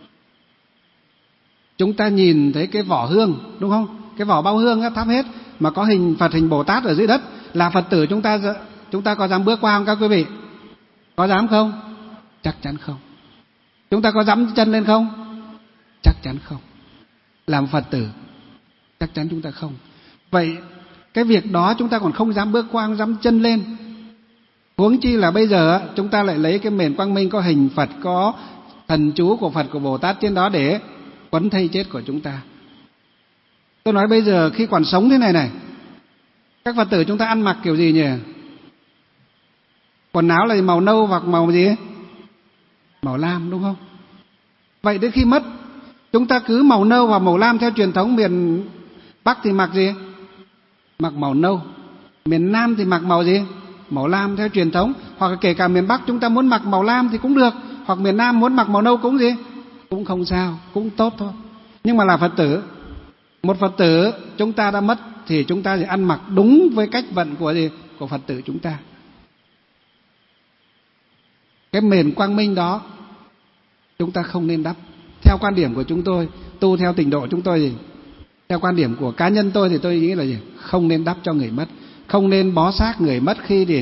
chúng ta nhìn thấy cái vỏ hương, đúng không? Cái vỏ bao hương thắp hết mà có hình Phật, hình Bồ Tát ở dưới đất, là Phật tử, chúng ta có dám bước qua không các quý vị? Có dám không? Chắc chắn không. Chúng ta có dám chân lên không? Chắc chắn không. Làm Phật tử chắc chắn chúng ta không. Vậy cái việc đó chúng ta còn không dám bước qua, không dám chân lên, huống chi là bây giờ chúng ta lại lấy cái miền quang minh có hình Phật, có thần chú của Phật, của Bồ Tát trên đó để quấn thây chết của chúng ta. Tôi nói bây giờ khi còn sống thế này, các Phật tử chúng ta ăn mặc kiểu gì nhỉ? Quần áo là màu nâu hoặc màu gì? Màu lam, đúng không? Vậy đến khi mất, chúng ta cứ màu nâu và màu lam theo truyền thống. Miền Bắc thì mặc gì? Mặc màu nâu. Miền Nam thì mặc màu gì? Màu lam theo truyền thống. Hoặc là kể cả miền Bắc chúng ta muốn mặc màu lam thì cũng được, hoặc miền Nam muốn mặc màu nâu cũng cũng không sao, cũng tốt thôi. Nhưng mà là Phật tử, một Phật tử chúng ta đã mất thì chúng ta sẽ ăn mặc đúng với cách vận của Phật tử chúng ta. Cái miền quang minh đó chúng ta không nên đắp. Theo quan điểm của chúng tôi, tu theo tịnh độ chúng tôi theo quan điểm của cá nhân tôi thì tôi nghĩ là không nên đắp cho người mất, không nên bó xác người mất khi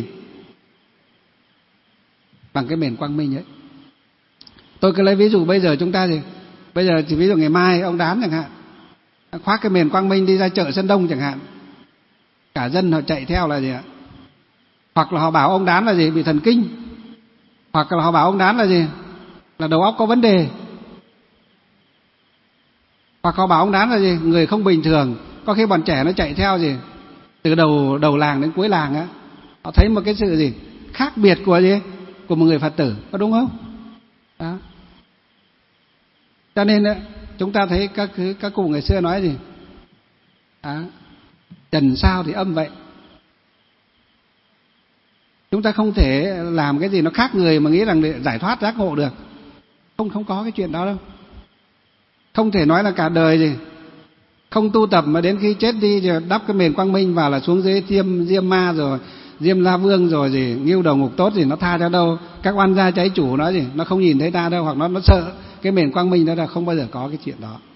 bằng cái miền quang minh ấy. Tôi cứ lấy ví dụ bây giờ chúng ta bây giờ chỉ ví dụ ngày mai ông Đán chẳng hạn khoác cái miền quang minh đi ra chợ Sơn Đông chẳng hạn, cả dân họ chạy theo là hoặc là họ bảo ông Đán là bị thần kinh, hoặc là họ bảo ông Đán là là đầu óc có vấn đề, hoặc họ bảo ông Đán là người không bình thường. Có khi bọn trẻ nó chạy theo từ đầu làng đến cuối làng á, họ thấy một cái sự khác biệt của một người Phật tử, có đúng không? Đó. Cho nên chúng ta thấy các cụ ngày xưa nói trần sao thì âm vậy. Chúng ta không thể làm cái gì nó khác người mà nghĩ rằng để giải thoát giác ngộ được. Không có cái chuyện đó đâu. Không thể nói là cả đời không tu tập mà đến khi chết đi rồi đắp cái miền quang minh vào là xuống dưới Diêm Ma rồi Diêm La Vương rồi nghiêu đầu ngục tốt nó tha cho đâu. Các oan gia cháy chủ nó không nhìn thấy ta đâu, hoặc nó sợ cái miền quang minh đó, là không bao giờ có cái chuyện đó.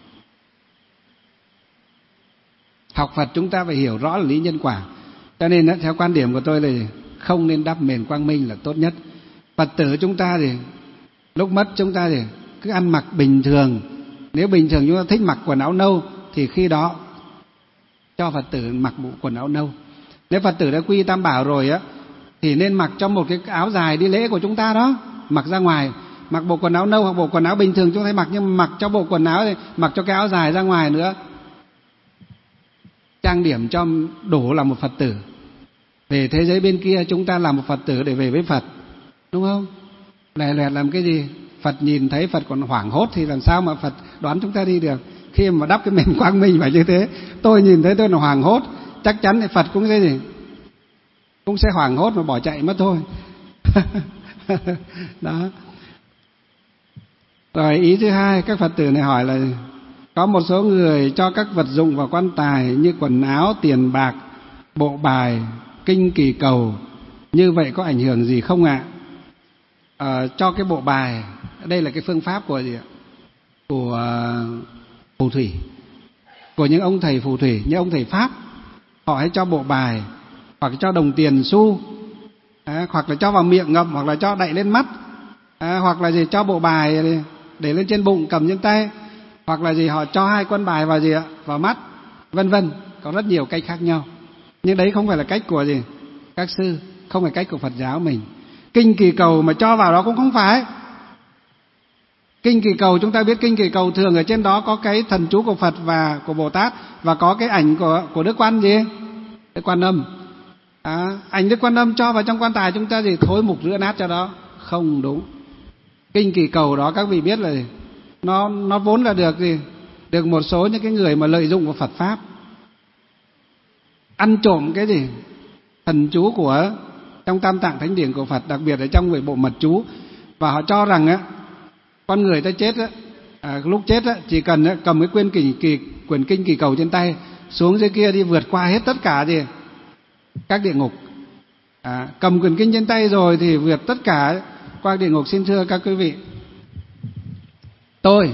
Học Phật chúng ta phải hiểu rõ là lý nhân quả. Cho nên theo quan điểm của tôi là không nên đắp miền quang minh là tốt nhất. Phật tử chúng ta lúc mất chúng ta cứ ăn mặc bình thường. Nếu bình thường chúng ta thích mặc quần áo nâu thì khi đó cho Phật tử mặc bộ quần áo nâu. Nếu Phật tử đã quy Tam Bảo rồi thì nên mặc cho một cái áo dài đi lễ của chúng ta đó, mặc ra ngoài, mặc bộ quần áo nâu hoặc bộ quần áo bình thường chúng ta mặc, nhưng mà mặc cho bộ quần áo này, mặc cho cái áo dài ra ngoài nữa, trang điểm cho đủ là một Phật tử. Về thế giới bên kia chúng ta làm một Phật tử để về với Phật, đúng không? Lè loẹt làm cái gì? Phật nhìn thấy Phật còn hoảng hốt thì làm sao mà Phật đoán chúng ta đi được? khi mà đắp cái mền quang minh phải như thế. Tôi nhìn thấy tôi là hoảng hốt, chắc chắn thì Phật cũng thế gì, cũng sẽ hoảng hốt và bỏ chạy mất thôi. Đó. Rồi ý thứ hai, các Phật tử này hỏi là có một số người cho các vật dụng vào quan tài như quần áo, tiền bạc, bộ bài, kinh kỳ cầu, như vậy có ảnh hưởng gì không ạ? Cho cái bộ bài, đây là cái phương pháp của gì ạ? Của phù thủy, của những ông thầy phù thủy, những ông thầy Pháp. Họ hay cho bộ bài, hoặc cho đồng tiền xu, hoặc là cho vào miệng ngậm, hoặc là cho đậy lên mắt, hoặc là gì cho bộ bài để lên trên bụng cầm trên tay, hoặc là gì họ cho 2 quân bài vào gì ạ, vào mắt, vân vân. Có rất nhiều cách khác nhau, nhưng đấy không phải là cách của gì các sư, không phải cách của Phật giáo mình. Kinh kỳ cầu mà cho vào đó cũng không phải. Kinh kỳ cầu, chúng ta biết kinh kỳ cầu thường ở trên đó có cái thần chú của Phật và của Bồ Tát, và có cái ảnh của Đức Quan gì, Đức Quan Âm. Ảnh Đức Quan Âm cho vào trong quan tài chúng ta gì thối mục rửa nát cho đó, không đúng. Kinh kỳ cầu đó các vị biết là gì? Nó vốn là được gì, được một số những cái người mà lợi dụng vào Phật pháp, ăn trộm cái gì thần chú của trong Tam Tạng Thánh Điển của Phật, đặc biệt là trong về bộ mật chú. Và họ cho rằng á, con người ta chết á, lúc chết á, chỉ cần cầm cái quyển kinh kỳ cầu trên tay xuống dưới kia đi, vượt qua hết tất cả gì các địa ngục. Cầm quyển kinh trên tay rồi thì vượt tất cả qua địa ngục. Xin thưa các quý vị, tôi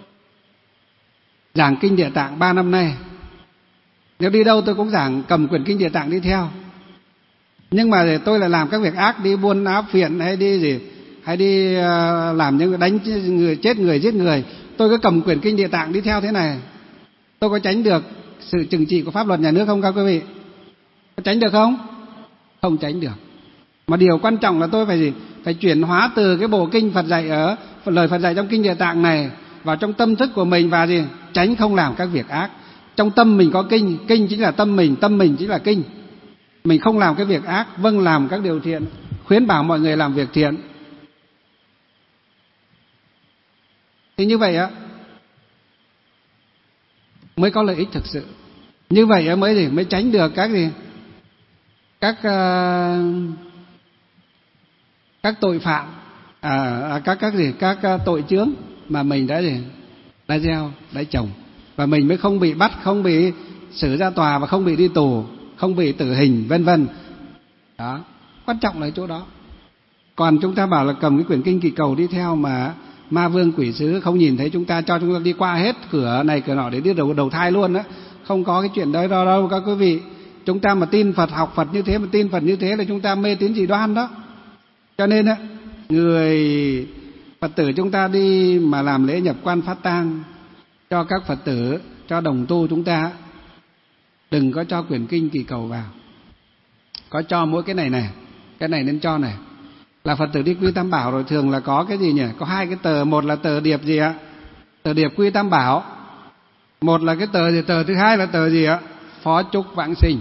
giảng kinh Địa Tạng 3 năm nay, nếu đi đâu tôi cũng giảng cầm quyển kinh Địa Tạng đi theo. Nhưng mà tôi lại làm các việc ác, đi buôn áp phiện hay đi gì, hay đi làm những đánh người, chết người, giết người, tôi cứ cầm quyển kinh Địa Tạng đi theo thế này, tôi có tránh được sự trừng trị của pháp luật nhà nước không các quý vị? Có tránh được không? Không tránh được. Mà điều quan trọng là tôi phải gì? Phải chuyển hóa từ cái bộ kinh Phật dạy ở lời Phật dạy trong kinh Địa Tạng này vào trong tâm thức của mình, và gì? Tránh không làm các việc ác. Trong tâm mình có kinh, kinh chính là tâm mình chính là kinh. Mình không làm cái việc ác, vâng làm các điều thiện, khuyến bảo mọi người làm việc thiện. Thì như vậy á mới có lợi ích thực sự. Như vậy mới gì? Mới tránh được các gì? Các tội phạm, các tội chướng mà mình đã gì? Đã gieo, đã trồng, và mình mới không bị bắt, không bị xử ra tòa, và không bị đi tù, không bị tử hình, vân vân. Đó, quan trọng là ở chỗ đó. Còn chúng ta bảo là cầm cái quyển kinh kỳ cầu đi theo mà ma vương quỷ sứ không nhìn thấy chúng ta, cho chúng ta đi qua hết cửa này cửa nọ để đi đầu thai luôn đó. Không có cái chuyện đấy đâu các quý vị. Chúng ta mà tin Phật, học Phật như thế, mà tin Phật như thế là chúng ta mê tín dị đoan đó. Cho nên á, người Phật tử chúng ta đi mà làm lễ nhập quan phát tang cho các Phật tử, cho đồng tu chúng ta, đừng có cho quyển kinh kỳ cầu vào. Có cho mỗi cái này nên cho này. Là Phật tử đi quy Tam Bảo rồi thường là có cái gì nhỉ? Có 2 cái tờ, một là tờ điệp gì ạ? Tờ điệp quy Tam Bảo. Một là cái tờ gì? Tờ thứ hai là tờ gì ạ? Phó chúc vãng sinh.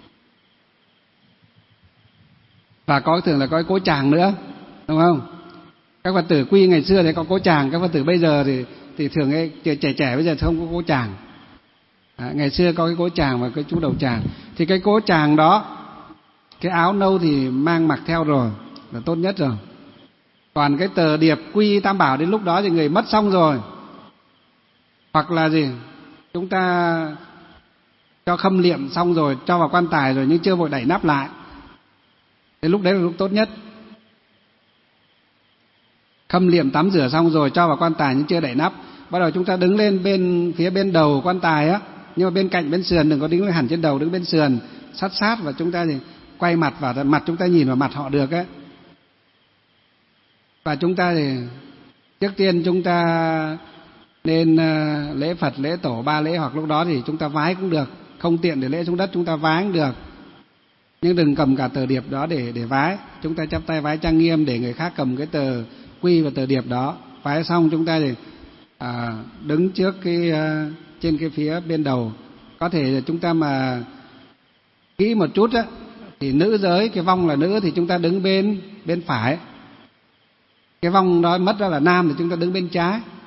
Và có thường là có cái cố tràng nữa, đúng không? Các Phật tử quy ngày xưa thì có cố tràng, các Phật tử bây giờ thì thường cái trẻ bây giờ không có cố tràng. Ngày xưa có cái cố tràng và cái chú đầu tràng. Thì cái cố tràng đó, cái áo nâu thì mang mặc theo rồi là tốt nhất rồi. Còn cái tờ điệp quy Tam Bảo đến lúc đó thì người mất xong rồi, hoặc là gì, chúng ta cho khâm liệm xong rồi, cho vào quan tài rồi nhưng chưa vội đậy nắp lại, thì lúc đấy là lúc tốt nhất. Khâm liệm tắm rửa xong rồi cho vào quan tài nhưng chưa đậy nắp, bắt đầu chúng ta đứng lên phía bên đầu quan tài á, nhưng mà bên cạnh bên sườn, đừng có đứng hẳn trên đầu, đứng bên sườn sát và chúng ta thì quay mặt vào, mặt chúng ta nhìn vào mặt họ được ấy. Và chúng ta thì trước tiên chúng ta nên lễ Phật, lễ Tổ 3 lễ, hoặc lúc đó thì chúng ta vái cũng được, không tiện để lễ xuống đất chúng ta vái cũng được, nhưng đừng cầm cả tờ điệp đó để vái. Chúng ta chắp tay vái trang nghiêm để người khác cầm cái tờ quy và tờ điệp đó. Vái xong chúng ta thì đứng trước cái trên cái phía bên đầu. Có thể chúng ta mà kỹ một chút á, thì nữ giới, cái vong là nữ thì chúng ta đứng bên phải, cái vong đó mất ra là nam thì chúng ta đứng bên trái.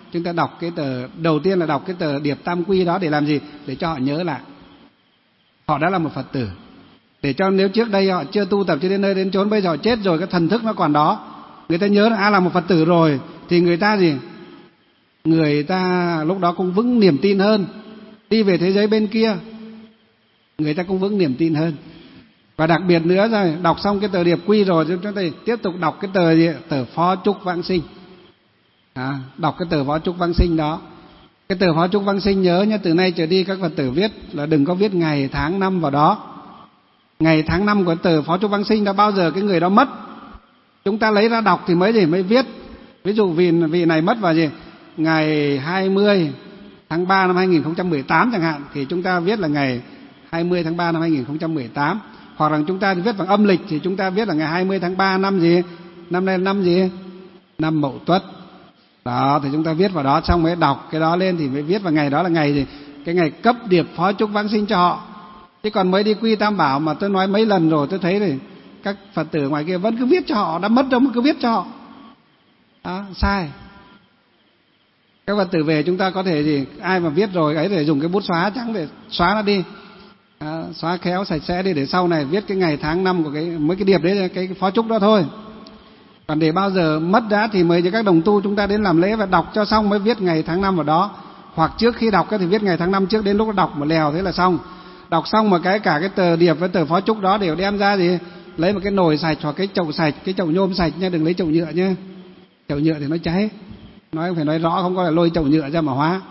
chúng ta đọc cái tờ đầu tiên là đọc cái tờ điệp tam quy đó để làm gì? Để cho họ nhớ lại họ đã là một Phật tử, để cho nếu trước đây họ chưa tu tập chưa đến nơi đến chốn, bây giờ họ chết rồi cái thần thức nó còn đó, người ta nhớ là là một Phật tử rồi thì người ta gì? Người ta lúc đó cũng vững niềm tin hơn, đi về thế giới bên kia người ta cũng vững niềm tin hơn. Và đặc biệt nữa rồi, đọc xong cái tờ điệp quy rồi chúng ta tiếp tục đọc cái tờ gì? Tờ Phó Chúc Vãng Sinh. Đọc cái tờ Phó Chúc Vãng Sinh đó. Cái tờ Phó Chúc Vãng Sinh nhớ nhé, từ nay trở đi các Phật tử viết là đừng có viết ngày tháng năm vào đó. Ngày tháng năm của tờ Phó Chúc Vãng Sinh đã bao giờ cái người đó mất, chúng ta lấy ra đọc thì mới viết. Ví dụ vị này mất vào gì? Ngày 20 tháng 3 năm 2018 chẳng hạn, thì chúng ta viết là ngày 20 tháng 3 năm 2018. Hoặc là chúng ta viết bằng âm lịch thì chúng ta viết là ngày 20 tháng 3 năm gì? Năm nay năm gì? Năm Mậu Tuất. Đó, thì chúng ta viết vào đó, xong mới đọc cái đó lên thì mới viết vào ngày đó là ngày gì? Cái ngày cấp điệp Phó Chúc Vãng Sinh cho họ. Chứ còn mới đi quy Tam Bảo mà tôi nói mấy lần rồi, tôi thấy thì các Phật tử ngoài kia vẫn cứ viết cho họ, đã mất đâu mà cứ viết cho họ. Đó, sai. Các Phật tử về chúng ta có thể gì? Ai mà viết rồi ấy để dùng cái bút xóa trắng để xóa nó đi. Xóa khéo sạch sẽ đi để sau này viết cái ngày tháng năm của mấy cái điệp đấy, cái Phó Chúc đó thôi. Còn để bao giờ mất đã thì mời cho các đồng tu chúng ta đến làm lễ và đọc cho xong mới viết ngày tháng năm vào đó. Hoặc trước khi đọc thì viết ngày tháng năm trước, đến lúc đọc một lèo thế là xong. Đọc xong mà cả cái tờ điệp với tờ Phó Chúc đó đều đem ra gì? Lấy một cái nồi sạch hoặc cái chậu sạch, cái chậu nhôm sạch nha, đừng lấy chậu nhựa nhé. Chậu nhựa thì nó cháy. Phải nói rõ, không có là lôi chậu nhựa ra mà hóa.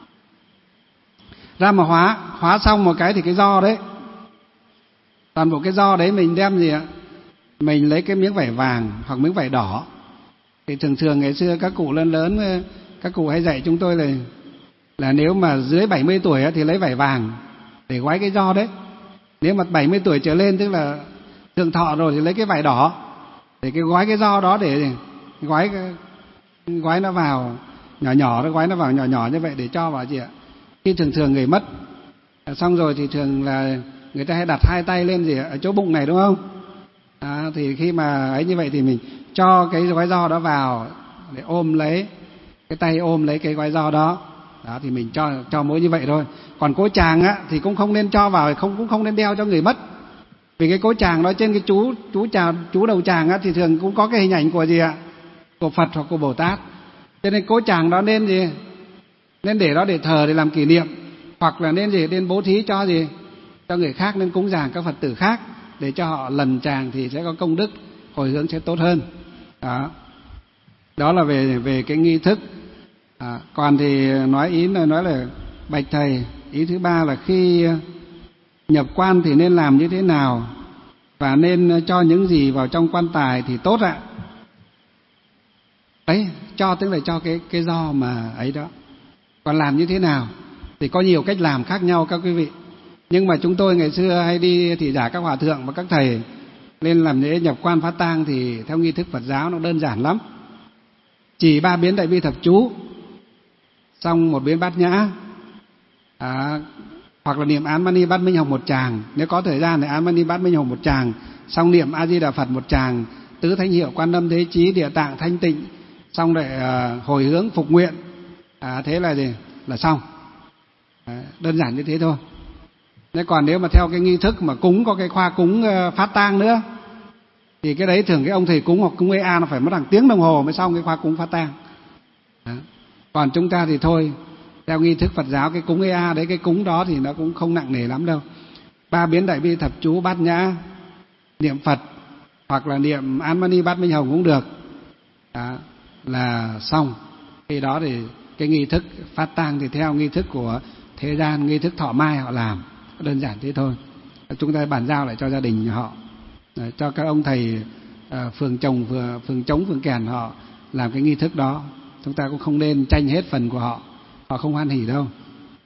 Hóa xong một cái thì cái giò đấy, toàn bộ cái giò đấy mình đem gì ạ? Mình lấy cái miếng vải vàng hoặc miếng vải đỏ. Thì thường ngày xưa các cụ lớn các cụ hay dạy chúng tôi là nếu mà dưới 70 tuổi thì lấy vải vàng để gói cái giò đấy. Nếu mà 70 tuổi trở lên tức là thượng thọ rồi thì lấy cái vải đỏ để gói cái giò đó, để gói nó vào nhỏ, nó gói nó vào nhỏ như vậy để cho vào gì ạ? Khi thường người mất xong rồi thì thường là người ta hay đặt hai tay lên gì ở chỗ bụng này, đúng không? Thì khi mà ấy như vậy thì mình cho cái gói giò đó vào để ôm lấy cái tay, ôm lấy cái gói giò đó. Đó thì mình cho mỗi như vậy thôi. Còn cỗ tràng á thì cũng không nên cho vào, cũng không nên đeo cho người mất. Vì cái cỗ tràng đó trên cái chú đầu tràng á thì thường cũng có cái hình ảnh của gì ạ? Của Phật hoặc của Bồ Tát. Cho nên cỗ tràng đó nên gì? Nên để đó để thờ, để làm kỷ niệm, hoặc là nên gì? Nên bố thí cho gì? Cho người khác, nên cúng dường các Phật tử khác để cho họ lần tràng thì sẽ có công đức, hồi hướng sẽ tốt hơn. Đó là về cái nghi thức. Còn thì nói là bạch thầy, ý thứ ba là khi nhập quan thì nên làm như thế nào và nên cho những gì vào trong quan tài thì tốt ạ? Đấy, cho tức là cho cái giò mà ấy đó. Còn làm như thế nào thì có nhiều cách làm khác nhau các quý vị. Nhưng mà chúng tôi ngày xưa hay đi thị giả các hòa thượng và các thầy lên làm lễ nhập quan phát tang thì theo nghi thức Phật giáo nó đơn giản lắm. Chỉ 3 biến Đại Bi Thập Chú, xong 1 biến Bát Nhã, hoặc là niệm Án Mani Bát Minh Hồng 1 tràng. Nếu có thời gian thì Án Mani Bát Minh Hồng 1 tràng, xong niệm A Di Đà Phật 1 tràng, tứ thánh hiệu Quan Âm Thế Chí Địa Tạng Thanh Tịnh, xong lại hồi hướng phục nguyện. Thế là gì? Là xong. Đơn giản như thế thôi. Còn nếu mà theo cái nghi thức mà cúng, có cái khoa cúng phát tang nữa thì cái đấy thường cái ông thầy cúng hoặc cúng EA nó phải mất hàng tiếng đồng hồ mới xong cái khoa cúng phát tang. Còn chúng ta thì thôi, theo nghi thức Phật giáo cái cúng EA đấy, cái cúng đó thì nó cũng không nặng nề lắm đâu. 3 biến Đại Bi Thập Chú, Bát Nhã, niệm Phật hoặc là niệm Án Mani Bát Minh Hồng cũng được. Là xong. Khi đó thì cái nghi thức phát tang thì theo nghi thức của thế gian, nghi thức thọ mai họ làm, đơn giản thế thôi. Chúng ta bàn giao lại cho gia đình họ, cho các ông thầy phường trống, phường kèn họ làm cái nghi thức đó. Chúng ta cũng không nên tranh hết phần của họ, họ không hoan hỉ đâu.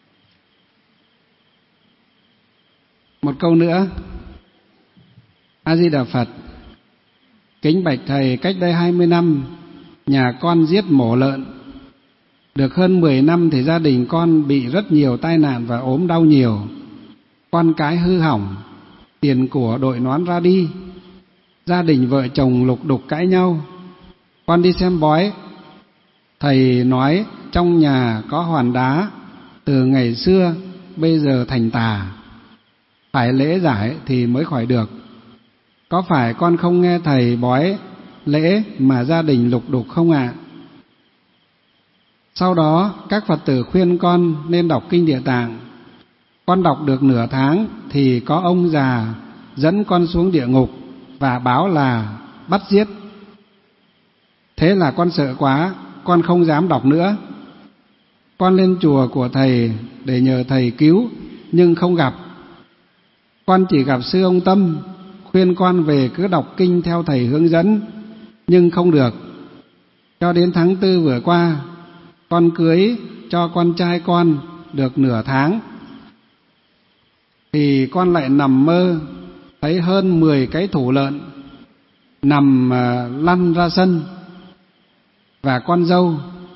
Một câu nữa. A Di Đà Phật. Kính bạch thầy, cách đây 20 năm nhà con giết mổ lợn. Được hơn 10 năm thì gia đình con bị rất nhiều tai nạn và ốm đau nhiều. Con cái hư hỏng, tiền của đội nón ra đi. Gia đình vợ chồng lục đục cãi nhau. Con đi xem bói, thầy nói trong nhà có hòn đá, từ ngày xưa bây giờ thành tà, phải lễ giải thì mới khỏi được. Có phải con không nghe thầy bói lễ mà gia đình lục đục không ạ? Sau đó các Phật tử khuyên con nên đọc kinh Địa Tạng. Con đọc được nửa tháng thì có ông già dẫn con xuống địa ngục và báo là bắt giết. Thế là con sợ quá, con không dám đọc nữa. Con lên chùa của thầy để nhờ thầy cứu nhưng không gặp. Con chỉ gặp sư ông Tâm khuyên con về cứ đọc kinh theo thầy hướng dẫn nhưng không được. Cho đến tháng 4 vừa qua, con cưới cho con trai con được nửa tháng thì con lại nằm mơ thấy hơn 10 cái thủ lợn nằm lăn ra sân, và con dâu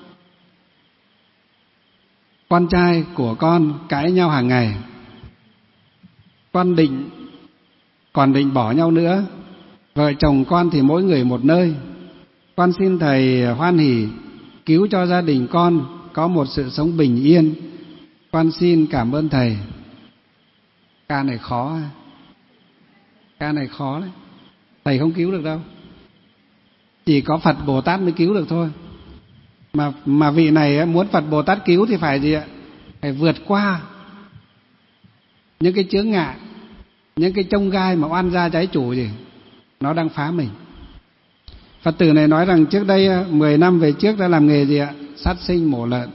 con trai của con cãi nhau hàng ngày. Con còn định bỏ nhau nữa. Vợ chồng con thì mỗi người một nơi. Con xin thầy hoan hỷ cứu cho gia đình con có một sự sống bình yên. Con xin cảm ơn thầy. Ca này khó, ca này khó đấy. Thầy không cứu được đâu. Chỉ có Phật Bồ Tát mới cứu được thôi. Mà vị này muốn Phật Bồ Tát cứu thì phải gì ạ? Phải vượt qua những cái chướng ngại, những cái chông gai mà oan gia trái chủ gì nó đang phá mình. Phật tử này nói rằng trước đây 10 năm về trước đã làm nghề gì ạ? Sát sinh mổ lợn.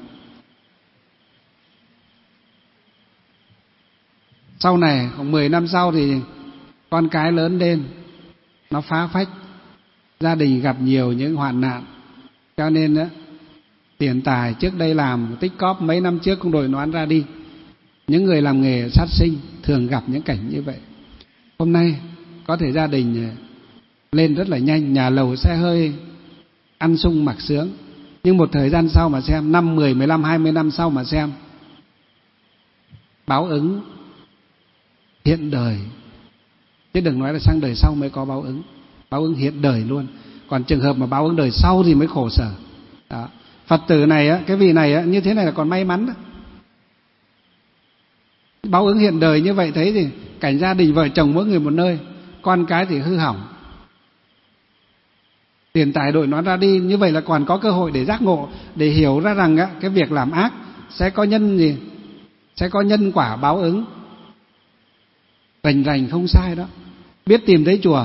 Sau này khoảng 10 năm sau thì con cái lớn lên, nó phá phách, gia đình gặp nhiều những hoạn nạn, cho nên tiền tài trước đây làm tích cóp mấy năm trước cũng đội nón ra đi. Những người làm nghề sát sinh thường gặp những cảnh như vậy. Hôm nay có thể gia đình lên rất là nhanh, nhà lầu xe hơi, ăn sung mặc sướng, nhưng một thời gian sau mà xem, 5, 10, 15, 20 năm sau mà xem, báo ứng hiện đời, chứ đừng nói là sang đời sau mới có báo ứng hiện đời luôn. Còn trường hợp mà báo ứng đời sau thì mới khổ sở. Đó. Phật tử này, cái vị này như thế này là còn may mắn đó. Báo ứng hiện đời như vậy thấy thì cảnh gia đình vợ chồng mỗi người một nơi, con cái thì hư hỏng, tiền tài đội nó ra đi, như vậy là còn có cơ hội để giác ngộ, để hiểu ra rằng cái việc làm ác sẽ có nhân gì, sẽ có nhân quả báo ứng. Rành rành không sai đó. Biết tìm thấy chùa,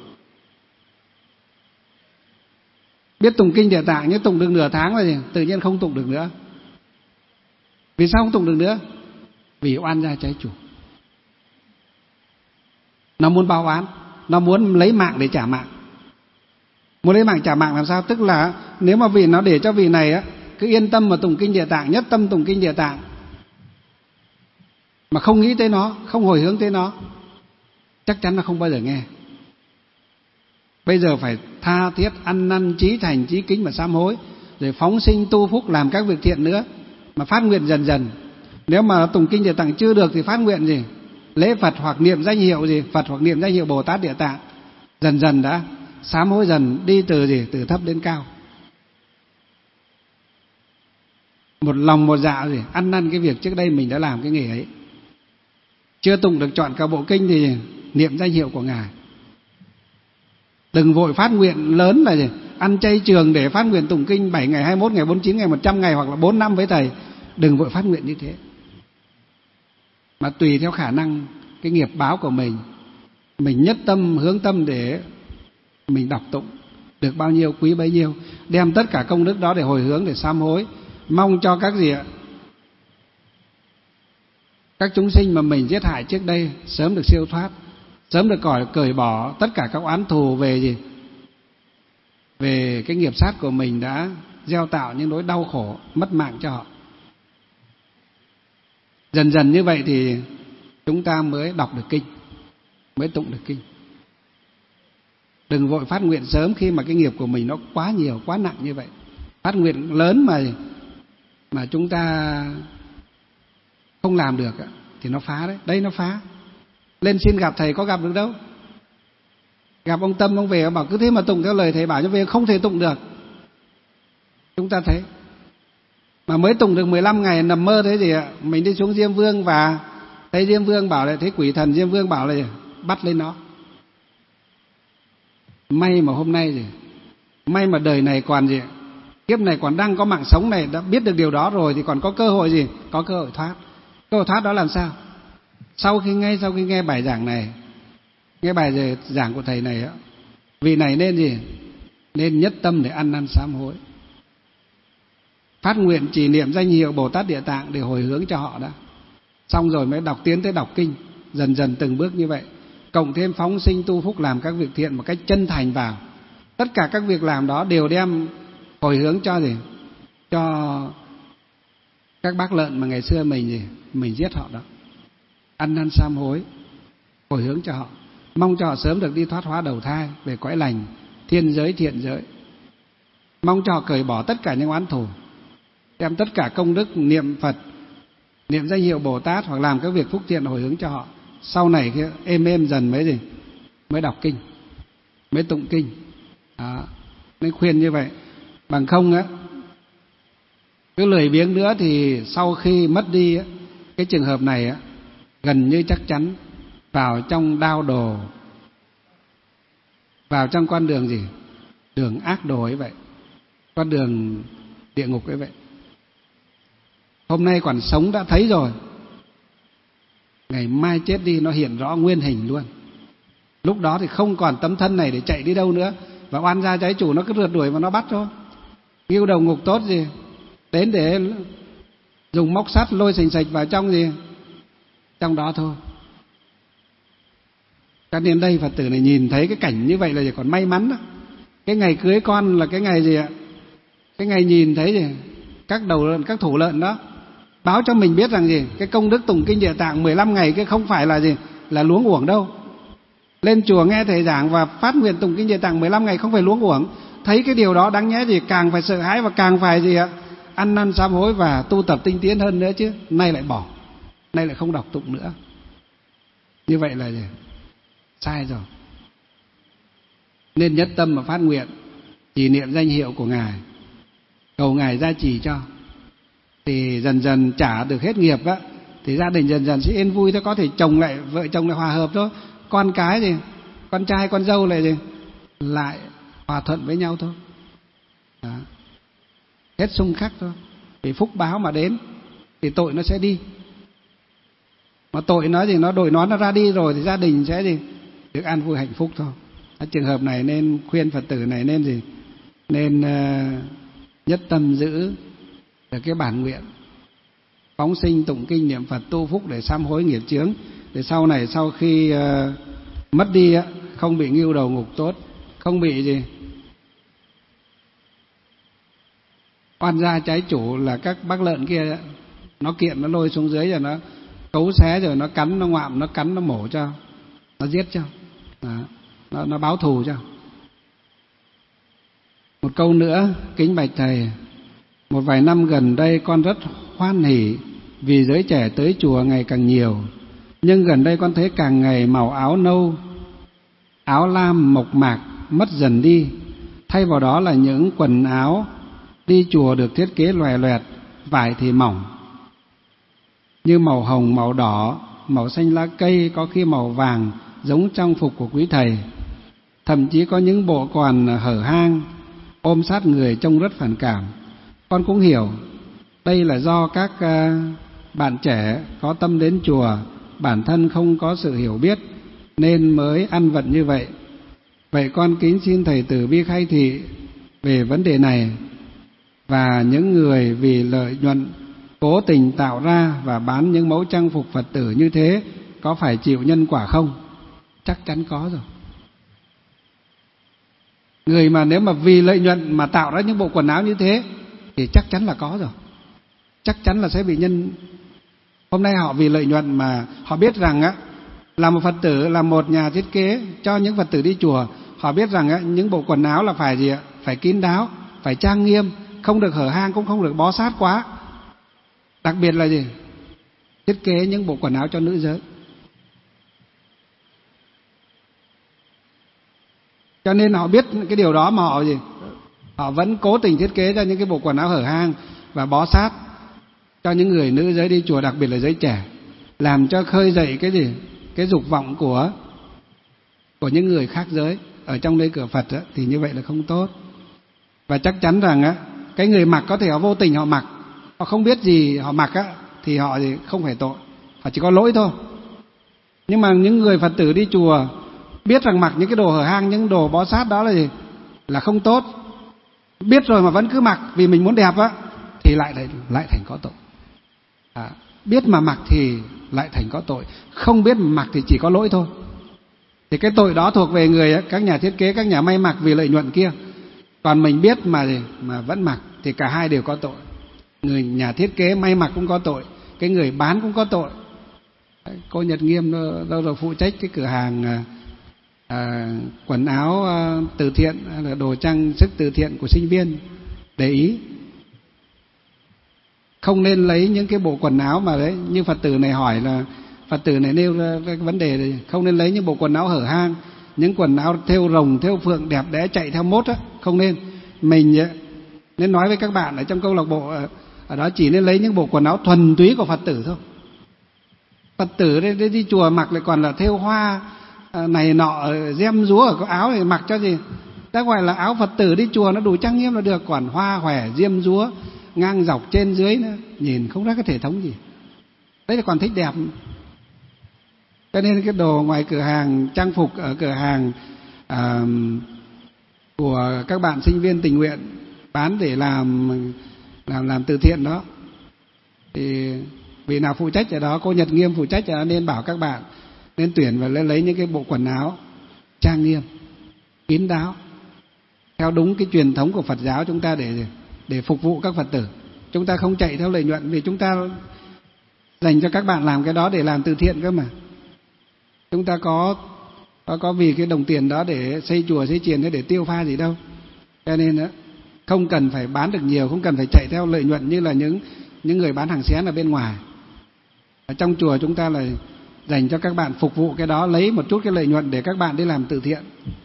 biết tụng kinh Địa Tạng, nhưng tụng được nửa tháng rồi thì tự nhiên không tụng được nữa. Vì sao không tụng được nữa? Vì oan gia trái chủ. Nó muốn báo oán, nó muốn lấy mạng để trả mạng. Muốn lấy mạng trả mạng làm sao? Tức là nếu mà vì nó để cho vị này cứ yên tâm mà tụng kinh Địa Tạng, nhất tâm tụng kinh Địa Tạng, mà không nghĩ tới nó, không hồi hướng tới nó, chắc chắn là không bao giờ nghe. Bây giờ phải tha thiết ăn năn chí thành chí kính mà sám hối, rồi phóng sinh tu phúc làm các việc thiện nữa, mà phát nguyện dần dần. Nếu mà tụng kinh Địa Tạng chưa được thì phát nguyện gì? Lễ Phật hoặc niệm danh hiệu gì? Phật hoặc niệm danh hiệu Bồ Tát Địa Tạng. Dần dần đã sám hối dần, đi từ gì? Từ thấp đến cao. Một lòng một dạ gì? Ăn năn cái việc trước đây mình đã làm cái nghề ấy. Chưa tụng được trọn cả bộ kinh thì niệm danh hiệu của Ngài. Đừng vội phát nguyện lớn là gì? Ăn chay trường để phát nguyện tụng kinh 7 ngày, 21 ngày, 49 ngày, 100 ngày hoặc là 4 năm với thầy. Đừng vội phát nguyện như thế. Mà tùy theo khả năng, cái nghiệp báo của mình nhất tâm, hướng tâm để mình đọc tụng. Được bao nhiêu quý bấy nhiêu. Đem tất cả công đức đó để hồi hướng, để sám hối. Mong cho các gì ạ? Các chúng sinh mà mình giết hại trước đây sớm được siêu thoát, sớm được cởi bỏ tất cả các oán thù về gì? Về cái nghiệp sát của mình đã gieo tạo những nỗi đau khổ, mất mạng cho họ. Dần dần như vậy thì chúng ta mới đọc được kinh, mới tụng được kinh. Đừng vội phát nguyện sớm khi mà cái nghiệp của mình nó quá nhiều, quá nặng như vậy. Phát nguyện lớn mà chúng ta không làm được thì nó phá đấy. Đây nó phá. Lên xin gặp thầy có gặp được đâu. Gặp ông Tâm, ông về ông bảo cứ thế mà tụng theo lời thầy bảo, cho về không thể tụng được. Chúng ta thấy Mà mới tụng được 15 ngày nằm mơ thế gì ạ? Mình đi xuống Diêm Vương và thấy Diêm Vương bảo là, thấy quỷ thần Diêm Vương bảo là gì? Bắt lên nó. May mà hôm nay gì? May mà đời này còn gì? Kiếp này còn đang có mạng sống này, đã biết được điều đó rồi thì còn có cơ hội gì? Có cơ hội thoát. Cơ hội thoát đó làm sao? Sau khi nghe bài giảng này, nghe bài giảng của thầy này, vị này nên gì? Nên nhất tâm để ăn năn sám hối, phát nguyện trì niệm danh hiệu Bồ Tát Địa Tạng để hồi hướng cho họ đã. Xong rồi mới tiến tới đọc kinh, dần dần từng bước như vậy. Cộng thêm phóng sinh tu phúc, làm các việc thiện một cách chân thành vào. Tất cả các việc làm đó đều đem hồi hướng cho gì? Cho các bác lợn mà ngày xưa mình giết họ đó. Ăn năn sám hối, hồi hướng cho họ, mong cho họ sớm được đi thoát hóa đầu thai về cõi lành, thiên giới, thiện giới. Mong cho họ cởi bỏ tất cả những oán thù, đem tất cả công đức niệm Phật, niệm danh hiệu Bồ Tát hoặc làm các việc phúc thiện hồi hướng cho họ. Sau này kia êm dần mới đọc kinh, mới tụng kinh. Đó, nên khuyên như vậy. Bằng không á, cứ lười biếng nữa thì sau khi mất đi á, cái trường hợp này á, gần như chắc chắn vào trong đao đồ, vào trong con đường gì? Đường ác đồ ấy vậy, con đường địa ngục ấy vậy. Hôm nay còn sống đã thấy rồi, ngày mai chết đi nó hiện rõ nguyên hình luôn. Lúc đó thì không còn tấm thân này để chạy đi đâu nữa, và oan gia trái chủ nó cứ rượt đuổi mà nó bắt thôi. Ngưu đầu ngục tốt gì đến để dùng móc sắt lôi sình sạch vào trong gì, trong đó thôi. Cho nên đây Phật tử này nhìn thấy cái cảnh như vậy là còn may mắn đó. Cái ngày cưới con là cái ngày gì ạ? Cái ngày nhìn thấy gì? Các thủ lợn đó báo cho mình biết rằng gì? Cái công đức tụng kinh Địa Tạng 15 ngày cái không phải là gì? Là luống uổng đâu. Lên chùa nghe thầy giảng và phát nguyện tụng kinh Địa Tạng 15 ngày không phải luống uổng. Thấy cái điều đó đáng nhẽ gì? Càng phải sợ hãi và càng phải gì ạ? Ăn năn sám hối và tu tập tinh tiến hơn nữa chứ. Nay lại bỏ, nay lại không đọc tụng nữa. Như vậy là gì? Sai rồi. Nên nhất tâm mà phát nguyện trì niệm danh hiệu của Ngài, cầu Ngài gia trì cho, thì dần dần trả được hết nghiệp á, thì gia đình dần dần sẽ yên vui thôi. Có thể chồng lại, vợ chồng lại hòa hợp thôi, con cái gì, con trai con dâu lại gì, lại hòa thuận với nhau thôi. Đó. Hết xung khắc thôi. Vì phúc báo mà đến thì tội nó sẽ đi. Mà tội nó gì, nó đội nó ra đi rồi thì gia đình sẽ gì, được an vui hạnh phúc thôi. Trường hợp này nên khuyên Phật tử này nên gì, nên nhất tâm giữ được cái bản nguyện phóng sinh tụng kinh niệm Phật tu phúc để sám hối nghiệp chướng, để sau này sau khi mất đi á, không bị ngưu đầu ngục tốt, không bị gì oan gia trái chủ là các bác lợn kia nó kiện nó lôi xuống dưới rồi nó cấu xé rồi nó cắn nó ngoạm, nó cắn nó mổ cho, nó giết cho. Đó. Nó báo thù cho. Một câu nữa, kính bạch thầy, một vài năm gần đây con rất hoan hỉ vì giới trẻ tới chùa ngày càng nhiều, nhưng gần đây con thấy càng ngày màu áo nâu, áo lam mộc mạc mất dần đi, thay vào đó là những quần áo đi chùa được thiết kế loè loẹt, vải thì mỏng, như màu hồng, màu đỏ, màu xanh lá cây, có khi màu vàng giống trang phục của quý thầy. Thậm chí có những bộ còn hở hang, ôm sát người trông rất phản cảm. Con cũng hiểu đây là do các bạn trẻ có tâm đến chùa, bản thân không có sự hiểu biết nên mới ăn vận như vậy. Vậy con kính xin thầy từ bi khai thị về vấn đề này, và những người vì lợi nhuận cố tình tạo ra và bán những mẫu trang phục Phật tử như thế có phải chịu nhân quả không? Chắc chắn có rồi. Người mà nếu mà vì lợi nhuận mà tạo ra những bộ quần áo như thế thì chắc chắn là có rồi. Chắc chắn là sẽ bị nhân. Hôm nay họ vì lợi nhuận mà họ biết rằng á, là một Phật tử, là một nhà thiết kế cho những Phật tử đi chùa, họ biết rằng á, những bộ quần áo là phải gì ạ? Phải kín đáo, phải trang nghiêm, không được hở hang, cũng không được bó sát quá. Đặc biệt là gì? Thiết kế những bộ quần áo cho nữ giới. Cho nên họ biết cái điều đó mà họ gì? Họ vẫn cố tình thiết kế ra những cái bộ quần áo hở hang, và bó sát cho những người nữ giới đi chùa, đặc biệt là giới trẻ, làm cho khơi dậy cái gì? Cái dục vọng của những người khác giới ở trong nơi cửa Phật á, thì như vậy là không tốt. Và chắc chắn rằng á, cái người mặc có thể họ vô tình họ mặc, họ không biết gì họ mặc á, thì họ thì không phải tội, họ chỉ có lỗi thôi. Nhưng mà những người Phật tử đi chùa biết rằng mặc những cái đồ hở hang, những đồ bó sát đó là gì? Là không tốt. Biết rồi mà vẫn cứ mặc vì mình muốn đẹp á, thì lại thành có tội. Biết mà mặc thì lại thành có tội, không biết mà mặc thì chỉ có lỗi thôi. Thì cái tội đó thuộc về người các nhà thiết kế, các nhà may mặc vì lợi nhuận kia. Còn mình biết mà vẫn mặc thì cả hai đều có tội. Người nhà thiết kế may mặc cũng có tội, cái người bán cũng có tội. Cô Nhật Nghiêm đâu rồi phụ trách cái cửa hàng quần áo từ thiện, là đồ trang sức từ thiện của sinh viên, để ý không nên lấy những cái bộ quần áo mà đấy, như Phật tử này hỏi là Phật tử này nêu ra cái vấn đề này, không nên lấy những bộ quần áo hở hang, những quần áo thêu rồng thêu phượng đẹp đẽ chạy theo mốt á, không nên. Mình nên nói với các bạn ở trong câu lạc bộ ở đó chỉ nên lấy những bộ quần áo thuần túy của Phật tử thôi. Phật tử đi chùa mặc lại còn là thêu hoa này nọ, gem rúa ở cái áo này mặc cho gì? Ta gọi là áo Phật tử đi chùa nó đủ trang nghiêm là được, còn hoa hòe diêm rúa ngang dọc trên dưới nữa, nhìn không ra cái thể thống gì. Đấy là còn thích đẹp. Cho nên cái đồ ngoài cửa hàng trang phục ở cửa hàng của các bạn sinh viên tình nguyện bán để làm từ thiện đó, thì vị nào phụ trách ở đó, cô Nhật Nghiêm phụ trách ở đó, nên bảo các bạn nên tuyển và lấy những cái bộ quần áo trang nghiêm, kín đáo, theo đúng cái truyền thống của Phật giáo chúng ta để phục vụ các Phật tử. Chúng ta không chạy theo lợi nhuận, vì chúng ta dành cho các bạn làm cái đó để làm từ thiện cơ mà. Chúng ta có vì cái đồng tiền đó để xây chùa xây chiền để tiêu pha gì đâu. Cho nên đó, không cần phải bán được nhiều, không cần phải chạy theo lợi nhuận như là những người bán hàng xén ở bên ngoài. Ở trong chùa chúng ta là dành cho các bạn phục vụ cái đó, lấy một chút cái lợi nhuận để các bạn đi làm từ thiện,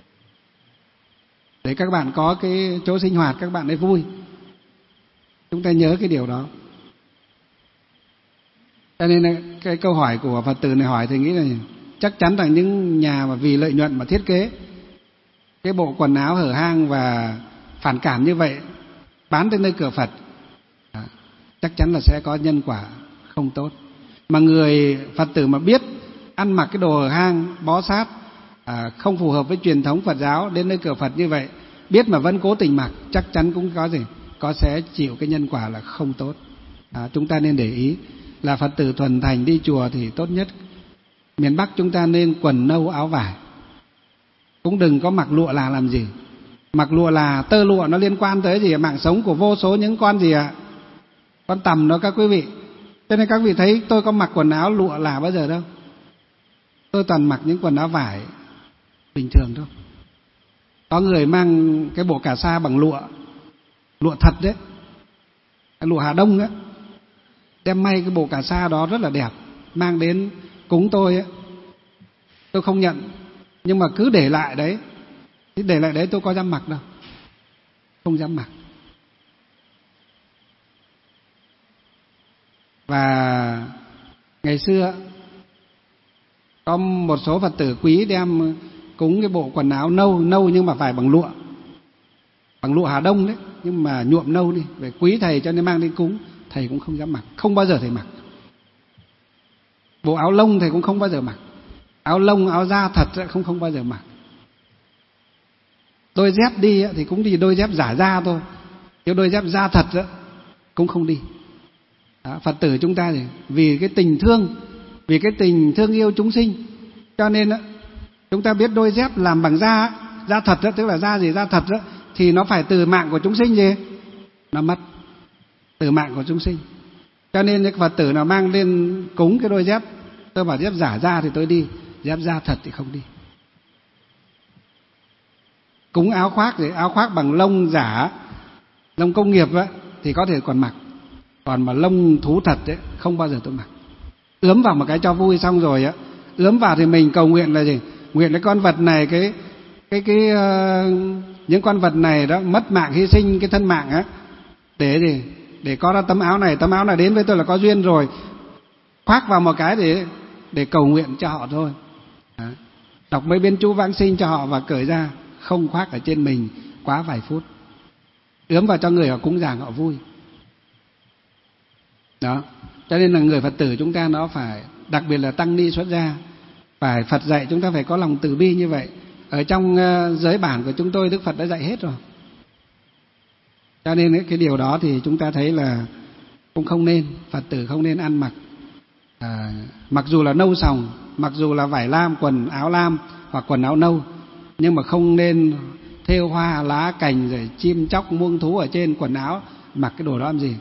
để các bạn có cái chỗ sinh hoạt, các bạn ấy vui. Chúng ta nhớ cái điều đó. Cho nên cái câu hỏi của Phật tử này hỏi thì nghĩ là chắc chắn rằng những nhà mà vì lợi nhuận mà thiết kế cái bộ quần áo hở hang và phản cảm như vậy bán đến nơi cửa Phật, chắc chắn là sẽ có nhân quả không tốt. Mà người Phật tử mà biết ăn mặc cái đồ hở hang bó sát không phù hợp với truyền thống Phật giáo đến nơi cửa Phật như vậy, biết mà vẫn cố tình mặc, chắc chắn cũng sẽ chịu cái nhân quả là không tốt. Chúng ta nên để ý là Phật tử thuần thành đi chùa thì tốt nhất miền Bắc chúng ta nên quần nâu áo vải, cũng đừng có mặc lụa là làm gì. Mặc lụa là tơ lụa nó liên quan tới gì? Mạng sống của vô số những con gì ạ? Con tằm đó các quý vị. Cho nên các vị thấy tôi có mặc quần áo lụa là bao giờ đâu. Tôi toàn mặc những quần áo vải bình thường thôi. Có người mang cái bộ cà sa bằng lụa thật đấy, lụa Hà Đông á, đem may cái bộ cà sa đó rất là đẹp, mang đến cúng tôi á. Tôi không nhận, nhưng mà cứ để lại đấy. Tôi có dám mặc đâu, không dám mặc. Và ngày xưa có một số Phật tử quý đem cúng cái bộ quần áo nâu nhưng mà phải bằng lụa Hà Đông đấy, nhưng mà nhuộm nâu đi, về quý thầy cho nên mang đi cúng. Thầy cũng không dám mặc, không bao giờ thầy mặc. Bộ áo lông thầy cũng không bao giờ mặc, áo lông áo da thật không bao giờ mặc. Đôi dép đi thì cũng đi đôi dép giả da thôi, chứ đôi dép da thật cũng không đi. Phật tử chúng ta thì vì cái tình thương yêu chúng sinh, cho nên chúng ta biết đôi dép làm bằng da thật, tức là da gì? Da thật thì nó phải từ mạng của chúng sinh gì? Nó mất từ mạng của chúng sinh. Cho nên những Phật tử nào mang lên cúng cái đôi dép, tôi bảo dép giả da thì tôi đi, dép da thật thì không đi. Cúng áo khoác thì áo khoác bằng lông giả, lông công nghiệp thì có thể còn mặc, còn mà lông thú thật không bao giờ tôi mặc. Ướm vào một cái cho vui xong rồi ướm vào thì mình cầu nguyện là gì? Nguyện cái con vật này, những con vật này đó mất mạng, hy sinh cái thân mạng để gì? để có ra tấm áo này đến với tôi là có duyên rồi, khoác vào một cái để cầu nguyện cho họ thôi. Đọc mấy biến chú vãng sinh cho họ và cởi ra, không khoác ở trên mình quá vài phút, ướm vào cho người họ cúng dường họ vui. Đó, cho nên là người Phật tử chúng ta nó phải, đặc biệt là tăng ni xuất gia, phải Phật dạy chúng ta phải có lòng từ bi như vậy. Ở trong giới bản của chúng tôi Đức Phật đã dạy hết rồi. Cho nên cái điều đó thì chúng ta thấy là cũng không nên, Phật tử không nên ăn mặc mặc dù là nâu sòng, mặc dù là vải lam, quần áo lam hoặc quần áo nâu, nhưng mà không nên thêu hoa lá cành rồi chim chóc muông thú ở trên quần áo, mặc cái đồ đó làm gì.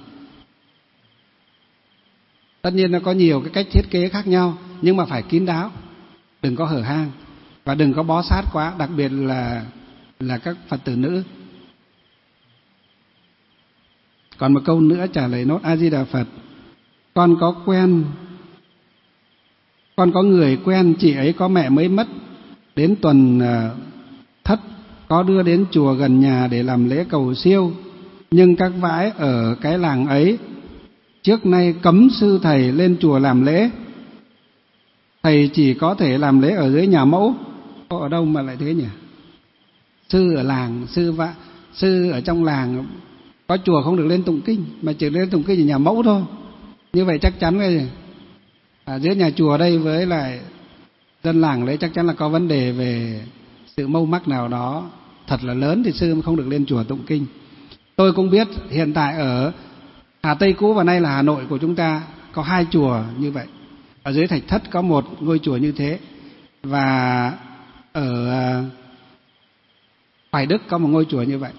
Tất nhiên nó có nhiều cái cách thiết kế khác nhau, nhưng mà phải kín đáo, đừng có hở hang và đừng có bó sát quá, đặc biệt là các Phật tử nữ. Còn một câu nữa trả lời nốt. A Di Đà Phật. Con có người quen, chị ấy có mẹ mới mất, đến tuần Thất có đưa đến chùa gần nhà để làm lễ cầu siêu, nhưng các vãi ở cái làng ấy trước nay cấm sư thầy lên chùa làm lễ, thầy chỉ có thể làm lễ ở dưới nhà mẫu. Ở đâu mà lại thế nhỉ? Sư ở làng, sư ở trong làng có chùa không được lên tụng kinh, mà chỉ lên tụng kinh ở nhà mẫu thôi. Như vậy chắc chắn là giữa nhà chùa đây với lại dân làng đấy chắc chắn là có vấn đề về sự mâu mắc nào đó thật là lớn, thì sư không được lên chùa tụng kinh. Tôi cũng biết hiện tại ở Hà Tây cũ và nay là Hà Nội của chúng ta có 2 chùa như vậy. Ở dưới Thạch Thất có một ngôi chùa như thế, và ở Hoài Đức có một ngôi chùa như vậy.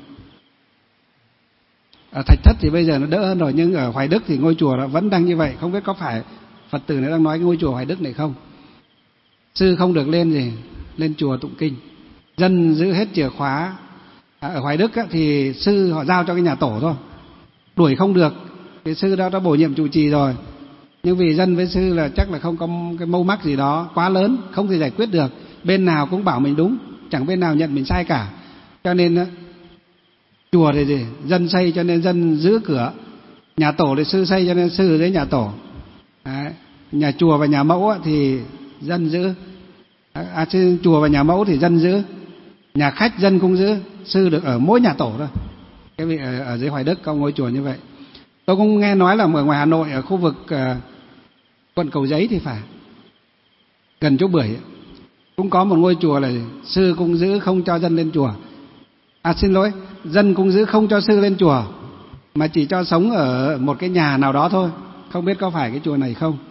Ở Thạch Thất thì bây giờ nó đỡ hơn rồi, nhưng ở Hoài Đức thì ngôi chùa nó vẫn đang như vậy. Không biết có phải Phật tử này đang nói cái ngôi chùa Hoài Đức này không? Sư không được lên chùa tụng kinh, dân giữ hết chìa khóa. Ở Hoài Đức thì sư họ giao cho cái nhà tổ thôi, đuổi không được. Cái sư đó đã bổ nhiệm trụ trì rồi, nhưng vì dân với sư là chắc là không có cái mâu mắc gì đó quá lớn, không thể giải quyết được. Bên nào cũng bảo mình đúng, chẳng bên nào nhận mình sai cả. Cho nên chùa thì dân xây cho nên dân giữ cửa, nhà tổ thì sư xây cho nên sư ở dưới nhà tổ. Đấy. Nhà chùa và nhà mẫu thì dân giữ. Chùa và nhà mẫu thì dân giữ, nhà khách dân cũng giữ, sư được ở mỗi nhà tổ thôi. Cái vị ở dưới Hoài Đức có ngôi chùa như vậy. Tôi cũng nghe nói là ở ngoài Hà Nội, ở khu vực quận Cầu Giấy thì phải, gần chỗ Bưởi cũng có một ngôi chùa là sư cũng giữ không cho dân lên chùa. Xin lỗi, dân cũng giữ không cho sư lên chùa, mà chỉ cho sống ở một cái nhà nào đó thôi. Không biết có phải cái chùa này không?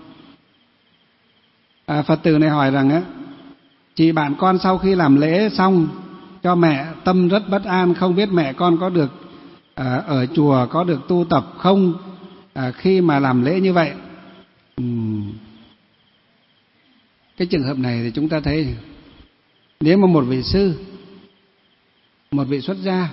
Phật tử này hỏi rằng chị bạn con sau khi làm lễ xong cho mẹ, tâm rất bất an, không biết mẹ con có được ở chùa có được tu tập không khi mà làm lễ như vậy. Cái trường hợp này thì chúng ta thấy, nếu mà một vị sư, một vị xuất gia,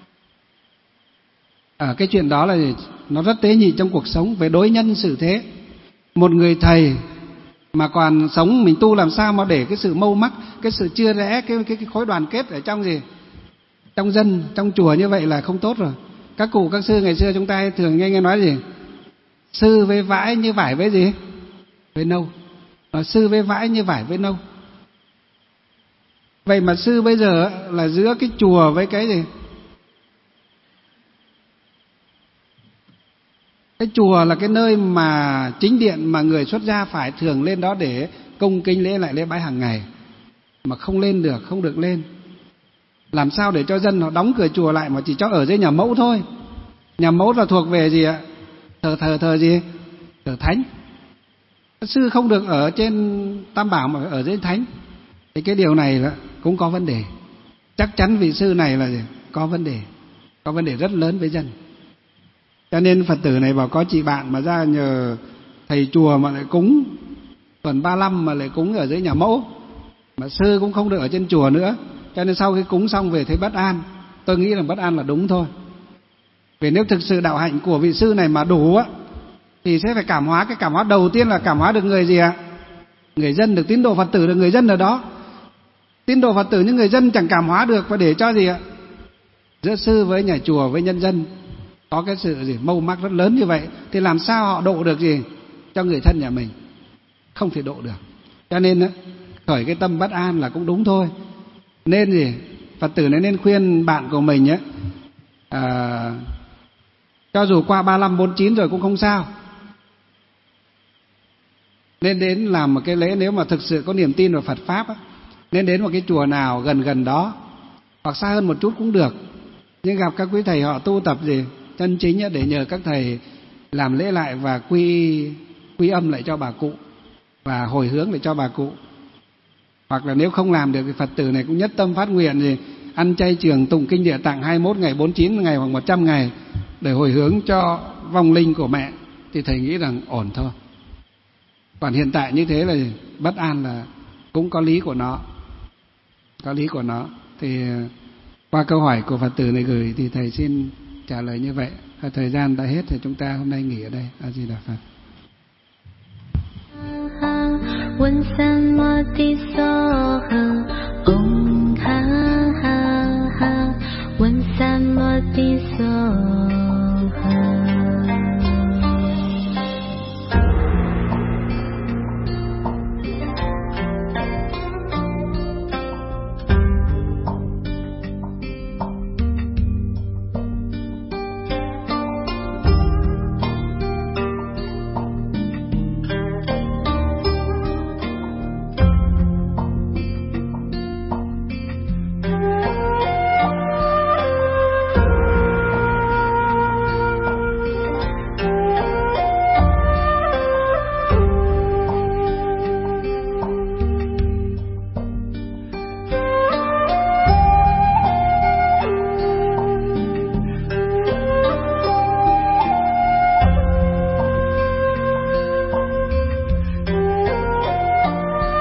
cái chuyện đó là nó rất tế nhị trong cuộc sống về đối nhân xử thế. Một người thầy mà còn sống mình tu, làm sao mà để cái sự mâu mắc, cái sự chia rẽ, cái khối đoàn kết ở trong dân, trong chùa như vậy là không tốt rồi. Các cụ các sư ngày xưa chúng ta thường nghe nói gì? Sư với vãi như vải với gì? Với nâu. Sư với vãi như vải với nâu. Vậy mà sư bây giờ là giữa cái chùa với cái gì? Cái chùa là cái nơi mà chính điện mà người xuất gia phải thường lên đó để cung kính lễ lại lễ bái hàng ngày, mà không lên được, không được lên. Làm sao để cho dân họ đóng cửa chùa lại mà chỉ cho ở dưới nhà mẫu thôi? Nhà mẫu là thuộc về gì ạ? Thờ gì? Thờ thánh. Sư không được ở trên Tam Bảo mà ở dưới thánh. Thì cái điều này là cũng có vấn đề. Chắc chắn vị sư này là gì? Có vấn đề rất lớn với dân. Cho nên Phật tử này bảo có chị bạn mà ra nhờ thầy chùa mà lại cúng tuần 35 mà lại cúng ở dưới nhà mẫu, mà sư cũng không được ở trên chùa nữa. Cho nên sau khi cúng xong về thấy bất an. Tôi nghĩ là bất an là đúng thôi. Vì nếu thực sự đạo hạnh của vị sư này mà đủ thì sẽ phải cảm hóa. Cái cảm hóa đầu tiên là cảm hóa được người gì ạ? Người dân, được tín đồ Phật tử, được người dân ở đó. Tín đồ Phật tử nhưng người dân chẳng cảm hóa được, và để cho gì ạ? Giữa sư với nhà chùa với nhân dân có cái sự gì mâu mắc rất lớn như vậy, thì làm sao họ độ được gì cho người thân nhà mình? Không thể độ được. Cho nên á, khởi cái tâm bất an là cũng đúng thôi. Nên gì Phật tử này nên khuyên bạn của mình á, cho dù qua 35, 49 rồi cũng không sao, nên đến làm một cái lễ. Nếu mà thực sự có niềm tin vào Phật Pháp á, nên đến một cái chùa nào gần gần đó, hoặc xa hơn một chút cũng được, nhưng gặp các quý thầy họ tu tập gì chân chính á, để nhờ các thầy làm lễ lại và quy âm lại cho bà cụ và hồi hướng lại cho bà cụ. Hoặc là nếu không làm được thì Phật tử này cũng nhất tâm phát nguyện gì ăn chay trường tụng kinh Địa Tạng 21 ngày, 49 ngày hoặc 100 ngày để hồi hướng cho vong linh của mẹ, thì thầy nghĩ rằng ổn thôi. Còn hiện tại như thế là bất an là cũng có lý của nó. Có lý của nó. Thì qua câu hỏi của Phật tử này gửi thì thầy xin trả lời như vậy. Thời gian đã hết thì chúng ta hôm nay nghỉ ở đây. A Di Đà Phật. 闻三摩地所呵，嗡哈哈哈，闻三摩地所呵。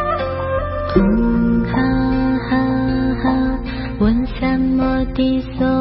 闻三摩地所